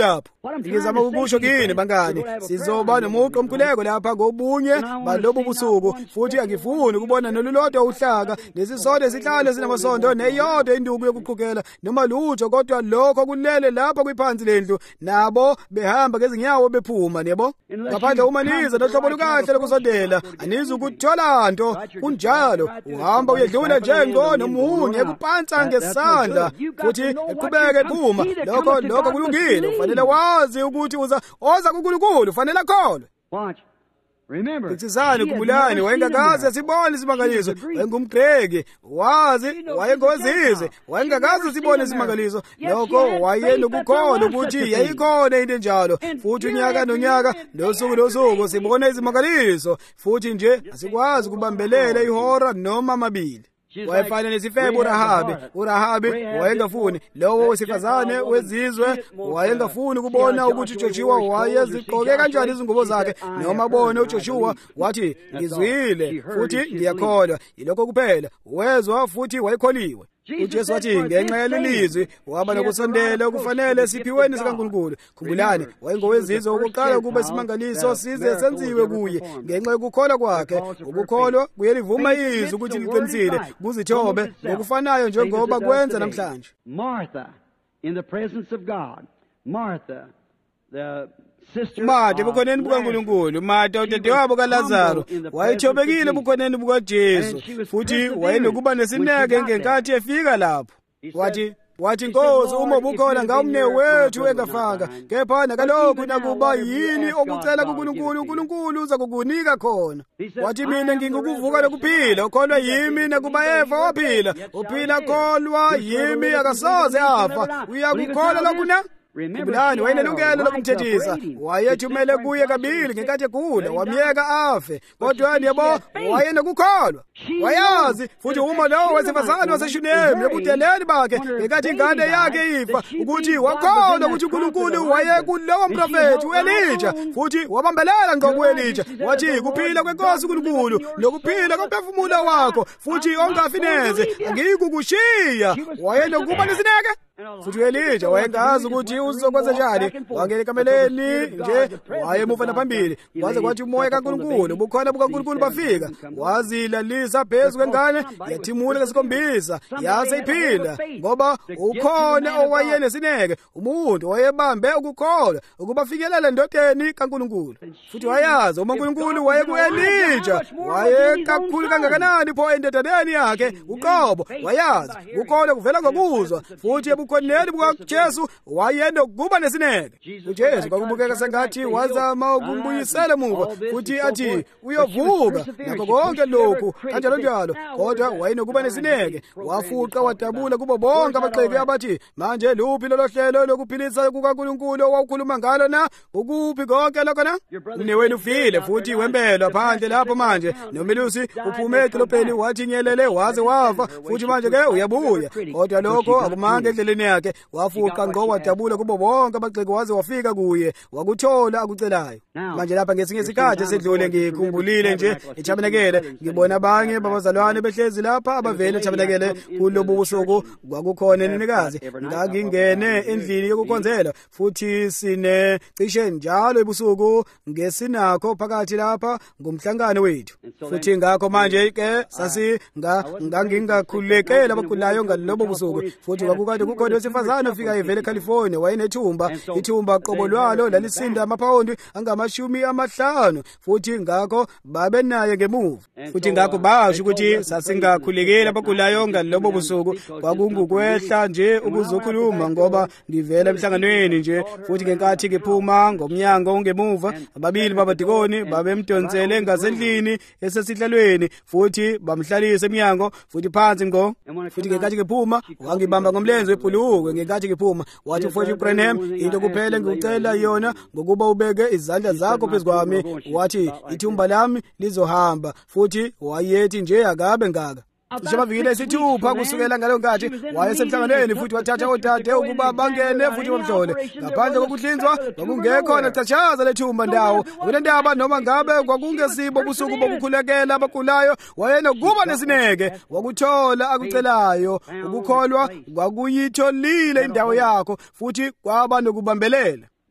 S1: ngizama ukusho kini bangani, sizoba nomuqo omkhuleko lapha ngobunye balobu busuku, futhi angifuni ukubona nolulodwa uhlaka nesisonto esihlale sinamasondo neyodwa induku yokuqhukela noma lutho, kodwa lokho kulele lapha kwiphansi lendlu nabo behamba ngezinyawo bephuma, yebo. Ngaphandle uma niza nohlobo lukahle lokusondela anizukuthola nto, kunjalo uhamba uyedlula njengo nomunye ekupansa ngesandla futhi eqhubeke ephuma. Lokho lokho kulungile, ufanele wazi ukuthi uza oza kuNkulunkulu, ufanele akholwe.
S2: Watch. Remember,
S1: Ngitsizani kubulani wayengakazi sibone isimangaliso, wayengumGreki, wazi wayengozizwe, wayengakazi sibone isimangaliso. Lokho wayenokukholwa ukuthi yayikhona into enjalo, futhi unyaka nonyaka nosuku losuku sibone izimangaliso, futhi nje asikwazi kubambelela ihora noma amabili. Wayefana nesifebe uRahabi. uRahabi wayengafuni, lowo wesifazane wezizwe wayengafuni ukubona ukuthi uJoshua wayezigqoke kanjani izingubo zakhe, noma bone uJoshua wathi ngizwile futhi ngiyakholwa. Yilokho kuphela wezwa futhi wayekholiwe. uJesu wathi ngenxa yalelizwi waba nokusondela okufanele siphiweni sikaNkulunkulu. Khumbulani, wayengowezizwe ukuqala ukuba isimangaliso size senziwe kuye ngenxa yokukholwa kwakhe. Ukukholwa kuyelivuma izwi ukuthi liqinisile kuzithobe ngokufanayo njengoba kwenza namhlanje.
S2: Martha in the presence of God. Martha, the
S1: Martha ebukhoneni bukaNkulunkulu, Martha udadewabo kaLazaro, wayethobekile ebukhoneni bukaJesu futhi wayenokuba nesineke ngenkathi efika lapho. Wathi wathi Nkosi, uma ubukhona ngawumne wethu engafanga, kepha nakalokhu nakuba yini okucela kuNkulunkulu, uNkulunkulu uza kukunika khona. Wathi mina ngikukuvuka lokuphila, ukholwa yimi nakuba Eva waphila, uphila kholwa yimi akasoze afa. Uyakukholwa lokhu na? Khumbulani, wayenelungelo lokumthethisa, wayethumele kuye kabili ngenkathi egula, wamyeka afe, kodwa yebo wayenokukholwa. Wayazi futhi uma lowo wesifazane waseShunemi ebudeleni bakhe ngenkathi ingane yakhe ifa, ukuthi wakholwa ukuthi uNkulunkulu wayekulowo mprofethi uElija, futhi wabambelela ngqo kuElija. Wathi kuphila kweNkosi uNkulunkulu nokuphila komphefumulo wakho futhi ongafineze angikukushiya. Wayenokuba nesineke futhi uElija wayengazi ukuthi uzokwenza njani. Wangena ekameleni nje wayemuva naphambili, kwaze kwathi umoya kaNkulunkulu, ubukhona bukaNkulunkulu bafika, wazilalisa phezu kwengane, yathimula ngesikhombisa, yase iphila, ngoba ukhona owayenesineke. Umuntu wayebambe ukukholwa ukuba fikelela endodeni kaNkulunkulu, futhi wayazi uma uNkulunkulu wayekuElija wayekakhulu kangakanani pho endodaneni yakhe uqobo. Wayazi ukukholwa kuvela ngokuzwa, futhi ebukhoneni bukaJesu wayenokuba nesineke. uJesu kwakubukeka sengathi wazama ukumbuyisela emuva, futhi athi uyovuka nakho konke lokhu kanjalo njalo, kodwa wayenokuba nesineke. Wafuqa wadabula kubo bonke abaxeki abathi, manje luphi lolo hlelo lokuphilisa kukaNkulunkulu owawukhuluma ngalo na? Ukuphi konke lokho na? Umnewenu ufile futhi wembelwa phandle lapho manje, nomelusi uphume edolobheni wathi nyelele waze wafa, futhi manje ke uyabuya. Kodwa lokho akumanga endleleni yakhe, wafuqa ngqo wadabula kubo bonke abaxeki waze wafika kuye, wakuthola akucelayo. Manje lapha ngesinye isikhathi esedlule ngikhumbulile nje eTabernacle, ngibona abanye babazalwane behlezi lapha abavele eTabernacle kulobu busuku. Kwakukhona inenekazi, ngangingene endlini yokukhonzela, futhi sine cishe njalo ebusuku ngesinakho phakathi lapha ngumhlangano wethu. Futhi ngakho manje ke sasi ngangingakhulekela abagulayo ngalobo busuku, futhi kwakukade kukhona wesifazane ofika evele eCalifornia, wayenethumba, ithumba qobo lwalo lalisinda amapawundi angamashumi amahlanu, futhi ngakho babe naye ngemuva. Futhi ngakho basho ukuthi sasingakhulekela abagulayo ngalobo busuku. Kwakungukwehla nje ukuzokhuluma ngoba ngivela emhlanganweni nje, futhi ngenkathi ngiphuma ngomnyango ngemuva, ababili babadikoni babemdonsele ngasendlini esesihlalweni, futhi bamhlalisa eminyango futhi phansi ngo. Futhi ngenkathi ngiphuma wangibamba ngomlenze webhuluku. Ngenkathi ngiphuma wathi uForty Branham, into kuphela ngikucela yona ngokuba ubeke izandla zakho phezu kwami. Wathi ithumba lami lizohamba, futhi wayethi nje akabe ngaka. Sishabavikile isithupha kusukela ngalo nkathi wayesemhlanganweni, futhi wathatha odade ukuba bangene futhi bamhlole. Ngaphandle kokuhlinzwa kwakungekho nachachaza lethumba ndawo kunendaba, noma ngabe kwakungesibo busuku bokukhulekela abagulayo. Wayenokuba nesineke, wakuthola akucelayo. Ukukholwa kwakuyitholile indawo yakho, futhi kwaba nokubambelela.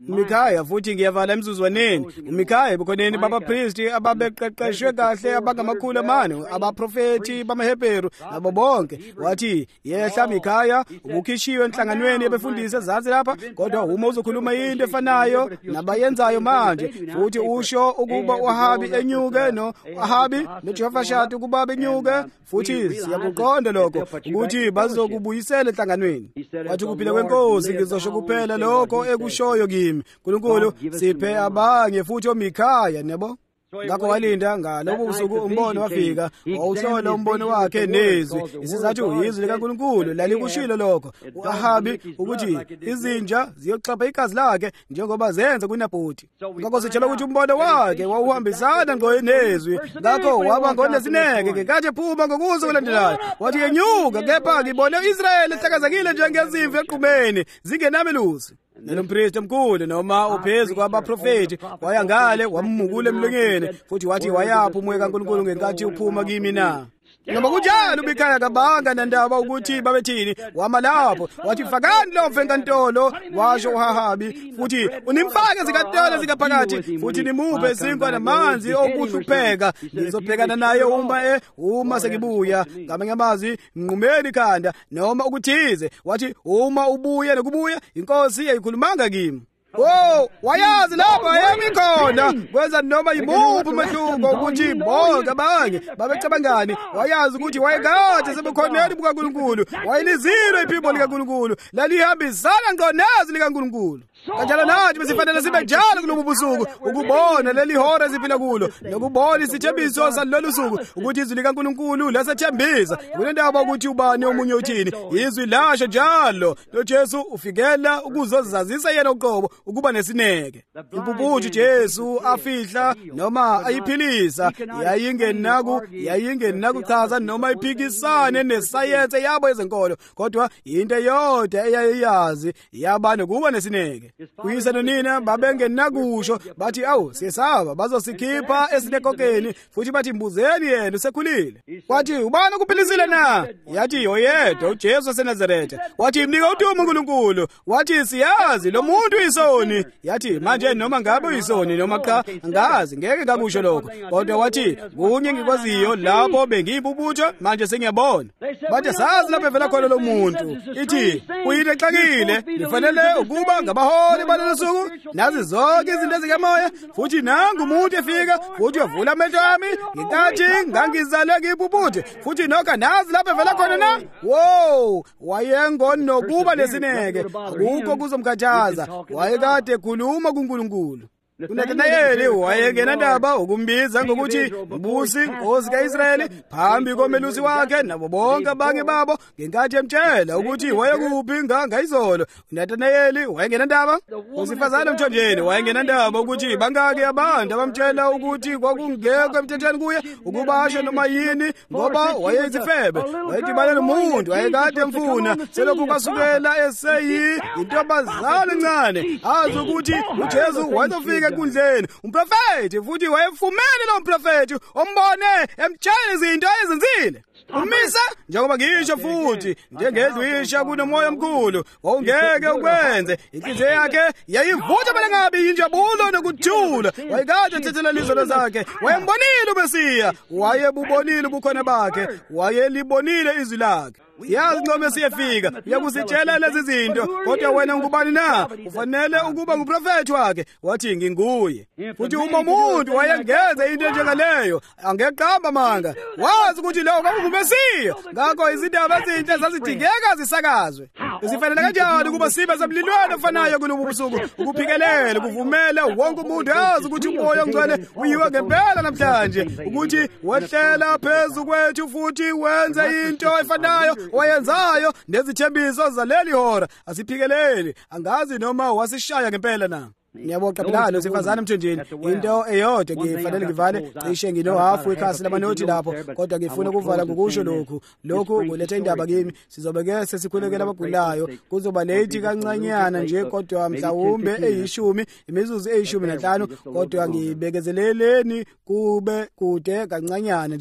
S1: uMikhaya futhi ngiyavala emzuzwaneni uMikhaya bukhoneni babapristi ababeqeqeshwe kahle abangamakhulu amane abaprofeti bamaHebheru nabo bonke wathi yehla Mikhaya ubukhishiwe enhlanganweni yabefundisi ezansi lapha kodwa uma uzokhuluma into efanayo nabayenzayo manje futhi usho ukuba uHabi enyuke no Ahabi noJehoshafati ukuba benyuke futhi siyakuqonda lokho ukuthi bazokubuyisela enhlanganweni wathi kuphila kwenkosi ngizosho kuphela lokho ekushoyo kimi uNkulunkulu siphe abange futhi oMikhaya nebo ngakho walinda ngalobo usuku umbono wafika wawuhlola umbono wakhe nezwi isizathu izwi likaNkulunkulu lalikushilo lokho uAhabi ukuthi izinja ziyoxapha igazi lakhe njengoba zenza kuNabhothi ngakho sitshela ukuthi umbono wakhe wawuhambisana ngoyenezwi ngakho waba ngonesineke ngenkathi ephuma ngokuzo kulandelayo wathi yenyuka kepha ngibone uIsrayeli ehlakazekile njengezimvu eqhumeni zingenamelusi Nelompristi omkhulu noma uphezu kwabaprofeti waya ngale wamukula emlonyeni futhi wathi wayapha umoya kaNkulunkulu ngenkathi uphuma kimi na noma kunjalo uMikhaya kabanga nandaba ukuthi babethini wama lapho wathi fakani lo mfe enkantolo washo uAhabi futhi unimfake zikantolo zikaphakathi futhi nimuphe isinkwa namanzi okuhlupheka ngizobhekana naye uma e uma sengibuya ngamanye amazwi nqumeni ikhanda noma ukuthize wathi uma ubuye nokubuya inkosi yayikhulumanga kimi Oh, wayazi lapha yemi khona kwenza noma yimuphi umehluko ukuthi bonke abanye babecabangani wayazi ukuthi wayekade sebekhoneni bukaNkulunkulu wayelizilo iphimbo likaNkulunkulu lalihambisana ngqonezi likaNkulunkulu kanjalo nathi besifanele sibe njalo kulobu busuku ukubona leli hora siphila kulo nokubona isithembiso salolu suku ukuthi izwi likaNkulunkulu lasethembisa kunendaba ukuthi ubani omunye uthini izwi lasho njalo noJesu ufikela ukuzozazisa yena uqobo ukuba nesineke impuputhu Jesu afihla noma ayiphilisa yayingenaku yayingenakuchaza noma iphikisane nesayense yabo ezenkolo kodwa into yodwa eyayiyazi yabane kuba nesineke kuyise nonina babengenakusho bathi awu siyesaba bazosikhipha esinekokeni futhi bathi mbuzeni yena usekhulile wathi ubani ukuphilisile na yathi oyedwa uJesu waseNazaretha wathi mnika udumo uNkulunkulu wathi siyazi lo muntu uyisoni yathi manje noma ngabe uyisoni noma cha ngazi ngeke ngakusho lokho kodwa wathi kunye ngikwaziyo lapho bengiyibubutho manje sengiyabona bathi sazi lapho evela khona lo muntu ithi uyile exakile lifanele ukuba ngabaholi balelo suku nazi zonke izinto ezikamoya futhi nangu umuntu efika futhi wavula amehlo ami ngenkathi ngangizale ngibubuthe futhi nokho nazi lapho evela khona na wow wayengonokuba lesineke akukho kuzomkhathaza wayekade ekhuluma kuNkulunkulu uNathanaeli wayengena ndaba ukumbiza ngokuthi mbusi nkosi kaIsrayeli phambi komelusi wakhe nabo bonke abanye babo ngenkathi emtshela ukuthi wayekuphi ngangayizolo uNathanaeli wayengena ndaba usifazana emthonjeni wayengena ndaba ukuthi bangaki abantu abamtshela ukuthi kwakungekho emthethweni kuye ukuba asho noma yini ngoba wayezifebe wayedibana nomuntu wayekade emfuna selokhu kasukela eseyi intobazana encane azi ukuthi uJesu wayezofika ekundleni umprofeti futhi wayefumene lo mprofeti ombone emtshela izinto ezenzile umisa njengoba ngisho futhi njengedwisha kunomoya omkhulu wawungeke ukwenze inhliziyo yakhe yayivutha balengabi injabulo nokuthula wayekade ethethela lizono zakhe wayembonile uMesiya wayebubonile ubukhona bakhe wayelibonile izwi lakhe yazi noma siyefika uyakusitshela lezi zinto kodwa wena ngubani na ufanele ukuba nguprofeti wakhe wathi nginguye futhi uma umuntu wayengenza into njengaleyo angeqamba manga wazi ukuthi lo kwakunguMesiya ngakho izindaba ezinhle zazidingeka zisakazwe sifanele kanjani ukuba sibe semlilweni ofanayo kulobu busuku ukuphikelela kuvumela wonke umuntu azi ukuthi umoya ongcwele uyiwe ngempela namhlanje ukuthi wehlela phezu kwethu futhi wenze into efanayo wayenzayo nezithembiso zaleli hora asiphikeleli angazi noma wasishaya ngempela na Ngiyabonga phela sifazana emthonjeni into eyodwa ngifanele ngivale cishe ngino half wekhasi lamanothi lapho kodwa ngifuna ukuvala ngokusho lokhu lokhu kuletha indaba kimi sizobe ke sesikhulekela abagulayo kuzoba late kancanyana nje kodwa mhlawumbe eyishumi imizuzu eyishumi nanhlanu kodwa ngibekezeleleni kube kude kancanyana nje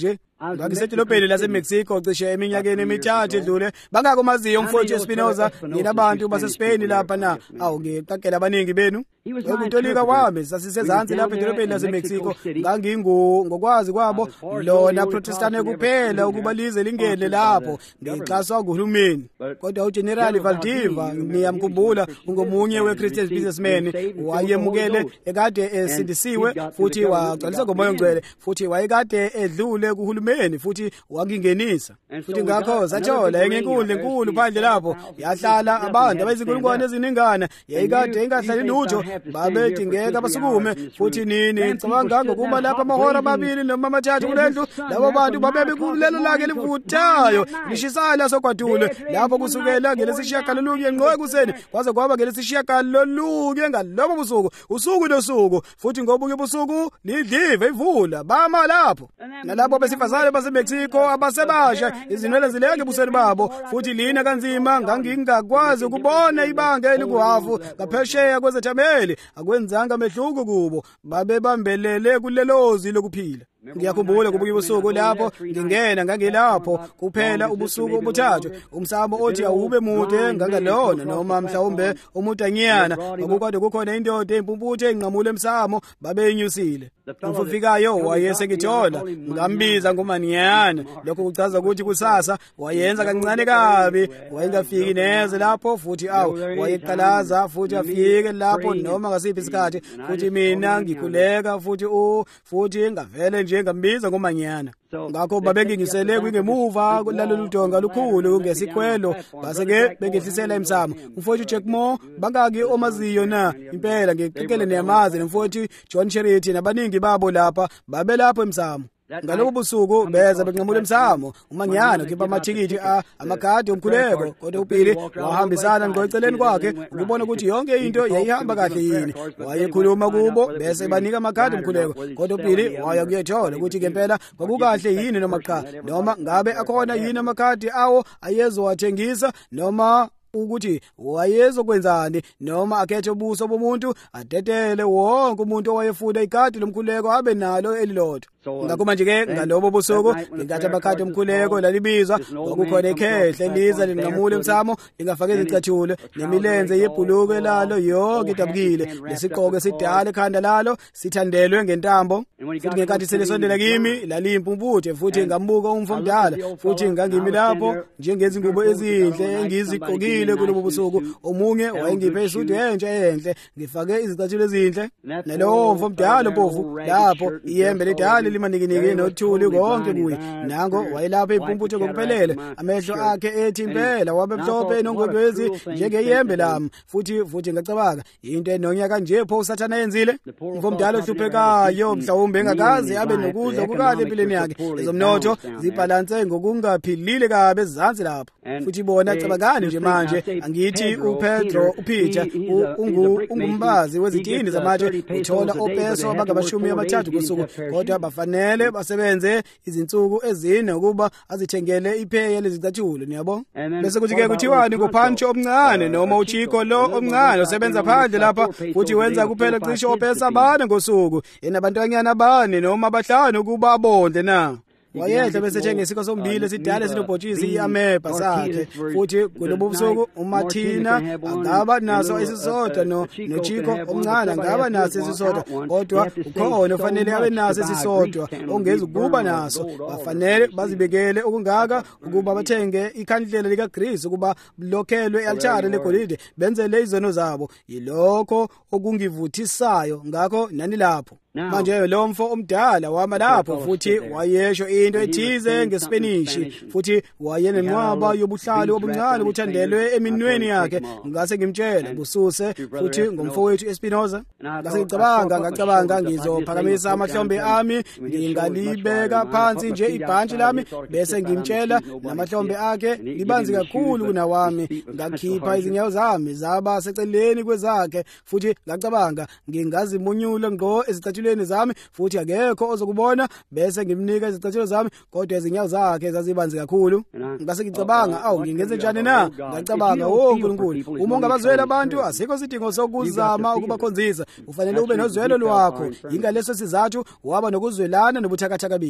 S1: Ngangisedolobheni laseMexico cishe eminyakeni emithathu edlule. Bangako maziyo umfowethu Espinoza ninabantu baseSpain lapha na. Awu ngiqaqela abaningi benu. Ekutolika kwami sasisezantsi lapha edolobheni laseMexico. Ngangingu ngokwazi kwabo lona Protestante kuphela ukuba lize lingene lapho ngixaswa nguhulumeni. Kodwa uGeneral Valdiva niyamkhumbula ungomunye weChristian businessman wayemukele ekade esindisiwe futhi wagcwalisa ngomoya ongcwele futhi wayekade edlule kuhulumeni futhi wangingenisa. Futhi ngakho sathola engenkundla enkulu phandle lapho yahlala abantu abayizinkulungwane eziningana yayikade ingahlali lutho babedingeka basukume futhi nini ngicabanga ngokuba lapha amahora amabili noma amathathu kulendlu labo bantu babe kulelo lake livuthayo lishisala sokwadule lapho kusukela ngelesishiyagalolunye ngqo ekuseni kwaze kwaba ngelesishiyagalolunye ngalobo busuku usuku nosuku futhi ngobuke busuku lidlive ivula bama lapho nalabo besifazane baseMexico abasebasha izinwele zilenge buseni babo futhi lina kanzima ngangingakwazi ukubona ibanga elikuhafu ngaphesheya kwezethameli akwenzanga mehluko kubo babe bambelele kulelozi lokuphila. Ngiyakhumbula kubuka ubusuku lapho ngingena ngangilapho kuphela ubusuku obuthathu umsamo othi awube mude ngangalona noma mhlawumbe umudanyana akukade kukhona indoda empumputhe enqamule emsamo babeyinyusile. Umfufikayo wayesengithola ngambiza ngomaniyana lokho kuchaza ukuthi kusasa wayenza kancane kabi wayengafiki neze lapho futhi awu wayeqalaza futhi afike lapho noma ngasiphi isikhathi futhi mina ngikhuleka futhi u futhi ngavele njengambiza ngomanyana. Ngakho babengingisele kwingemuva kulalolu donga lukhulu ngesikhwelo base ke bengehlisela emsamo. Umfowethu Jack Moore bangaki omaziyo na impela ngiqikele neyamazi nemfowethu John Charity nabaningi babo lapha babe lapho emsamo. Ngalobo busuku beza benqamule emsamo umanyana khipha amathikithi amakhadi omkhuleko kodwa uPhili wahambisana ngoceleni kwakhe ukubona ukuthi yonke into yayihamba kahle yini. Wayekhuluma kubo bese banika amakhadi omkhuleko kodwa uPhili waya kuyethola ukuthi ngempela kwakukahle yini noma cha noma ngabe akhona yini amakhadi awo ayezowathengisa noma ukuthi wayezokwenzani noma akhethe ubuso bomuntu adedele wonke umuntu owayefuna ikhadi lomkhuleko abe nalo elilodwa. Ngakho manje ke ngalobo busuku ngingathi amakhadi omkhuleko lalibizwa ngokukhona ikhehle liza linqamule emsamo lingafake izicathulo nemilenze yebhuluku lalo yonke idabukile lesiqoko esidala ekhanda lalo sithandelwe ngentambo futhi ngenkathi selisondela kimi lalimpumputhe futhi ngambuka umfo omdala futhi ngangimi lapho njengezingubo ezinhle engizigqokile kulobo busuku omunye wayengiphe isudu entsha enhle ngifake izicathulo ezinhle nalowo mfo omdala mpofu lapho iyembe ledala limanikinike nothuli konke kuye nango wayelapha impumputhe kokuphelele amehlo akhe ethi impela wabe mhlophe nongobezi njengeyembe lami futhi futhi ngacabanga into enonyaka nje pho usathana yenzile ngomdala ohluphekayo mhlawumbe engakazi abe nokudla okukade empilweni yakhe ezomnotho zibalance ngokungaphilile kabe ezansi lapho futhi bona cabangani nje manje angithi uPedro uPeter ungu ungumbazi wezitini zamatshe uthola opeso abangabashumi amathathu kusuku kodwa bafanele basebenze izinsuku ezine ukuba azithengele ipheya lezicathulo niyabo. Bese kuthi ke kuthiwani ngophantsho omncane noma uchiko lo omncane osebenza phandle lapha futhi wenza kuphela cishe opesa abane ngosuku enabantwanyana abane noma abahlanu ukuba abonde na. Wayedla bese njengesiko sombili sidala sinobhotshisi iameba sakhe futhi kulobo busuku uMartina angaba naso isisodwa no noChico omncane angaba naso isisodwa kodwa ukhona ufanele abe naso isisodwa ongeza ukuba naso bafanele bazibekele okungaka ukuba bathenge ikhandlela lika Greece ukuba blokhelwe ealtar legolide benzele izono zabo yilokho okungivuthisayo ngakho nani lapho. Manje lo mfo omdala wama lapho futhi wayesho into ethize ngeSpanish futhi wayenenqwaba yobuhlalo obuncane buthandelwe eminweni yakhe ngase ngimtshela bususe futhi ngomfowethu Espinoza ngase ngicabanga ngacabanga ngizophakamisa amahlombe ami ngingalibeka phansi nje ibhantshi lami bese ngimtshela namahlombe akhe libanzi kakhulu kunawami ngakhipha izinyawo zami zaba seceleni kwezakhe futhi ngacabanga ngingazimunyula ngo ezicathulo zami futhi akekho ozokubona bese ngimnika izicathulo zami kodwa izinyawo zakhe zazibanzi kakhulu. Ngase ngicabanga awu ngingenze njani na ngacabanga wo uNkulunkulu uma ungabazwela abantu asikho sidingo sokuzama ukubakhonzisa ufanele ube nozwelo lwakho ingaleso sizathu waba nokuzwelana nobuthakathaka bethu.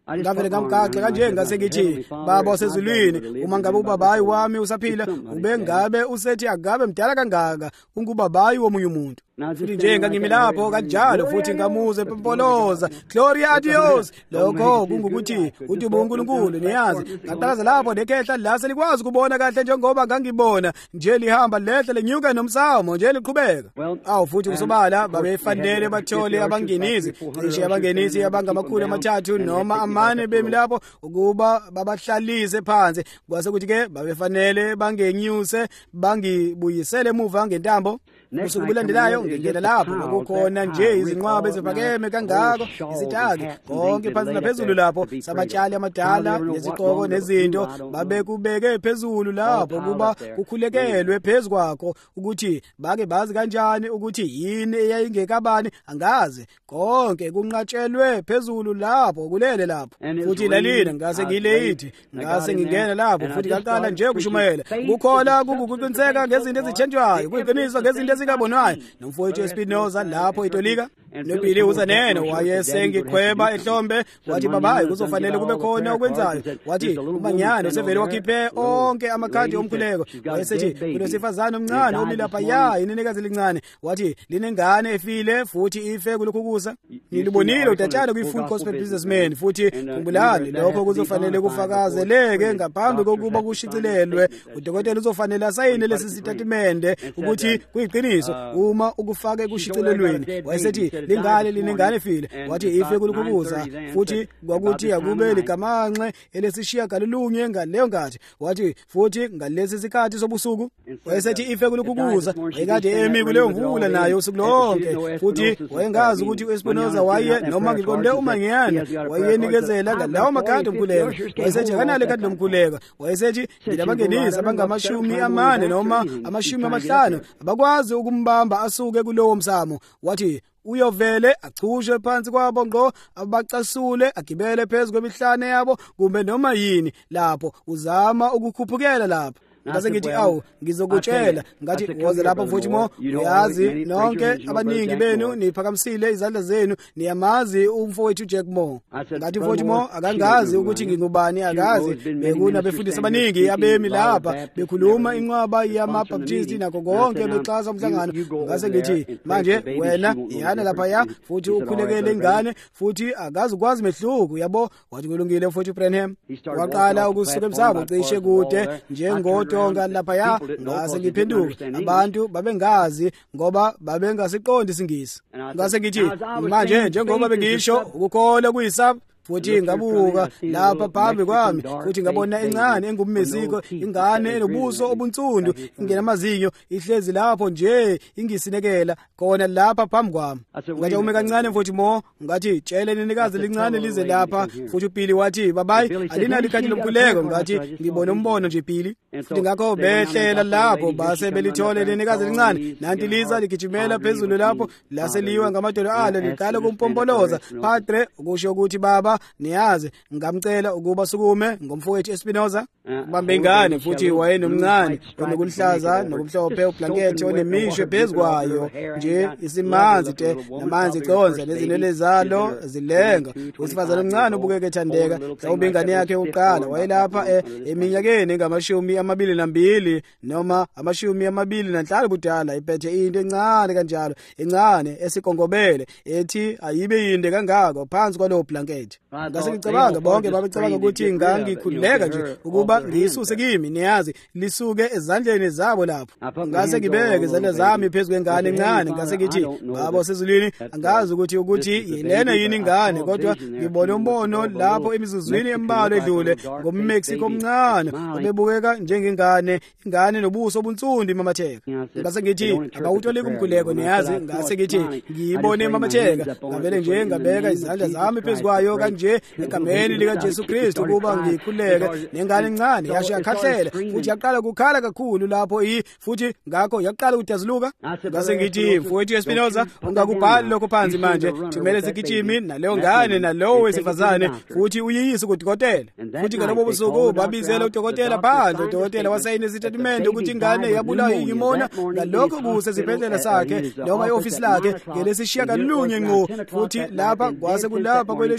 S1: ngavele ngamgaxa kanje ngase ngithi baba osezulwini uma ngabe ubabayi wami usaphila ube ngabe usethi akabe mdala kangaka ungubabayi womunye umuntu futhi nje ngangimi lapho kanjalo futhi ngamuze empoloza gloria a Dios lokho kungukuthi uthi uNkulunkulu niyazi ngaqalaza lapho nekhehla la selikwazi ukubona kahle njengoba ngangibona nje lihamba lehle lenyuka nomsamo nje liqhubeka awu futhi kusobala babefanele bathole abangenisi cishe abangenisi abangamakhulu amathathu noma amane bemi lapho ukuba babahlalise phansi kwase kuthi ke babefanele bangenyuse bangibuyisele emuva ngentambo usuku bulandelayo ngingena lapho ngokukhona nje izinqwaba eziphakeme kangako isitaki konke phansi naphezulu lapho sabatshali amadala neziqoko nezinto babekubeke phezulu lapho kuba kukhulekelwe phezukwakho ukuthi bake bazi kanjani ukuthi yini eyayingekabani angazi konke kunqatshelwe phezulu lapho kulele lapho futhi lalina ngase ngileyithi ngase ngingena lapho futhi ngaqala nje ukushumayela kukhona kungukuqiniseka ngezinto ezithenjwayo kuyiqiniso ngezinto ezingabonwayo nomfowethu Espinoza lapho eTolika nobili uzanene wayesengiqhweba ehlombe wathi babayi kuzofanele kube khona okwenzayo wathi umanyano sevele wakhiphe onke amakhadi omkhuleko wayesethi kunosifazana omncane omilapha ya inenekazi lincane wathi linengane efile futhi ife kulokhukusa nilibonile udatshana kwi-Full Gospel Businessman futhi kumbulani lokho kuzofanele kufakazeleke ngaphambi kokuba kushicilelwe udokotela uzofanele asayine lesi sitatimende ukuthi kuyiqiniso uma ukufake kushicilelweni wayesethi lingane linengane efile wathi ife kulokhukusa futhi kwakuthi akube ligamanxe elesishiya galulunye ngaleyo ngathi wathi futhi ngalesi sikhathi sobusuku wayesethi ife kulokhukusa ekade emi kuleyo mvula nayo usuku lonke futhi wayengazi ukuthi uEspinoza waye noma ngiqonde umanyana wayenikezela ngalawo makhadi omkhuleko wayesethi kanale khadi lomkhuleko wayesethi ngilabangenisa abangamashumi amane noma amashumi amahlanu abakwazi ukumbamba asuke kulowo msamo wathi uyovele achushe phansi kwabo ngqo abacasule agibele phezulu kwemihlane yabo kumbe noma yini lapho uzama ukukhuphukela lapho ngase ngithi awu ngizokutshela ngathi woze lapha mfuthi mo uyazi nonke abaningi benu niphakamisile izandla zenu niyamazi umfowethu Jack Moore ngathi mfuthi mo akangazi ukuthi ngingubani akazi bekuna befundisa abaningi abemi lapha bekhuluma inqwaba yamabaptist nakho konke bexasa umhlangano ngase ngithi manje wena yana lapha ya futhi ukhulekele ingane futhi akazi ukwazi mehluko yabo wathi kulungile mfuthi Branham waqala ukusuka emsamo cishe kude njengodo tonga lapha ya ngase ngiphenduka abantu babengazi ngoba babengasiqondi isingisi ngase ngithi manje njengoba bengisho ukukhola kuyisaba futhi ngabuka lapha phambi kwami futhi ngabona encane engummesiko ingane enobuso obunsundu ingena amazinyo ihlezi lapho nje ingisinekela khona lapha phambi kwami ngathi ume kancane futhi mo ngathi tshele nenikazi lincane lize lapha futhi uPhili wathi babayi alina likhadi lomkhuleko ngathi ngibona umbono nje Phili futhi ngakho behlela lapho base belithole nenikazi lincane nanti liza ligijimela phezulu lapho laseliwa ngamadolo alo liqala kumpompoloza padre ukusho ukuthi baba niyazi ngamcela ukuba sukume ngomfowethu Espinoza bambe ingane futhi wayenomncane onokuluhlaza nokumhlophe ublanket onemishwe phezukwayo nje isimanzi te namanzi iconza nezinwele zalo zilenga usifazana omncane ubukeke ethandeka mhlawumbe ingane yakhe uqala wayelapha eminyakeni ngamashumi amabili nambili noma amashumi amabili nanhlanu budala iphethe into encane kanjalo encane esikongobele ethi ayibe yinde kangako phansi kwalo blanket ngase ngicabanga bonke babecabanga ukuthi ngangikhuleka nje ukuba ngisuse kimi niyazi lisuke ezandleni zabo lapho ngase ngibeke izandla zami phezulu kwengane encane ngase ngithi baba osezulwini angazi ukuthi ukuthi yilena yini ingane kodwa ngibona umbono lapho emizuzwini embalo edlule ngomMexico omncane obebukeka njengengane ingane nobuso obunsundi mamatheka ngase ngithi abawutoleka umkhuleko niyazi ngase ngithi ngiyibone mamatheka ngavele nje ngabeka izandla zami phezukwayo kanje egameni lika Jesu Kristu kuba ngikhuleke nengane encane yasho yakhahlela futhi yaqala ukukhala kakhulu lapho yi futhi ngakho yaqala ukudazuluka ngase ngithi mfowethu Espinoza ungakubhali lokho phansi manje thimele sigijimi naleyo ngane nalowo wesifazane futhi uyiyise kudokotela futhi ngalobo busuku babizela udokotela phandle udokotela wasayina isitatimende ukuthi ingane yabulawa yimona ngalokho kuse sibhedlela sakhe noma eoffice lakhe ngelesishiya kalunye ngqo futhi lapha kwase kulapha kweleshumi ngqo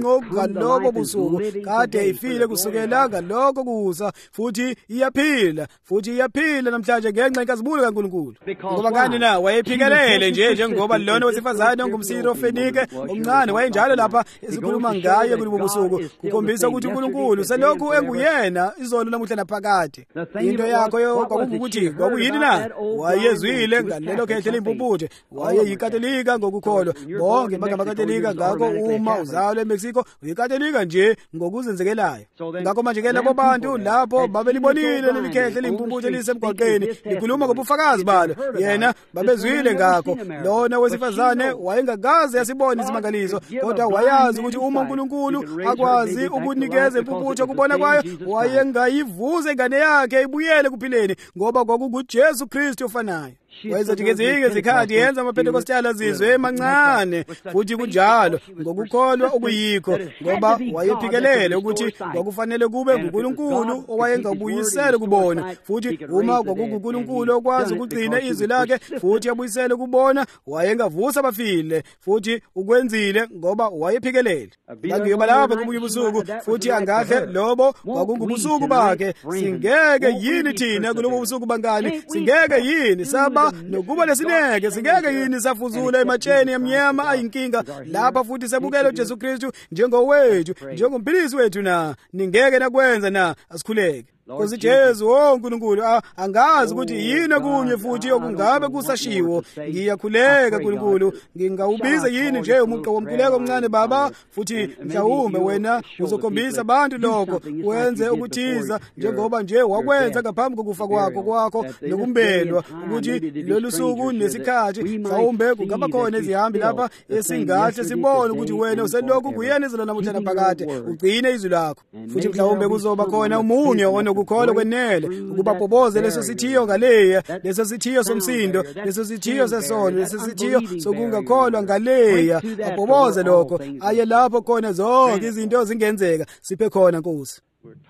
S1: ubugingo ngalobo busuku kade ifile kusukela ngalokho kusa futhi iyaphila futhi iyaphila namhlanje ngenxa yenkazimulo kaNkulunkulu. Ngoba ngani na wayephikelele nje njengoba lona wesifazane ongumsiro Fenike omncane wayenjalo lapha esikhuluma ngaye kulo busuku kukhombisa ukuthi uNkulunkulu selokhu enguyena izolo namuhla naphakade. Into yakho kwakungukuthi kwakuyini na wayezwile ngalelo khehle limpuputhe wayeyikatolika ngokukholwa bonke bangamakatolika ngakho uma uzalwa eMexico uyikatolika nje ngokuzenzekelayo. Ngakho manje ke labo bantu lapho babelibonile leli khehle limpuputhe lisemgwaqeni likhuluma ngobufakazi balo yena babezwile ngakho. Lona wesifazane wayengakaze yasibona isimangaliso kodwa wayazi ukuthi uma uNkulunkulu akwazi ukunikeza impuputhe kubona kwayo wayengayivuza ingane yakhe ibuyele kuphileni ngoba kwakunguJesu Kristu ofanayo. Wayezothi ngezinye izikhathi yenza amaPentekostali azizwe emancane futhi kunjalo ngokukholwa okuyikho ngoba wayephikelele ukuthi kwakufanele kube nguNkulunkulu owayengabuyisele kubona futhi uma kwakunguNkulunkulu okwazi ukugcina izwi lakhe futhi abuyisele kubona wayengavusa abafile futhi ukwenzile ngoba wayephikelele. Bangiyoba lapha kubuye ubusuku futhi angahle lobo kwakungubusuku bakhe. Singeke yini thina kulobo busuku bangani? Singeke yini saba nokuba lesineke? Singeke yini safuzula ematsheni emnyama ayinkinga lapha futhi sebukele uJesu Kristu njengowethu njengomphilisi wethu na? Ningeke nakwenza na? Asikhuleke Nkosi Jesu oh uNkulunkulu angazi ukuthi yini kunye futhi okungabe kusashiwo. Ngiyakhuleka uNkulunkulu ngingawubiza yini nje umuqa womkhuleko omncane Baba futhi mhlawumbe wena uzokhombisa abantu lokho wenze ukuthiza njengoba nje wakwenza ngaphambi kokufa kwakho kwakho nokumbelwa ukuthi lolu suku nesikhathi mhlawumbe kungaba khona izihambi lapha esingahle sibone ukuthi wena uselokhu kuyena izolo namuhla naphakade ugcine izwi lakho futhi mhlawumbe kuzoba khona umunye ono ukukholwa kwenele ukuba boboze leso sithiyo ngaleya leso sithiyo somsindo leso sithiyo sesono leso sithiyo sokungakholwa ngaleya aboboze lokho aye lapho khona zonke izinto zingenzeka siphe khona Nkosi.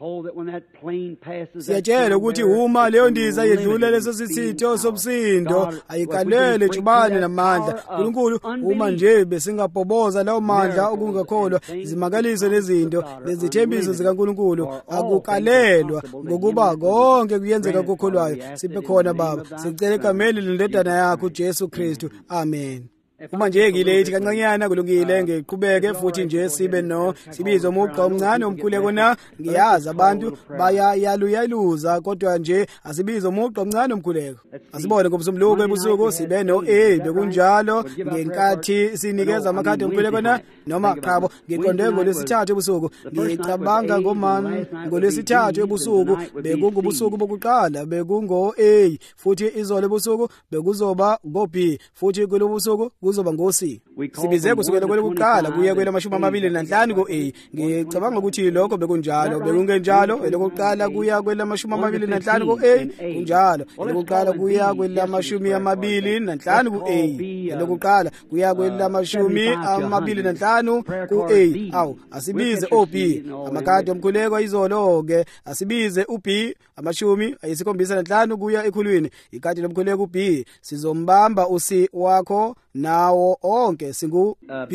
S1: Siyatshela ukuthi uma leyo ndiza yedlula leso sithitho somsindo ayikalele jubane namandla uNkulunkulu uma nje besingabhoboza lawo mandla okungakholwa izimakaliso lezinto lezithembiso zikaNkulunkulu akukalelwa ngokuba konke kuyenzeka kokholwayo siphe khona Baba sicela egameni lendodana yakho uJesu Kristu amen. Uma nje ngilethi kancanyana kulungile ngiqhubeke futhi nje sibe no sibizo umuqa omncane omkhuleko na ngiyazi abantu bayayaluyaluza kodwa nje asibizo umuqa omncane omkhuleko. Asibone ngobusumluko ebusuku sibe no A bekunjalo ngenkathi sinikeza amakhadi omkhuleko na noma qhabo ngiqonde ngolesithathu ebusuku ngicabanga ngomama ngolesithathu ebusuku bekungubusuku bokuqala bekungo A futhi izolo ebusuku bekuzoba ngo B futhi kulobusuku kuzoba ngosi. Sibize kusukela kwelokuqala kuya kwelamashumi amabili nanhlanu ku A. Ngicabanga ukuthi lokho bekunjalo bekungenjalo elokuqala kuya kwelamashumi amabili nanhlanu ku A kunjalo elokuqala kuya kwelamashumi amabili nanhlanu ku A elokuqala kuya kwelamashumi amabili nanhlanu ku A. Awu asibize O B amakhadi omkhuleko izolo ke asibize u B amashumi ayisikhombisa nanhlanu kuya ekhulwini ikhadi lomkhuleko u B sizombamba usi wakho nawo onke singu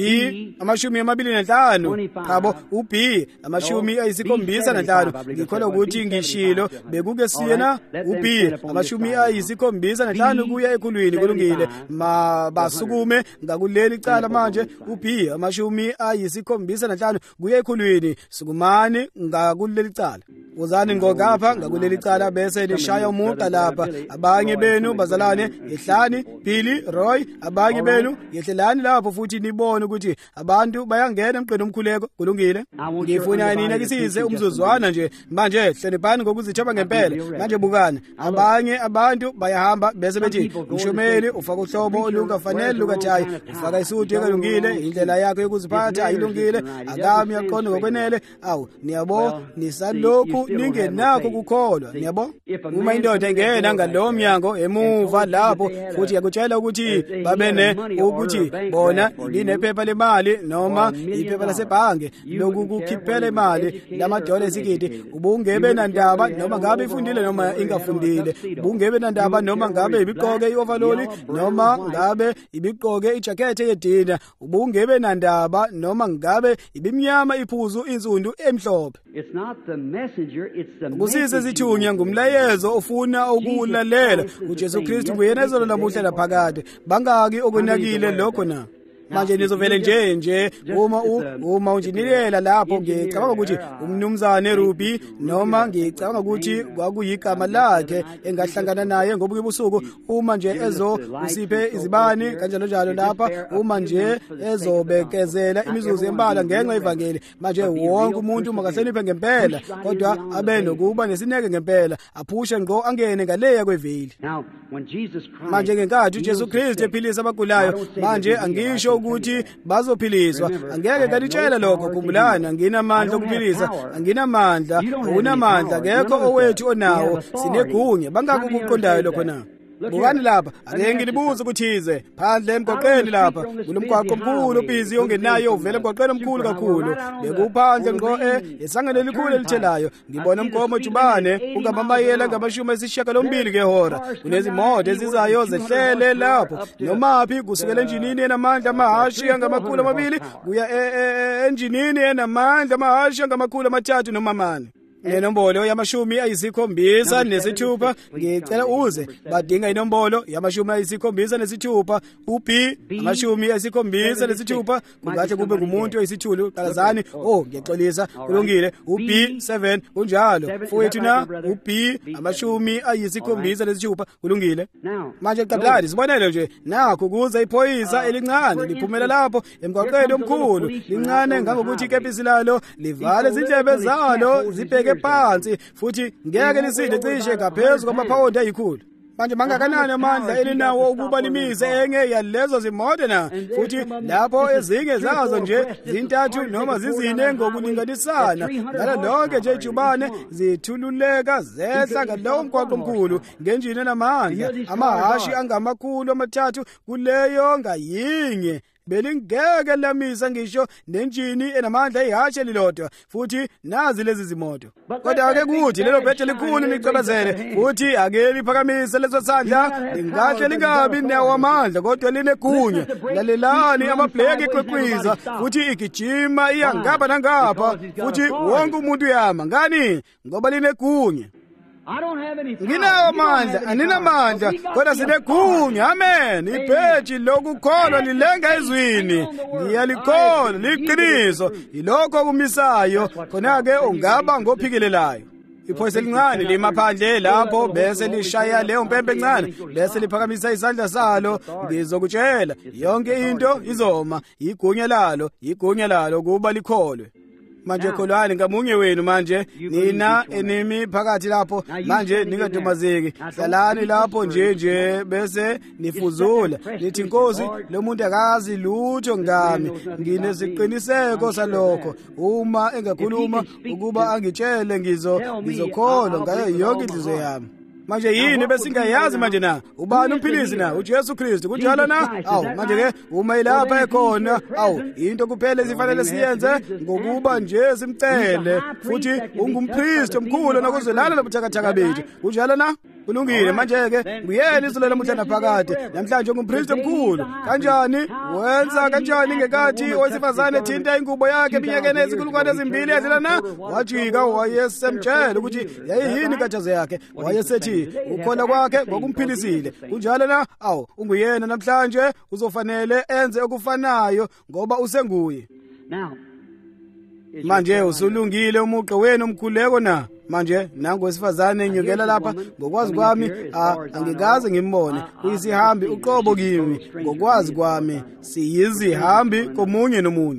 S1: B amashumi amabili nanhlanu qhabo u B amashumi ayisikhombisa nanhlanu ngikholwa ukuthi ngishilo bekuke siyena u B amashumi ayisikhombisa nanhlanu kuya ekhulwini kulungile mabasukume ngakuleli icala manje u B amashumi ayisikhombisa nanhlanu kuya ekhulwini sukumani ngakuleli icala uzani ngokapha ngakuleli icala bese lishaya umuqa lapha abanye benu bazalane ehlani Billy Roy abanye benu yehlelani lapho futhi nibone ukuthi abantu bayangena emqeni omkhuleko kulungile. Ngifuna nina kisize umzuzwana nje manje hloniphani ngokuzithaba ngempela manje bukana abanye abantu bayahamba bese bethi ushomeli ufaka uhlobo olungafanele lukathayi ufaka isuti elungile indlela yakho yokuziphatha ayilungile akami yaqonda ngokwenele awu niyabo nisalokhu inu ningenakho kukholwa. Yabo, uma indoda ingena ngalowo mnyango emuva lapho futhi yakutshela ukuthi babene ukuthi bona linephepha lemali noma iphepha lasebhange lokukukhiphela imali lamadola esigidi, ubungebe nandaba noma ngabe ifundile noma ingafundile, ubungebe nandaba noma ngabe ibiqoke i-overall noma ngabe ibiqoke ijakhethi yedina, ubungebe nandaba noma ngabe ibimnyama iphuzu insundu emhlophe. Kusise sithunya ngumlayezo ofuna ukulalela uJesu Kristu nguyena ezolo lamuhla laphakade. Bangaki okunakile lokho na? Manje nizovele nje nje uma uma unjinilela lapho ngicabanga ukuthi umnumzane Ruby noma ngicabanga ukuthi kwakuyigama lakhe engahlangana naye ngoba ubusuku uma nje ezo usiphe izibani kanjalo njalo lapha uma nje ezobekezela imizuzu embala ngenxa evangeli. Manje wonke umuntu makaseniphe ngempela kodwa abe nokuba nesineke ngempela aphushe ngqo angene ngaleya kweveli. Manje ngenkathi uJesu Kristu ephilisa abagulayo manje angisho ukuthi bazophiliswa, angeke ngatshela lokho. Khumbulana, nginamandla okuphilisa, anginamandla, unamandla, akekho owethu onawo, sinegunya. Bangaki ukuqondayo lokho na? Bukani lapha, ake ngilibuze ukuthize phandle emgoqweni lapha kulomgwaqo omkhulu obhizi ongenayo uvele emgoqweni omkhulu kakhulu, bekuphandle ngqo esangene elikhulu elithelayo. Ngibona umgomo ojubane ungamamayela ngamashumi ayisishiyagalombili ngehora. Kunezimoto ezizayo zehlele lapho nomaphi kusukela enjinini enamandla amahashi angamakhulu amabili kuya enjinini enamandla amahashi angamakhulu amathathu noma mane. Nenombolo yamashumi ayisikhombisa nesithupha ngicela uze badinga inombolo yamashumi ayisikhombisa nesithupha uB amashumi ayisikhombisa nesithupha kungahle kube ngumuntu oyisithulu qalazani. Oh ngiyaxolisa kulungile uB seven kunjalo fowethu na uB amashumi ayisikhombisa nesithupha kulungile. Manje qablani sibonele nje nakho kuze iphoyisa elincane liphumela lapho emgwaqweni omkhulu lincane ngangokuthi ikepisi lalo livale izindlebe zalo zibheke phansi futhi ngeke lisinde cishe ngaphezulu kwamaphawundi ayikhulu. Manje mangakanani amandla elinawo ukuba limise enye yalezo zimoto na? Futhi lapho ezinye zazo nje zintathu noma zizine ngokulinganisana ngalo lonke nje ijubane zithululeka zehla ngalowo mgwaqo omkhulu ngenjini enamandla amahashi angamakhulu amathathu kuleyo ngayinye. Belingeke lamisa ngisho nenjini enamandla ihashi elilodwa futhi nazi lezi zimoto. Kodwa ake kuthi lelo bhethe likhulu licabazele futhi ake liphakamise leso sandla lingahle lingabi nawo amandla kodwa linegunya. Lalelani amabhleki eqweqwiza futhi igijima iyangapha nangapha futhi wonke umuntu uyama ngani ngoba linegunya. Nginawo amandla, aninamandla, kodwa sinegunya. Amen. Ibheji lokukholwa lilenga ezwini. Ngiyalikholwa liqiniso. Ilokho kumisayo khona-ke ungaba ngophikelelayo. Iphoyisa elincane lima phandle lapho bese lishaya leyo mpempe encane bese liphakamisa isandla salo. Ngizokutshela yonke into izoma, igunya lalo, igunya lalo kuba likholwe. Manje kholwani ngamunye wenu manje nina enimi phakathi lapho manje ningadumazeki. Hlalani lapho nje nje bese nifuzula lithi Nkosi lo muntu akazi lutho ngami. Nginesiqiniseko salokho uma engakhuluma ukuba angitshele ngizo ngizokholwa ngayo yonke inhliziyo yami. Manje yini besingayazi manje na ubani umphilisi na uJesu Kristu kunjalo na? Awu manje ke uma ilapha ekhona awu into kuphela esifanele siyenze ngokuba nje simcele futhi ungumpriest omkhulu nokuzolala lobuthakathaka bethu kunjalo na? Kulungile manje ke nguyena izolo lamuhla naphakade namhlanje ungumpriest omkhulu. Kanjani wenza kanjani ngekathi owesifazane thinta ingubo yakhe eminyakeni ezikulungwane ezimbili edlula na? Wajika wayesemtshela ukuthi yayiyini kathazo yakhe wayesethi ukholwa kwakhe kwakumphilisile kunjalo na? Awu unguyena namhlanje uzofanele enze okufanayo ngoba usenguye. Manje usulungile umuqo wenu omkhuleko na? Manje nangu wesifazane enyukela lapha ngokwazi kwami angikaze ngimbone kuyisihambi uqobo kimi ngokwazi kwami siyizihambi komunye nomunye.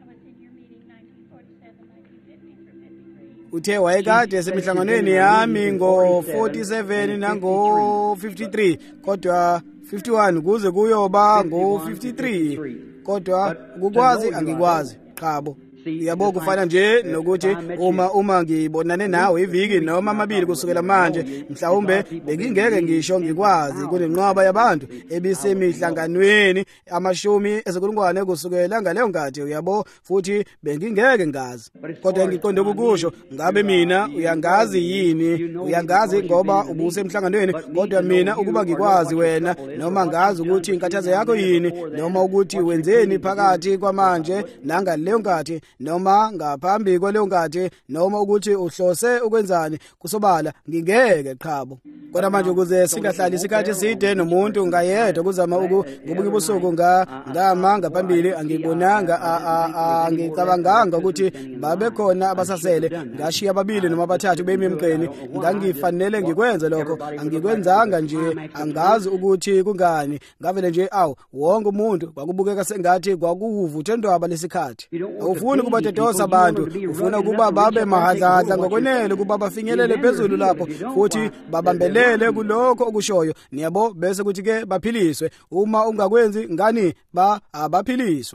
S1: Uthe wayekade esemihlanganweni yami ngo forty-seven nango fifty-three kodwa fifty-one kuze kuyoba ngo fifty-three kodwa ukukwazi angikwazi qhabo. Yabo kufana nje nokuthi uma uma ngibonane nawe iviki noma amabili kusukela manje mhlawumbe bengingeke ngisho ngikwazi kunenqwaba yabantu ebisemihlanganweni amashumi ezikulungwane kusukela ngaleyo ngathi uyabo futhi bengingeke ngazi kodwa ngiqonde ukusho ngabe mina uyangazi yini uyangazi ngoba ubusemhlanganweni kodwa mina ukuba ngikwazi wena noma ngazi ukuthi inkathazo yakho yini noma ukuthi wenzeni phakathi kwamanje nanga leyo ngathi noma ngaphambi kwaleyo ngathi noma ukuthi uhlose ukwenzani kusobala ngingeke qhabo kodwa manje ukuze singahlali isikhathi eside nomuntu ngayedwa kuzama ukubuka ubusuku nga ngama ngaphambili angibonanga angicabanganga ukuthi babe khona abasasele ngashiya ababili noma abathathu bemi emqeni ngangifanele ngikwenze lokho angikwenzanga nje angazi ukuthi kungani ngavele nje awu wonke umuntu kwakubukeka sengathi kwakuwuvuthendwaba lesikhathi awufuni kuba tetosa abantu ufuna ukuba babe mahadladla ngokwenele kuba bafinyelele phezulu lapho futhi babambelele kulokho okushoyo niyabo bese kuthi ke baphiliswe uma ungakwenzi ngani ba abaphiliswa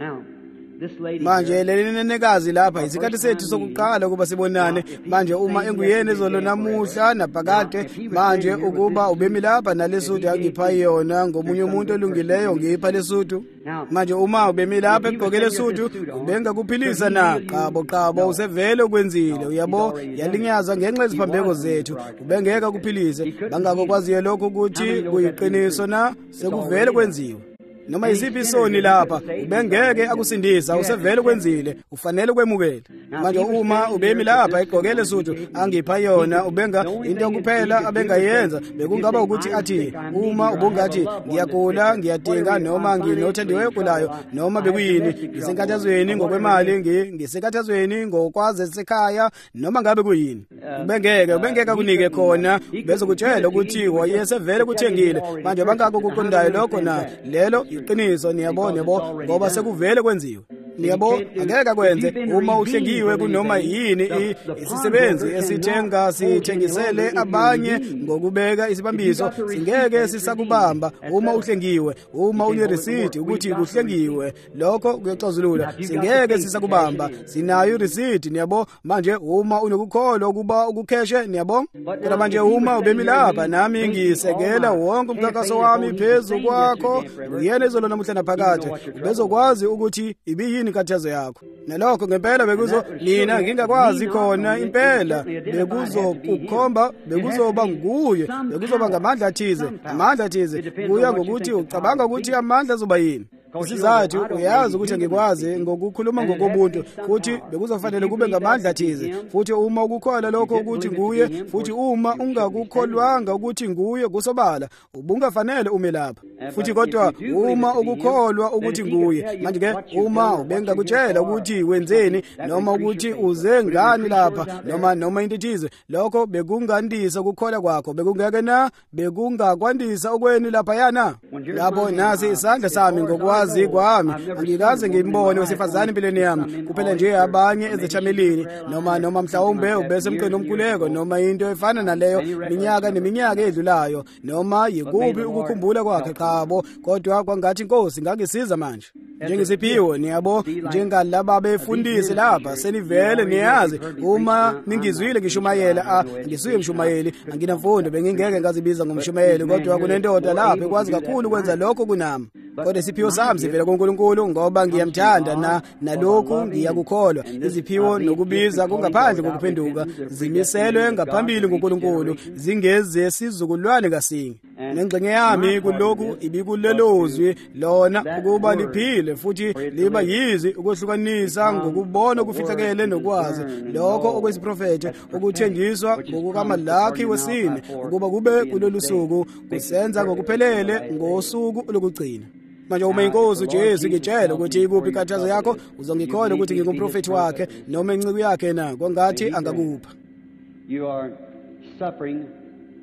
S1: manje lelinenekazi lapha isikhathi sethu sokuqala ukuba sibonane manje uma enguyena ezolo namuhla naphakade manje ukuba ubemi lapha nalesuthu angipha yona ngomunye umuntu olungileyo ngipha lesuthu manje uma ubemi lapha egqoke lesuthu ubenga kuphilisa na qabo qabo usevele ukwenzile uyabo yalinyaza ngenxa yeziphambeko zethu ubengeka kuphilise bangakwaziyo lokho ukuthi kuyiqiniso na sekuvele kwenziwe noma isiphi isoni lapha ubengeke akusindisa usevele kwenzile ufanele kwemukela manje uma ubemi lapha egqokele suthu angipha yona ubenga into kuphela abengayenza bekungaba ukuthi athi uma ubungathi ngiyagula ngiyadinga noma nginothendiwe kulayo noma bekuyini ngisenkathazweni ngokwemali ngisenkathazweni ngokwazi sekhaya noma ngabe kuyini ubengeke ubengeke kunike khona bese kutshela ukuthi wayesevele kuthengile manje bangako kuqondayo lokho na lelo iqiniso niyabona yabo ngoba sekuvele kwenziwe niyabo angeke kwenze uma uhlengiwe kunoma yini isisebenzi esithenga sithengisele abanye ngokubeka isibambiso singeke sisakubamba uma uhlengiwe uma une receipt ukuthi kuhlengiwe lokho kuyexazulula singeke sisakubamba sinayo receipt niyabo manje uma unokukholwa ukuba ukukheshe niyabo kodwa manje uma ubemi lapha nami ngisekela wonke umkhankaso wami phezulu kwakho uyena izolo namuhla naphakade bezokwazi ukuthi ibiyini inkathazo yakho nalokho ngempela bekuzo mina ngingakwazi khona impela bekuzokukhomba bekuzoba nguye bekuzoba ngamandla athize amandla athize kuya ngokuthi ucabanga ukuthi amandla azoba yini isizathu uyazi ukuthi ngikwazi ngokukhuluma ngokobuntu futhi bekuzofanele kube ngamandla athize futhi uma ukukholwa lokho ukuthi nguye futhi uma ungakukholwanga ukuthi nguye kusobala ubungafanele ume lapha futhi kodwa uma ukukholwa ukuthi nguye manje ke uma ubengakutshela ukuthi wenzeni noma ukuthi uze ngani lapha noma noma into ethize lokho bekungandisa ukukholwa kwakho bekungeke na bekungakwandisa okweni lapha yana lapho nasi isandla sami ngokwazi Kwazi kwami angikaze ngimbone wesifazane empilweni yami kuphela nje abanye ezetshamelini noma noma mhlawumbe ubese emqeni omkhuleko noma into efana naleyo minyaka neminyaka edlulayo noma yikubi ukukhumbula kwakhe qabo kodwa kwangathi inkosi ngangisiza manje njengesiphiwo niyabo njengalaba befundisi lapha senivele niyazi uma ningizwile ngishumayela ah ngisuye umshumayeli anginamfundo bengingeke ngazibiza ngomshumayeli kodwa kunendoda lapha ekwazi kakhulu ukwenza lokho kunami kodwa isiphiwo sami sivela kuNkulunkulu ngoba ngiyamthanda na nalokhu ngiyakukholwa iziphiwo nokubiza kungaphandle kokuphenduka zimiselwe ngaphambili ngoNkulunkulu zingeze sizukulwane kasinye nengxenye yami kulokhu ibikulelozwi lona ukuba liphile futhi liba yizi ukwehlukanisa ngokubona okufihlakele nokwazi lokho okwesiprofeti okuthenjiswa ngokukaMalaki wesine ukuba kube kulolu suku kusenza ngokuphelele ngosuku lokugcina manje uma inkosi uJesu ngitshela ukuthi ikuphi inkathazo yakho uzongikholwa ukuthi ngingumprofeti wakhe noma inciko yakhe na kongathi angakupha
S2: you are suffering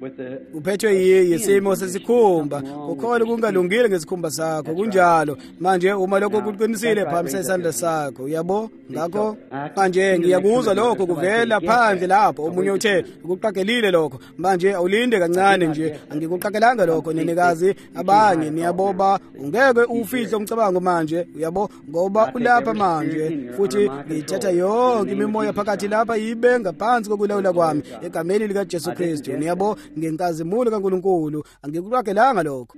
S1: uphethwe yisimo sesikhumba, kukhona kungalungile ngesikhumba sakho, kunjalo manje uma lokho kuqinisile phambi isandla sakho, uyabo. Ngakho manje ngiyakuzwa lokho kuvela phandle lapho omunye uthe ukuqakelile lokho, manje awulinde kancane nje, angikuqakelanga lokho nenekazi abanye niyaboba, ungeke ufihle umcabango manje, uyabo, ngoba ulapha manje futhi ngithatha yonke imimoya phakathi lapha yibe ngaphansi kokulawula kwami egameni lika Jesu Kristu, niyabo, ngenkazimulo kaNkulunkulu, angikuqakelanga lokho.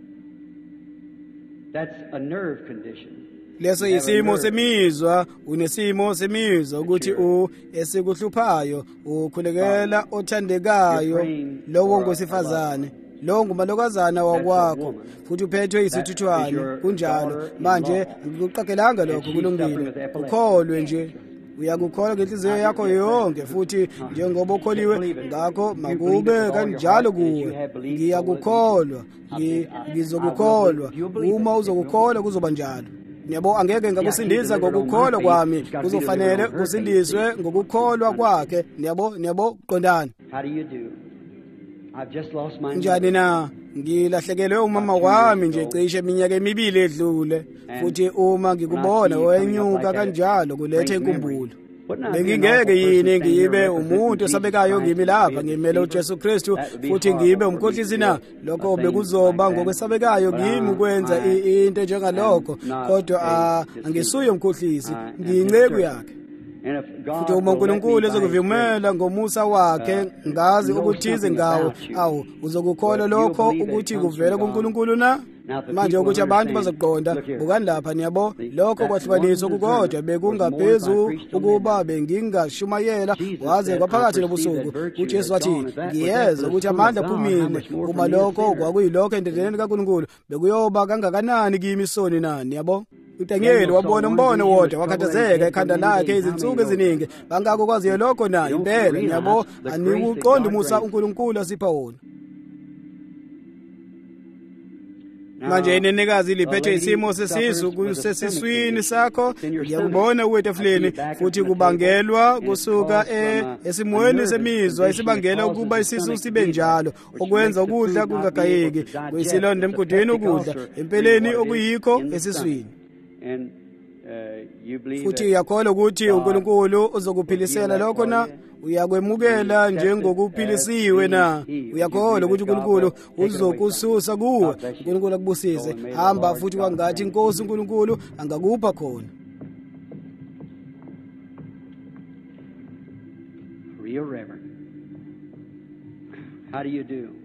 S2: That's a nerve condition.
S1: Leso yisimo semizwa, unesimo semizwa ukuthi u esikuhluphayo ukhulekela othandekayo lowo ngosifazane, lo ngumalokazana wakwakho futhi uphethwe isithuthwane, kunjalo manje ngikuqakelanga lokho, kulungile, ukholwe nje, uyakukholwa ngenhliziyo yakho yonke futhi njengoba ukholiwe ngakho makube kanjalo kuwe. Ngiyakukholwa, ngizokukholwa, uma uzokukholwa kuzoba njalo. Yabo, angeke ngakusindisa ngokukholwa kwami, kuzofanele kusindiswe ngokukholwa kwakhe. Yabo, yabo, qondana.
S2: How do you do? I've just lost my
S1: njani na? Ngilahlekelwe umama wami nje cishe iminyaka emibili edlule, futhi uma ngikubona wenyuka kanjalo kulethe inkumbulo. Bengingeke yini ngibe umuntu osabekayo ngimi lapha ngimele uJesu Kristu futhi ngibe umkhohlisi na? Lokho bekuzoba ngokwesabekayo kimi ukwenza into njengalokho, kodwa angisuye umkhohlisi, ngiyinceku yakhe. Futhi uma uNkulunkulu ezokuvumela ngomusa wakhe, ngazi ukuthize ngawo, awu uzokukholwa lokho ukuthi kuvela kuNkulunkulu na? Manje ukuthi abantu bazoqonda bukani lapha, niyabo, lokho kwahlukaniswa kukodwa bekungaphezulu ukuba bengingashumayela waze kwaphakathi lobusuku. uJesu wathi ngiyeza ukuthi amandla aphumile. Uma lokho kwakuyilokho endendeni kaNkulunkulu, bekuyoba kangakanani kimi soni nani, yabo. uDaniel wabona umbono wodwa, wakhathazeka ekhanda lakhe izinsuku eziningi. Bangako kwaziyo lokho na impela, niyabo, anikuqonda umusa uNkulunkulu asipha wona. Manje inenekazi liphethwe isimo sesisu kusesiswini sakho, ngiyakubona uwetafuleni, futhi kubangelwa kusuka esimweni semizwa esibangela ukuba isisu sibe njalo, okwenza ukudla kungagayeki, kuyisilonda emgudweni ukudla, empeleni okuyikho esiswini. Futhi uyakholwa ukuthi uNkulunkulu uzokuphilisela lokho na? Uyakwemukela njengokuphilisiwe na? Uyakholwa ukuthi uNkulunkulu uzokususa kuwe? uNkulunkulu akubusise. Hamba futhi wangathi inkosi uNkulunkulu angakupha khona.
S2: Real Reverend, how do you do?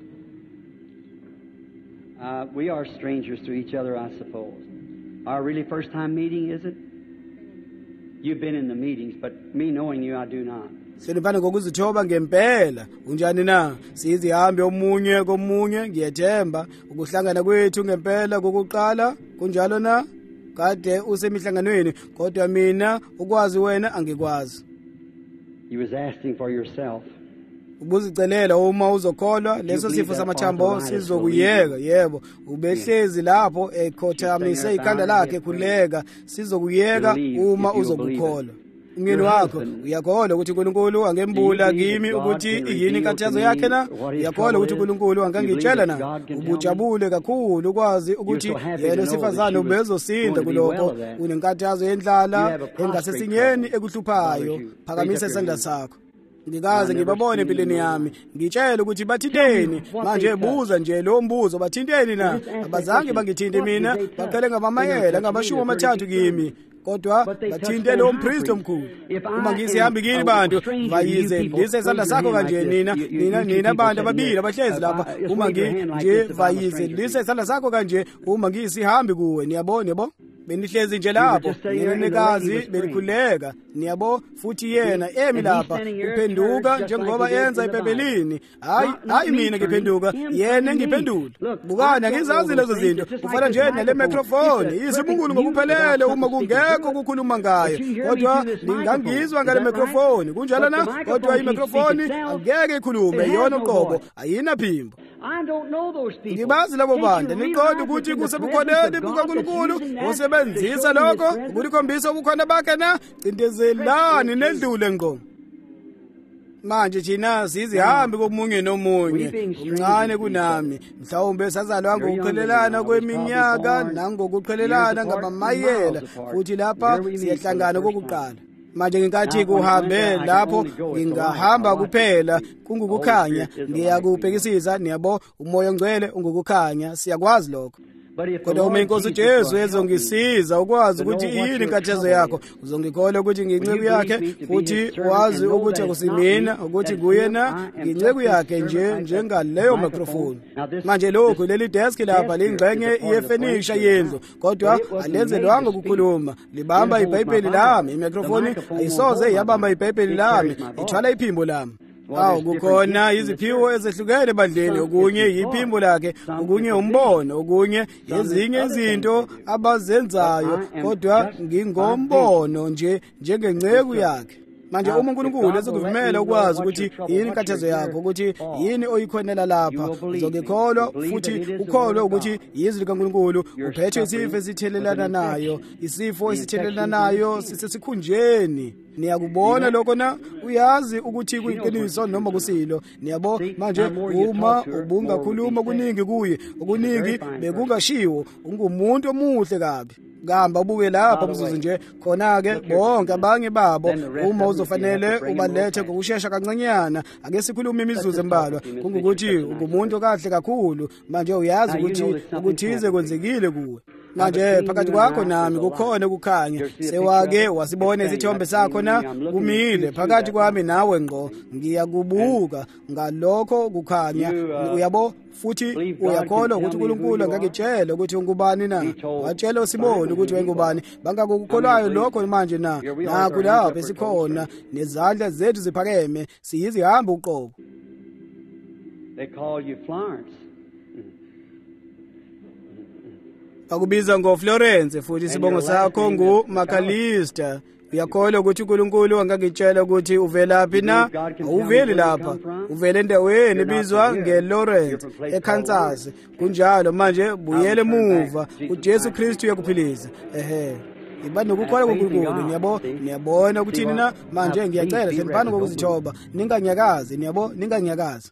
S2: Uh, we are strangers to each other, I suppose. Our really first time meeting, is it? You've been in the meetings, but me knowing you, I do not.
S1: Selifana ngokuzithoba ngempela, unjani na? Sizihambe omunye komunye, ngiyethemba ukuhlangana kwethu ngempela kokuqala, kunjalo na? Kade usemihlanganweni, kodwa mina ukwazi wena angikwazi.
S2: You was asking for yourself.
S1: Ubuzicelela uma uzokholwa leso sifo samathambo sizokuyeka. Yebo, ubehlezi lapho ekhothamise ikhanda lakhe khuleka, sizokuyeka uma uzokukholwa. Umyeni wakho uyakholwa ukuthi uNkulunkulu angembula kimi ukuthi yini inkathazo yakhe na? Uyakholwa ukuthi uNkulunkulu angangitshela na? Ubujabule kakhulu ukwazi ukuthi yena osifazane ubezosinda kulokho, unenkathazo yendlala engasesinyeni ekuhluphayo. Phakamisa isandla sakho. Ngikaze ngibabone empilweni yami, ngitshela ukuthi bathinteni. Manje buza nje lo mbuzo, bathinteni na? Abazange bangithinte mina, baqale ngabamayela ngabashumi amathathu kimi, kodwa bathinte lo mpriest omkhulu. Uma ngisihambi kini bantu, vayize lise isandla sakho kanje nina, nina nina abantu ababili abahlezi lapha. Uma nje vayize lise isandla sakho kanje, uma ngisihambi kuwe, niyabona yebo? Benihlezi nje lapho, nenekazi belikhuleka, niyabo, futhi yena emi lapha uphenduka njengoba yenza eBhebhelini. Hayi, hayi mina ngiphenduka, yena ngiphendula. Bukani angizazi lezo zinto, ufana nje nale microphone, isibunkulu ngokuphelele uma kungekho ukukhuluma ngayo. Kodwa ningangizwa ngale microphone, kunjalo na? Kodwa imicrophone angeke ikhulume, yona uqobo, ayina phimbo.
S2: I don't know those people.
S1: Ngibazi labo bantu, niqonda ukuthi kusebukhoneni bukaNkulunkulu usebenzisa lokho ukulikhombisa ubukhona bakhe na? Cindezelani nedlule ngqo. manje thina sizihambi komunye nomunye umncane kunami mhlawumbe sazalwa ngokuqhelelana kweminyaka nangokuqhelelana ngamamayela futhi lapha siyahlangana kokuqala manje ngenkathi kuhambe lapho ngingahamba kuphela kungukukhanya ngiyakubhekisisa niyabo umoya ongcwele ungukukhanya siyakwazi lokho kodwa uma inkosi Jesu ezongisiza ukwazi ukuthi yini inkathazo yakho uzongikholwa ukuthi nginceku yakhe futhi wazi ukuthi akusimina ukuthi kuyena nginceku yakhe nje njengaleyo microphone manje lokho leli desk lapha lingxenye yefurniture yendlu kodwa alenzelwanga ukukhuluma libamba iBhayibheli lami imicrophone ayisoze yabamba iBhayibheli lami ithwala iphimbo lami awu kukhona iziphiwo ezehlukene bandleni okunye yiphimbo lakhe okunye umbono okunye ezinye izinto abazenzayo kodwa ngingombono nje njengengceku yakhe manje uma uNkulunkulu ezokuvumela ukwazi ukuthi yini inkathazo yakho ukuthi yini oyikhonela lapha uzongikholwa futhi ukholwe ukuthi yizwi likaNkulunkulu uphethe isifo esithelelana nayo isifo esithelelana nayo sisesikhunjeni niyakubona lokho na uyazi ukuthi kuyiqiniso noma kusilo niyabo manje uma ubungakhuluma kuningi kuye okuningi bekungashiwo ungumuntu omuhle kabi gamba ubuke lapha mzuzu nje khona ke bonke abanye babo uma uzofanele ubalethe ngokusheshsha kancanyana ake sikhuluma imizuzu embalwa kungukuthi ungumuntu kahle kakhulu manje uyazi ukuthi ukuthize kwenzekile kuwe manje phakathi kwakho nami kukhona ukukhanya sewake wasibona isithombe sakho na kumile phakathi kwami nawe ngqo ngiyakubuka ngalokho kukhanya uyabo futhi uyakholwa ukuthi uNkulunkulu angakutshela ukuthi ungubani na watshela uSimoni ukuthi wayengubani bangakukholwayo lokho manje na nakho lapho esikhona nezandla zethu ziphakeme siyizihamba uqobo.
S2: They call you Florence.
S1: Akubiza ngoFlorence futhi sibongo sakho nguMacalister uyakholwa ukuthi uNkulunkulu angakutshela ukuthi uvelaphi na awuveli lapha uvele endaweni ebizwa ngeLawrence eKansas kunjalo manje buyele emuva uJesu Kristu uyakuphilisa ehe iba nokukholwa kuNkulunkulu niyabo niyabona ukuthi nina manje ngiyacela hleniphana ngokuzithoba ninganyakazi niyabo ninganyakazi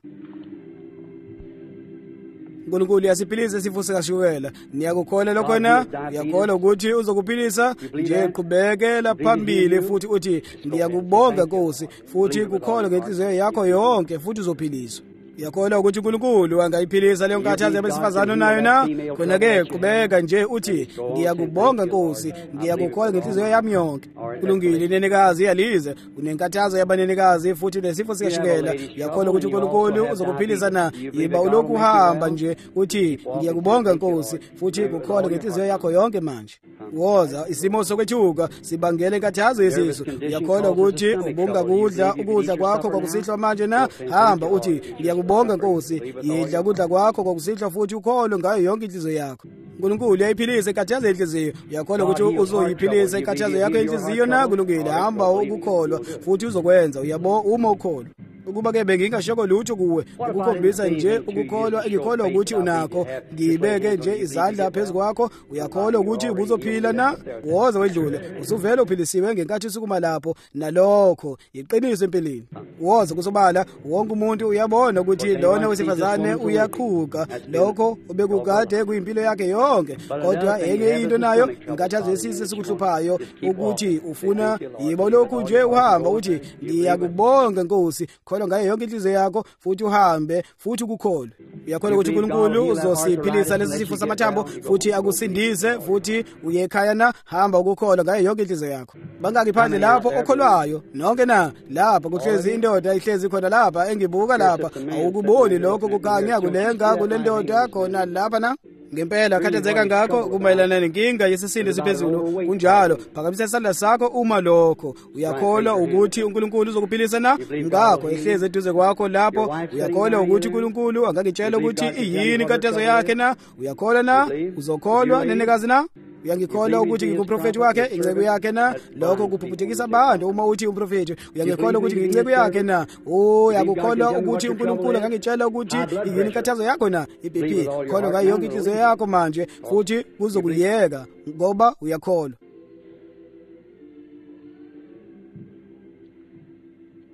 S1: uNkulunkulu yasiphilisa isifo sikashukela niyakukholwa lokho na uyakholwa ukuthi uzokuphilisa nje qhubekela phambili futhi uthi ngiyakubonga Nkosi futhi kukholwa ngenhliziyo yakho yonke futhi uzophiliswa uyakholwa ukuthi uNkulunkulu angayiphilisa leyo nkathazo yabesifazane nayo na khona ke qhubeka nje uthi ngiyakubonga Nkosi ngiyakukholwa ngenhliziyo yami yonke kulungile nenekazi yalize unenkathazo yabanenekazi futhi nesifo sikashukela uyakholwa ukuthi uNkulunkulu uzokuphilisa na yiba ulokhu uhamba nje uthi ngiyakubonga Nkosi futhi kukholwa ngenhliziyo yakho yonke manje woza isimo sokwethuka sibangele inkathazo yesisu uyakholwa ukuthi ubunga kudla ukudla kwakho kwakusihlwa manje na hamba uthi ngiyakubonga Nkosi yidla kudla kwakho kwakusihlwa futhi ukholwe ngayo yonke inhliziyo yakho uNkulunkulu uyayiphilisa inkathazo yenhliziyo uyakholwa ukuthi uzoyiphilisa inkathazo yakho yenhliziyo na kulungile hamba ukukholwa futhi uzokwenza uyabo uma ukholwa ukuba ke bengingashoko lutho kuwe ukukhombisa nje ukukholwa engikholwa ukuthi unakho ngibeke nje izandla phezukwakho uyakholwa ukuthi ubuzophila na woza wedlule usuvela uphilisiwe ngenkathi usukuma lapho nalokho iqiniso empilini woza kusobala wonke umuntu uyabona ukuthi lona wesifazane uyaqhuka lokho obekugade kuyimpilo yakhe yonke kodwa enye into nayo inkathazo yesisi esikuhluphayo ukuthi ufuna yibo lokhu nje uhamba uthi ngiyakubonga Nkosi kholwa ngayo yonke inhliziyo yakho futhi uhambe futhi ukukholwa uyakholwa ukuthi uNkulunkulu uzosiphilisa lesi sifo samathambo futhi akusindise futhi uye ekhaya na hamba ukukholwa ngayo yonke inhliziyo yakho bangakiphandle lapho okholwayo nonke na lapha kuhlezi indoda ihlezi khona lapha engibuka lapha awukuboni lokho kukhanya kulenga kulendoda khona lapha na ngempela khathazeka ngakho kumayelana nenkinga yesisindo siphezulu kunjalo phakamisa isandla sakho uma lokho uyakholwa ukuthi uNkulunkulu uzokuphilisa na ngakho ehlezi eduze kwakho lapho uyakholwa ukuthi uNkulunkulu angakutshela ukuthi iyini inkathazo yakhe na uyakholwa na uzokholwa nenekazi na uyangikholwa ukuthi ngikuprofeti wakhe incebo yakhe na lokho kuphuphukisa abantu uma uthi umprofeti uyangikholwa ukuthi ngicebo yakhe na uyakukholwa ukuthi uNkulunkulu angangitshela ukuthi yini inkathazo yakho na iBP kholwa ngayo yonke inhliziyo yakho manje futhi uzokuyeka ngoba uyakholwa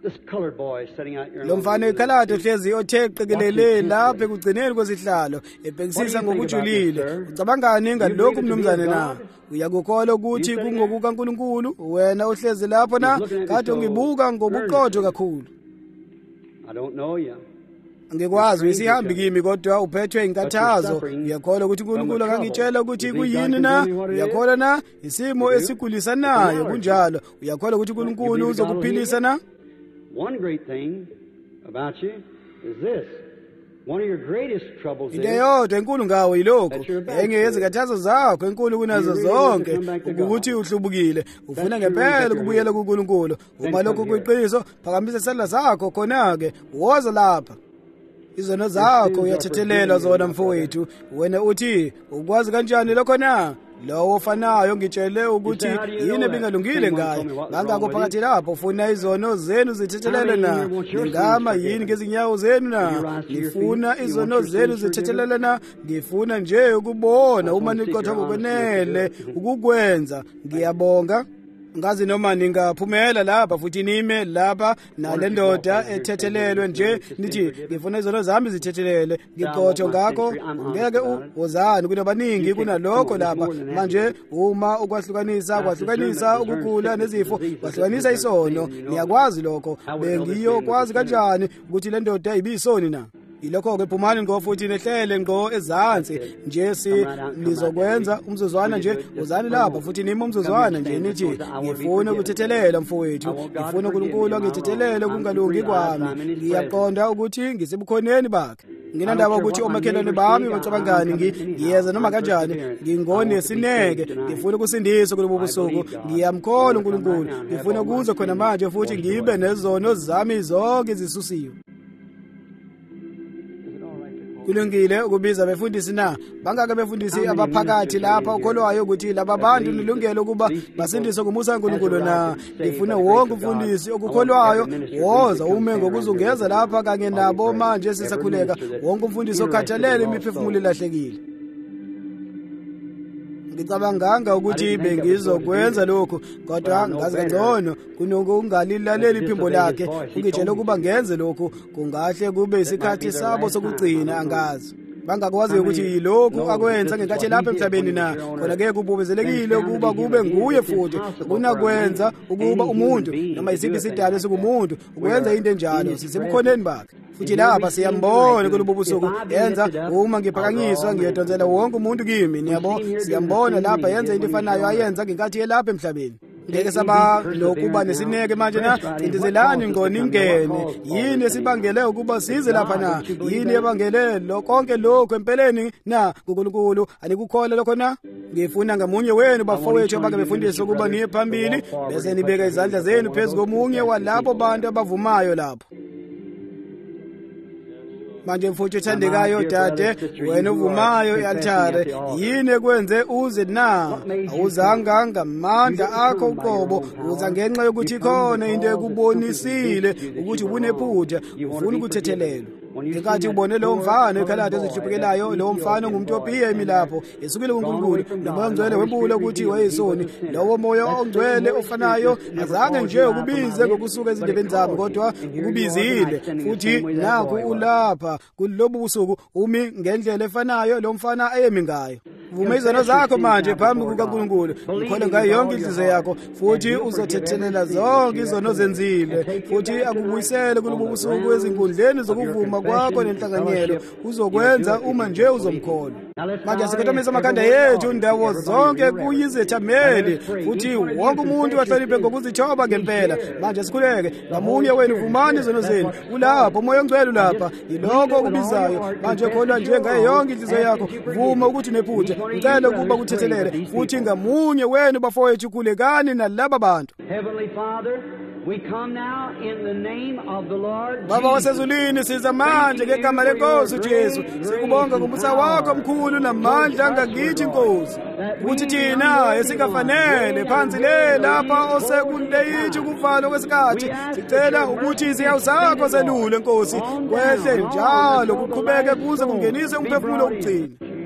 S1: lo mfana ekhalade ohlezi othe qikelele lapha ekugcineni kwesihlalo ebhekisisa ngokujulile. Ucabangani ngalokhu mnumzane na? Uyakukholwa ukuthi kungokukaNkulunkulu wena ohlezi lapho na? Kade ungibuka ngobuqotho kakhulu. Ngikwazi isihambi kimi kodwa uphethwe inkathazo. Uyakholwa ukuthi uNkulunkulu akangitshela ukuthi kuyini na? Uyakholwa na? Isimo esigulisanayo kunjalo. Uyakholwa ukuthi uNkulunkulu uzokuphilisa na?
S2: One great thing about you is this. One of your greatest troubles is
S1: into yodwa enkulu ngawo yilokho enye yezikathazo zakho enkulu kunazo zonke ukuthi uhlubukile ufuna ngempela ukubuyela kuNkulunkulu. Uma lokho kuyiqiniso phakamisa isandla zakho khona-ke woza lapha. Izono zakho uyathethelelwa zona mfowethu. Wena uthi ukwazi kanjani lokho na? Lowo ofanayo ngitshele ukuthi yini ebingalungile ngaye. Bangakho phakathi lapho ufuna izono zenu zithethelele na? Ngama yini ngezinyawo zenu na? Ngifuna izono zenu zithethelele na? Ngifuna nje ukubona uma niqotha ngokwenele ukukwenza. Ngiyabonga. Ngazi noma ningaphumela lapha futhi nime lapha nale ndoda ethethelelwe nje nithi ngifuna izono zami zithethelele ngiqotho ngakho ngeke uzani kunabaningi kunalokho lapha manje uma ukwahlukanisa kwahlukanisa ukugula nezifo kwahlukanisa isono niyakwazi lokho bengiyokwazi kanjani ukuthi le ndoda ibisoni na? Ilokho ke phumani ngo futhi nehlele ngo ezansi nje si nizokwenza umzuzwana nje uzani lapha futhi nima umzuzwana nje nithi ngifuna ukuthethelela mfowethu ngifuna uNkulunkulu angithethelele kungalungi kwami ngiyaqonda ukuthi ngisebukhoneni bakhe nginandaba ukuthi omakhelwane bami bacabangani ngiyeza noma kanjani ngingone sineke ngifuna ukusindiswa kulobo busuku ngiyamkholwa uNkulunkulu ngifuna ukuze khona manje futhi ngibe nezono zami zonke zisusiwe. Kulungile ukubiza befundisi na? Bangaka befundisi abaphakathi lapha ukholwayo ukuthi laba bantu nilungelo kuba basindiswe ngumusa kaNkulunkulu na? Ngifuna wonke umfundisi okukholwayo woza ume ngokuzungeza lapha kanye nabo manje sisakhuleka wonke umfundisi okhathalele imiphefumulo elahlekile. Ngicabanganga ukuthi bengizokwenza lokho kodwa ngazi kangcono kunokungalilaleli iphimbo lakhe ungitshela ukuba ngenze lokho kungahle kube isikhathi sabo sokugcina angazi. Bangakwazi ukuthi yilokhu akwenza ngenkathi lapha emhlabeni na khona ke kububezelekile ukuba kube nguye futhi kunakwenza ukuba umuntu noma isiphi isidalwa esikumuntu ukwenza into enjalo sisebukhoneni bakhe futhi lapha siyambona kulobo busuku yenza uma ngiphakanyiswa ngiyedonsela wonke umuntu kimi niyabo siyambona lapha yenza into efanayo ayenza ngenkathi yelapha emhlabeni. Ngeke saba lokuba nesineke manje na indizelani ngoningene yini esibangele ukuba size lapha na yini ebangele lonke lokho empeleni na kuNkulunkulu anikukholwa lokho na? Ngifuna ngamunye wenu bafowethu abake befundisa ukuba niye phambili bese nibeka izandla zenu phezu komunye walabo bantu abavumayo lapho. Manje mfuthu ethandekayo dade wena uvumayo ealtare yini ekwenze uze na? Awuzanga ngamandla akho uqobo uza ngenxa yokuthi khona into ekubonisile ukuthi ubunephutha ufuna ukuthethelelwa. Ngenkathi ubone lo mfana ekhalade ezihluphekelayo lo mfana ngumuntu ophiye lapho esukile kuNkulunkulu nomoya ongcwele webula ukuthi wayesoni lowo moya ongcwele ofanayo azange nje ukubize ngokusuka ezindebeni zami kodwa ukubizile futhi nakho ulapha kulobu busuku umi ngendlela efanayo lo mfana ayemi ngayo. Vuma izono zakho manje phambi kukaNkulunkulu ukhole ngayo yonke inhliziyo yakho futhi uzothethelela zonke izono zenzile futhi akubuyisele kulobu busuku ezinkundleni zokuvuma kwakho nenhlanganyelo uzokwenza uma nje uzomkholwa. Manje sikhothomisa amakhanda yethu ndawo zonke kuyizethameli futhi wonke umuntu ahloniphe ngokuzithoba ngempela. Manje sikhuleke ngamunye wenu vumani izono zenu ulapho umoya ongcwele lapha yilokho okubizayo manje kholwa nje ngayo yonke inhliziyo yakho vuma ukuthi nephutha ngicela ukuba kuthethelele futhi ngamunye wenu bafowethu kulekani nalaba bantu.
S2: Heavenly Father, we come now in the name of the Lord Jesus.
S1: Baba wasezulwini siza manje ngegama lenkosi uJesu sikubonga ngombusa wakho omkhulu namandla angakithi inkosi ukuthi thina esingafanele phansi le lapha osekundeyithi ukuvalo kwesikhathi sicela ukuthi iziyawu zakho zelule nkosi kwehle njalo kuqhubeke kuze kungenise umphefumulo wokugcina.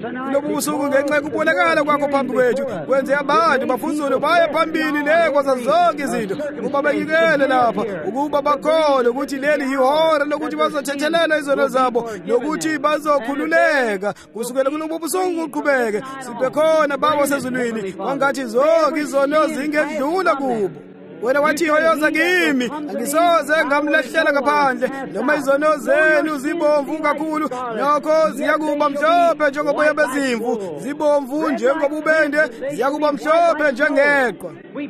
S1: kulobu busuku ngenxa yokubonakala kwakho phambi kwethu kwenze abantu bafuzule baye phambili nekwaza zonke izinto ukuba beyikele lapha ukuba bakhole ukuthi leli yihora lokuthi bazothethelela izono zabo nokuthi bazokhululeka kusukela kulobu busuku kuqhubeke sibe khona babo sezulwini kwangathi zonke izono zingedlula kubo. Wena wathi hoyoza kimi angisoze ngamlahlela ngaphandle noma izono zenu zibomvu kakhulu nokho ziyakuba mhlophe njengoboya bezimvu zibomvu njengobubende ziyakuba mhlophe njengeqhwa.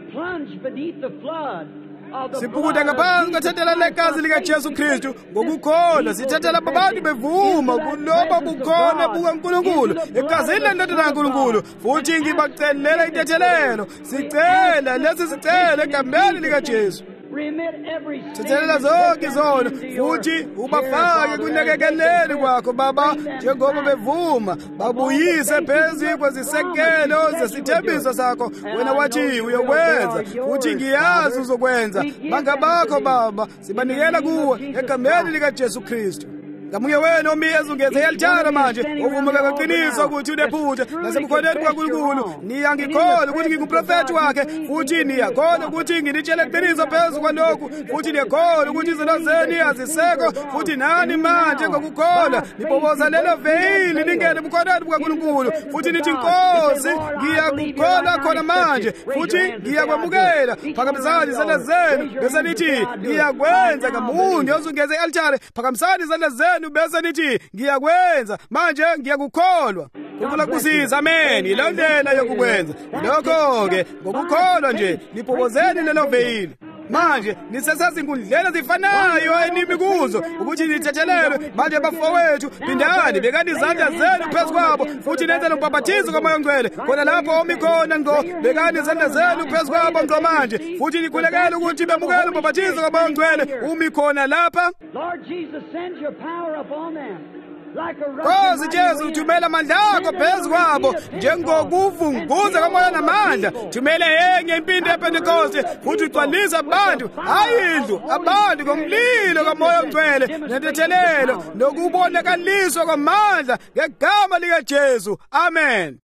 S1: Siphukuta ngaphansi kwethethela legazi likaJesu Kristu ngokukholwa sithethela abantu bevuma kuloba bukhona bukaNkulunkulu egazini lendodana kaNkulunkulu futhi ngibacelela intethelelo sicela lesi sicelo egameni likaJesu. Thethelela zonke izono futhi ubafake kunakekeleni kwakho Baba njengoba bevuma babuyise phezu kwezisekelo zesithembiso sakho wena wathi uyokwenza futhi ngiyazi uzokwenza bangabakho Baba sibanikela kuwe egameni likaJesu Kristu. Ngamunye wena omiyeza ungeze yalithara manje uvuma kaqiniso ukuthi unephutha nasebukhoneni bukaNkulunkulu niyangikholwa ukuthi ngingumprofethi wakhe futhi niyakholwa ukuthi nginitshele iqiniso phezu kwalokhu futhi niyakholwa ukuthi izono zenu azisekho futhi nani manje ngokukholwa niboboza lelo veyili ningene ebukhoneni bukaNkulunkulu futhi nithi Nkosi ngiyakukholwa khona manje futhi ngiyakwamukela phakamisani izandla zenu bese nithi ngiyakwenza ngamunye ozungeze i-althare phakamisani izandla zenu bese nithi ngiyakwenza manje ngiyakukholwa. Kukula kusiza amen ilo ndlela yokukwenza lokho ke ngokukholwa nje nibhobozeni lelo veyili manje nisesezinkundleni ezifanayo enimi kuzo ukuthi nithethelelwe manje bafowethu phindani bekani izandla zenu phezu kwabo futhi nenze lokubhabhathiza komoya ongcwele khona lapho omikhona ngqo bekani izandla zenu phezu kwabo ngqo manje futhi nikhulekele ukuthi bemukele ukubhabhathiza komoya ongcwele umikhona lapha.
S2: Lord Jesus, send your power upon them.
S1: Nkosi Jesu thumela amandla akho phezu kwabo njengokuvunguza komoya namandla thumela enye impindi yePentekoste futhi ugcwalise abantu hayi indlu abantu ngomlilo kamoya ongcwele nentethelelo nokubonakaliswa kwamandla ngegama likaJesu amen.